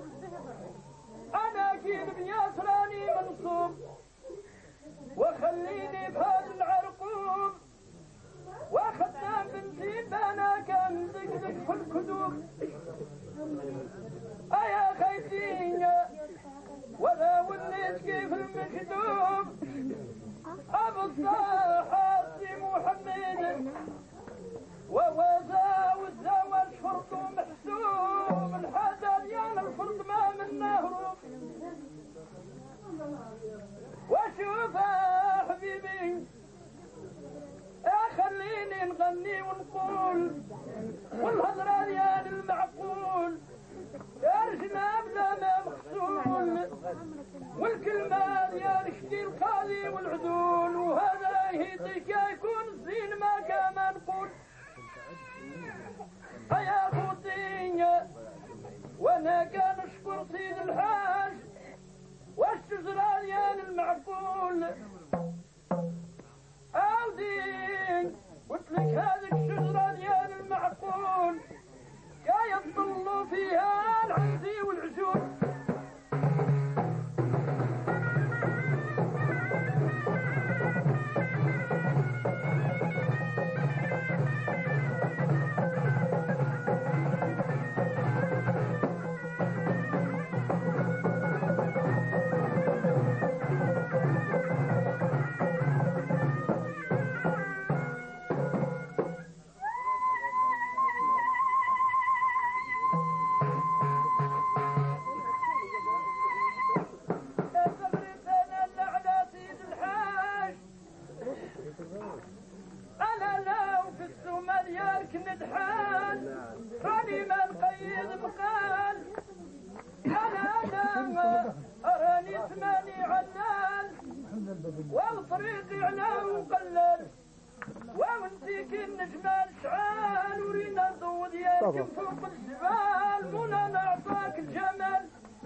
أنا كيد بياسراني منصوب وخليني نغني ونقول والهضرة ديال المعقول يا رجنا بلا ما مغسول والكلمة ديال شتي القاضي والعدول وهذا يهديك يكون الزين ما كما نقول يا خوتي وانا كنشكر سيد الحاج والشجرة ديال المعقول عاودين قلت لك هذيك الشجرة ديال المعقول كا يطلوا فيها العنزي والعجول والطريق على وقلل وانتيك النجمة شعال ورينا الضو ديالك فوق الجبال مولا نعطاك الجمال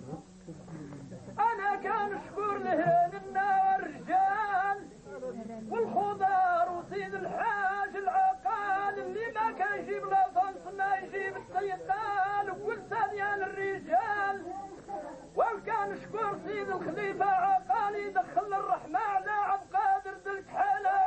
انا كنشكر لهنا الرجال والخضار وسيد الحاج العقال اللي ما كيجيب لا طنس ما يجيب الطيقال وكل ديال الرجال وكنشكر سيد الخليفة عقال يدخل الرحمة على عبد قادر ذلك حالة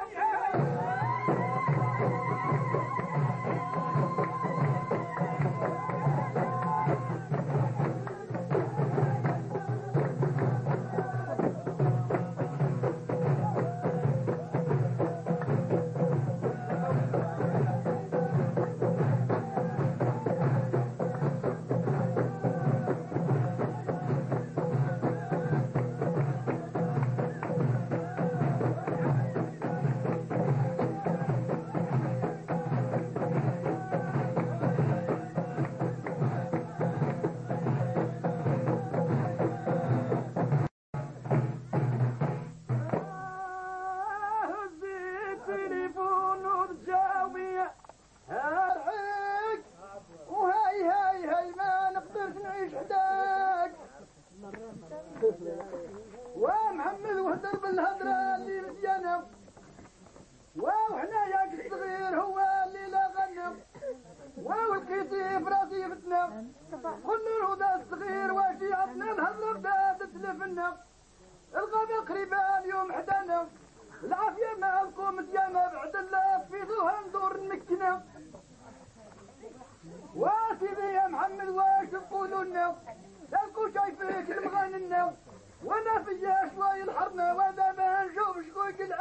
ومحمد وهدر بالهدرة اللي مزيانة وحنا ياك الصغير هو اللي لا غنم والكيتي فراسي فتنا قلنا له ذا الصغير واش يعطنا الهدرة بدات تلفنا الغابة قريبة اليوم حدانا العافية معكم مزيانة بعد الله فيدوها ندور نمكنا واسيدي يا محمد واش تقولوا لنا لكو شايفيك المغنى وانا فيا شوي الحرنا وانا ما نشوف شكون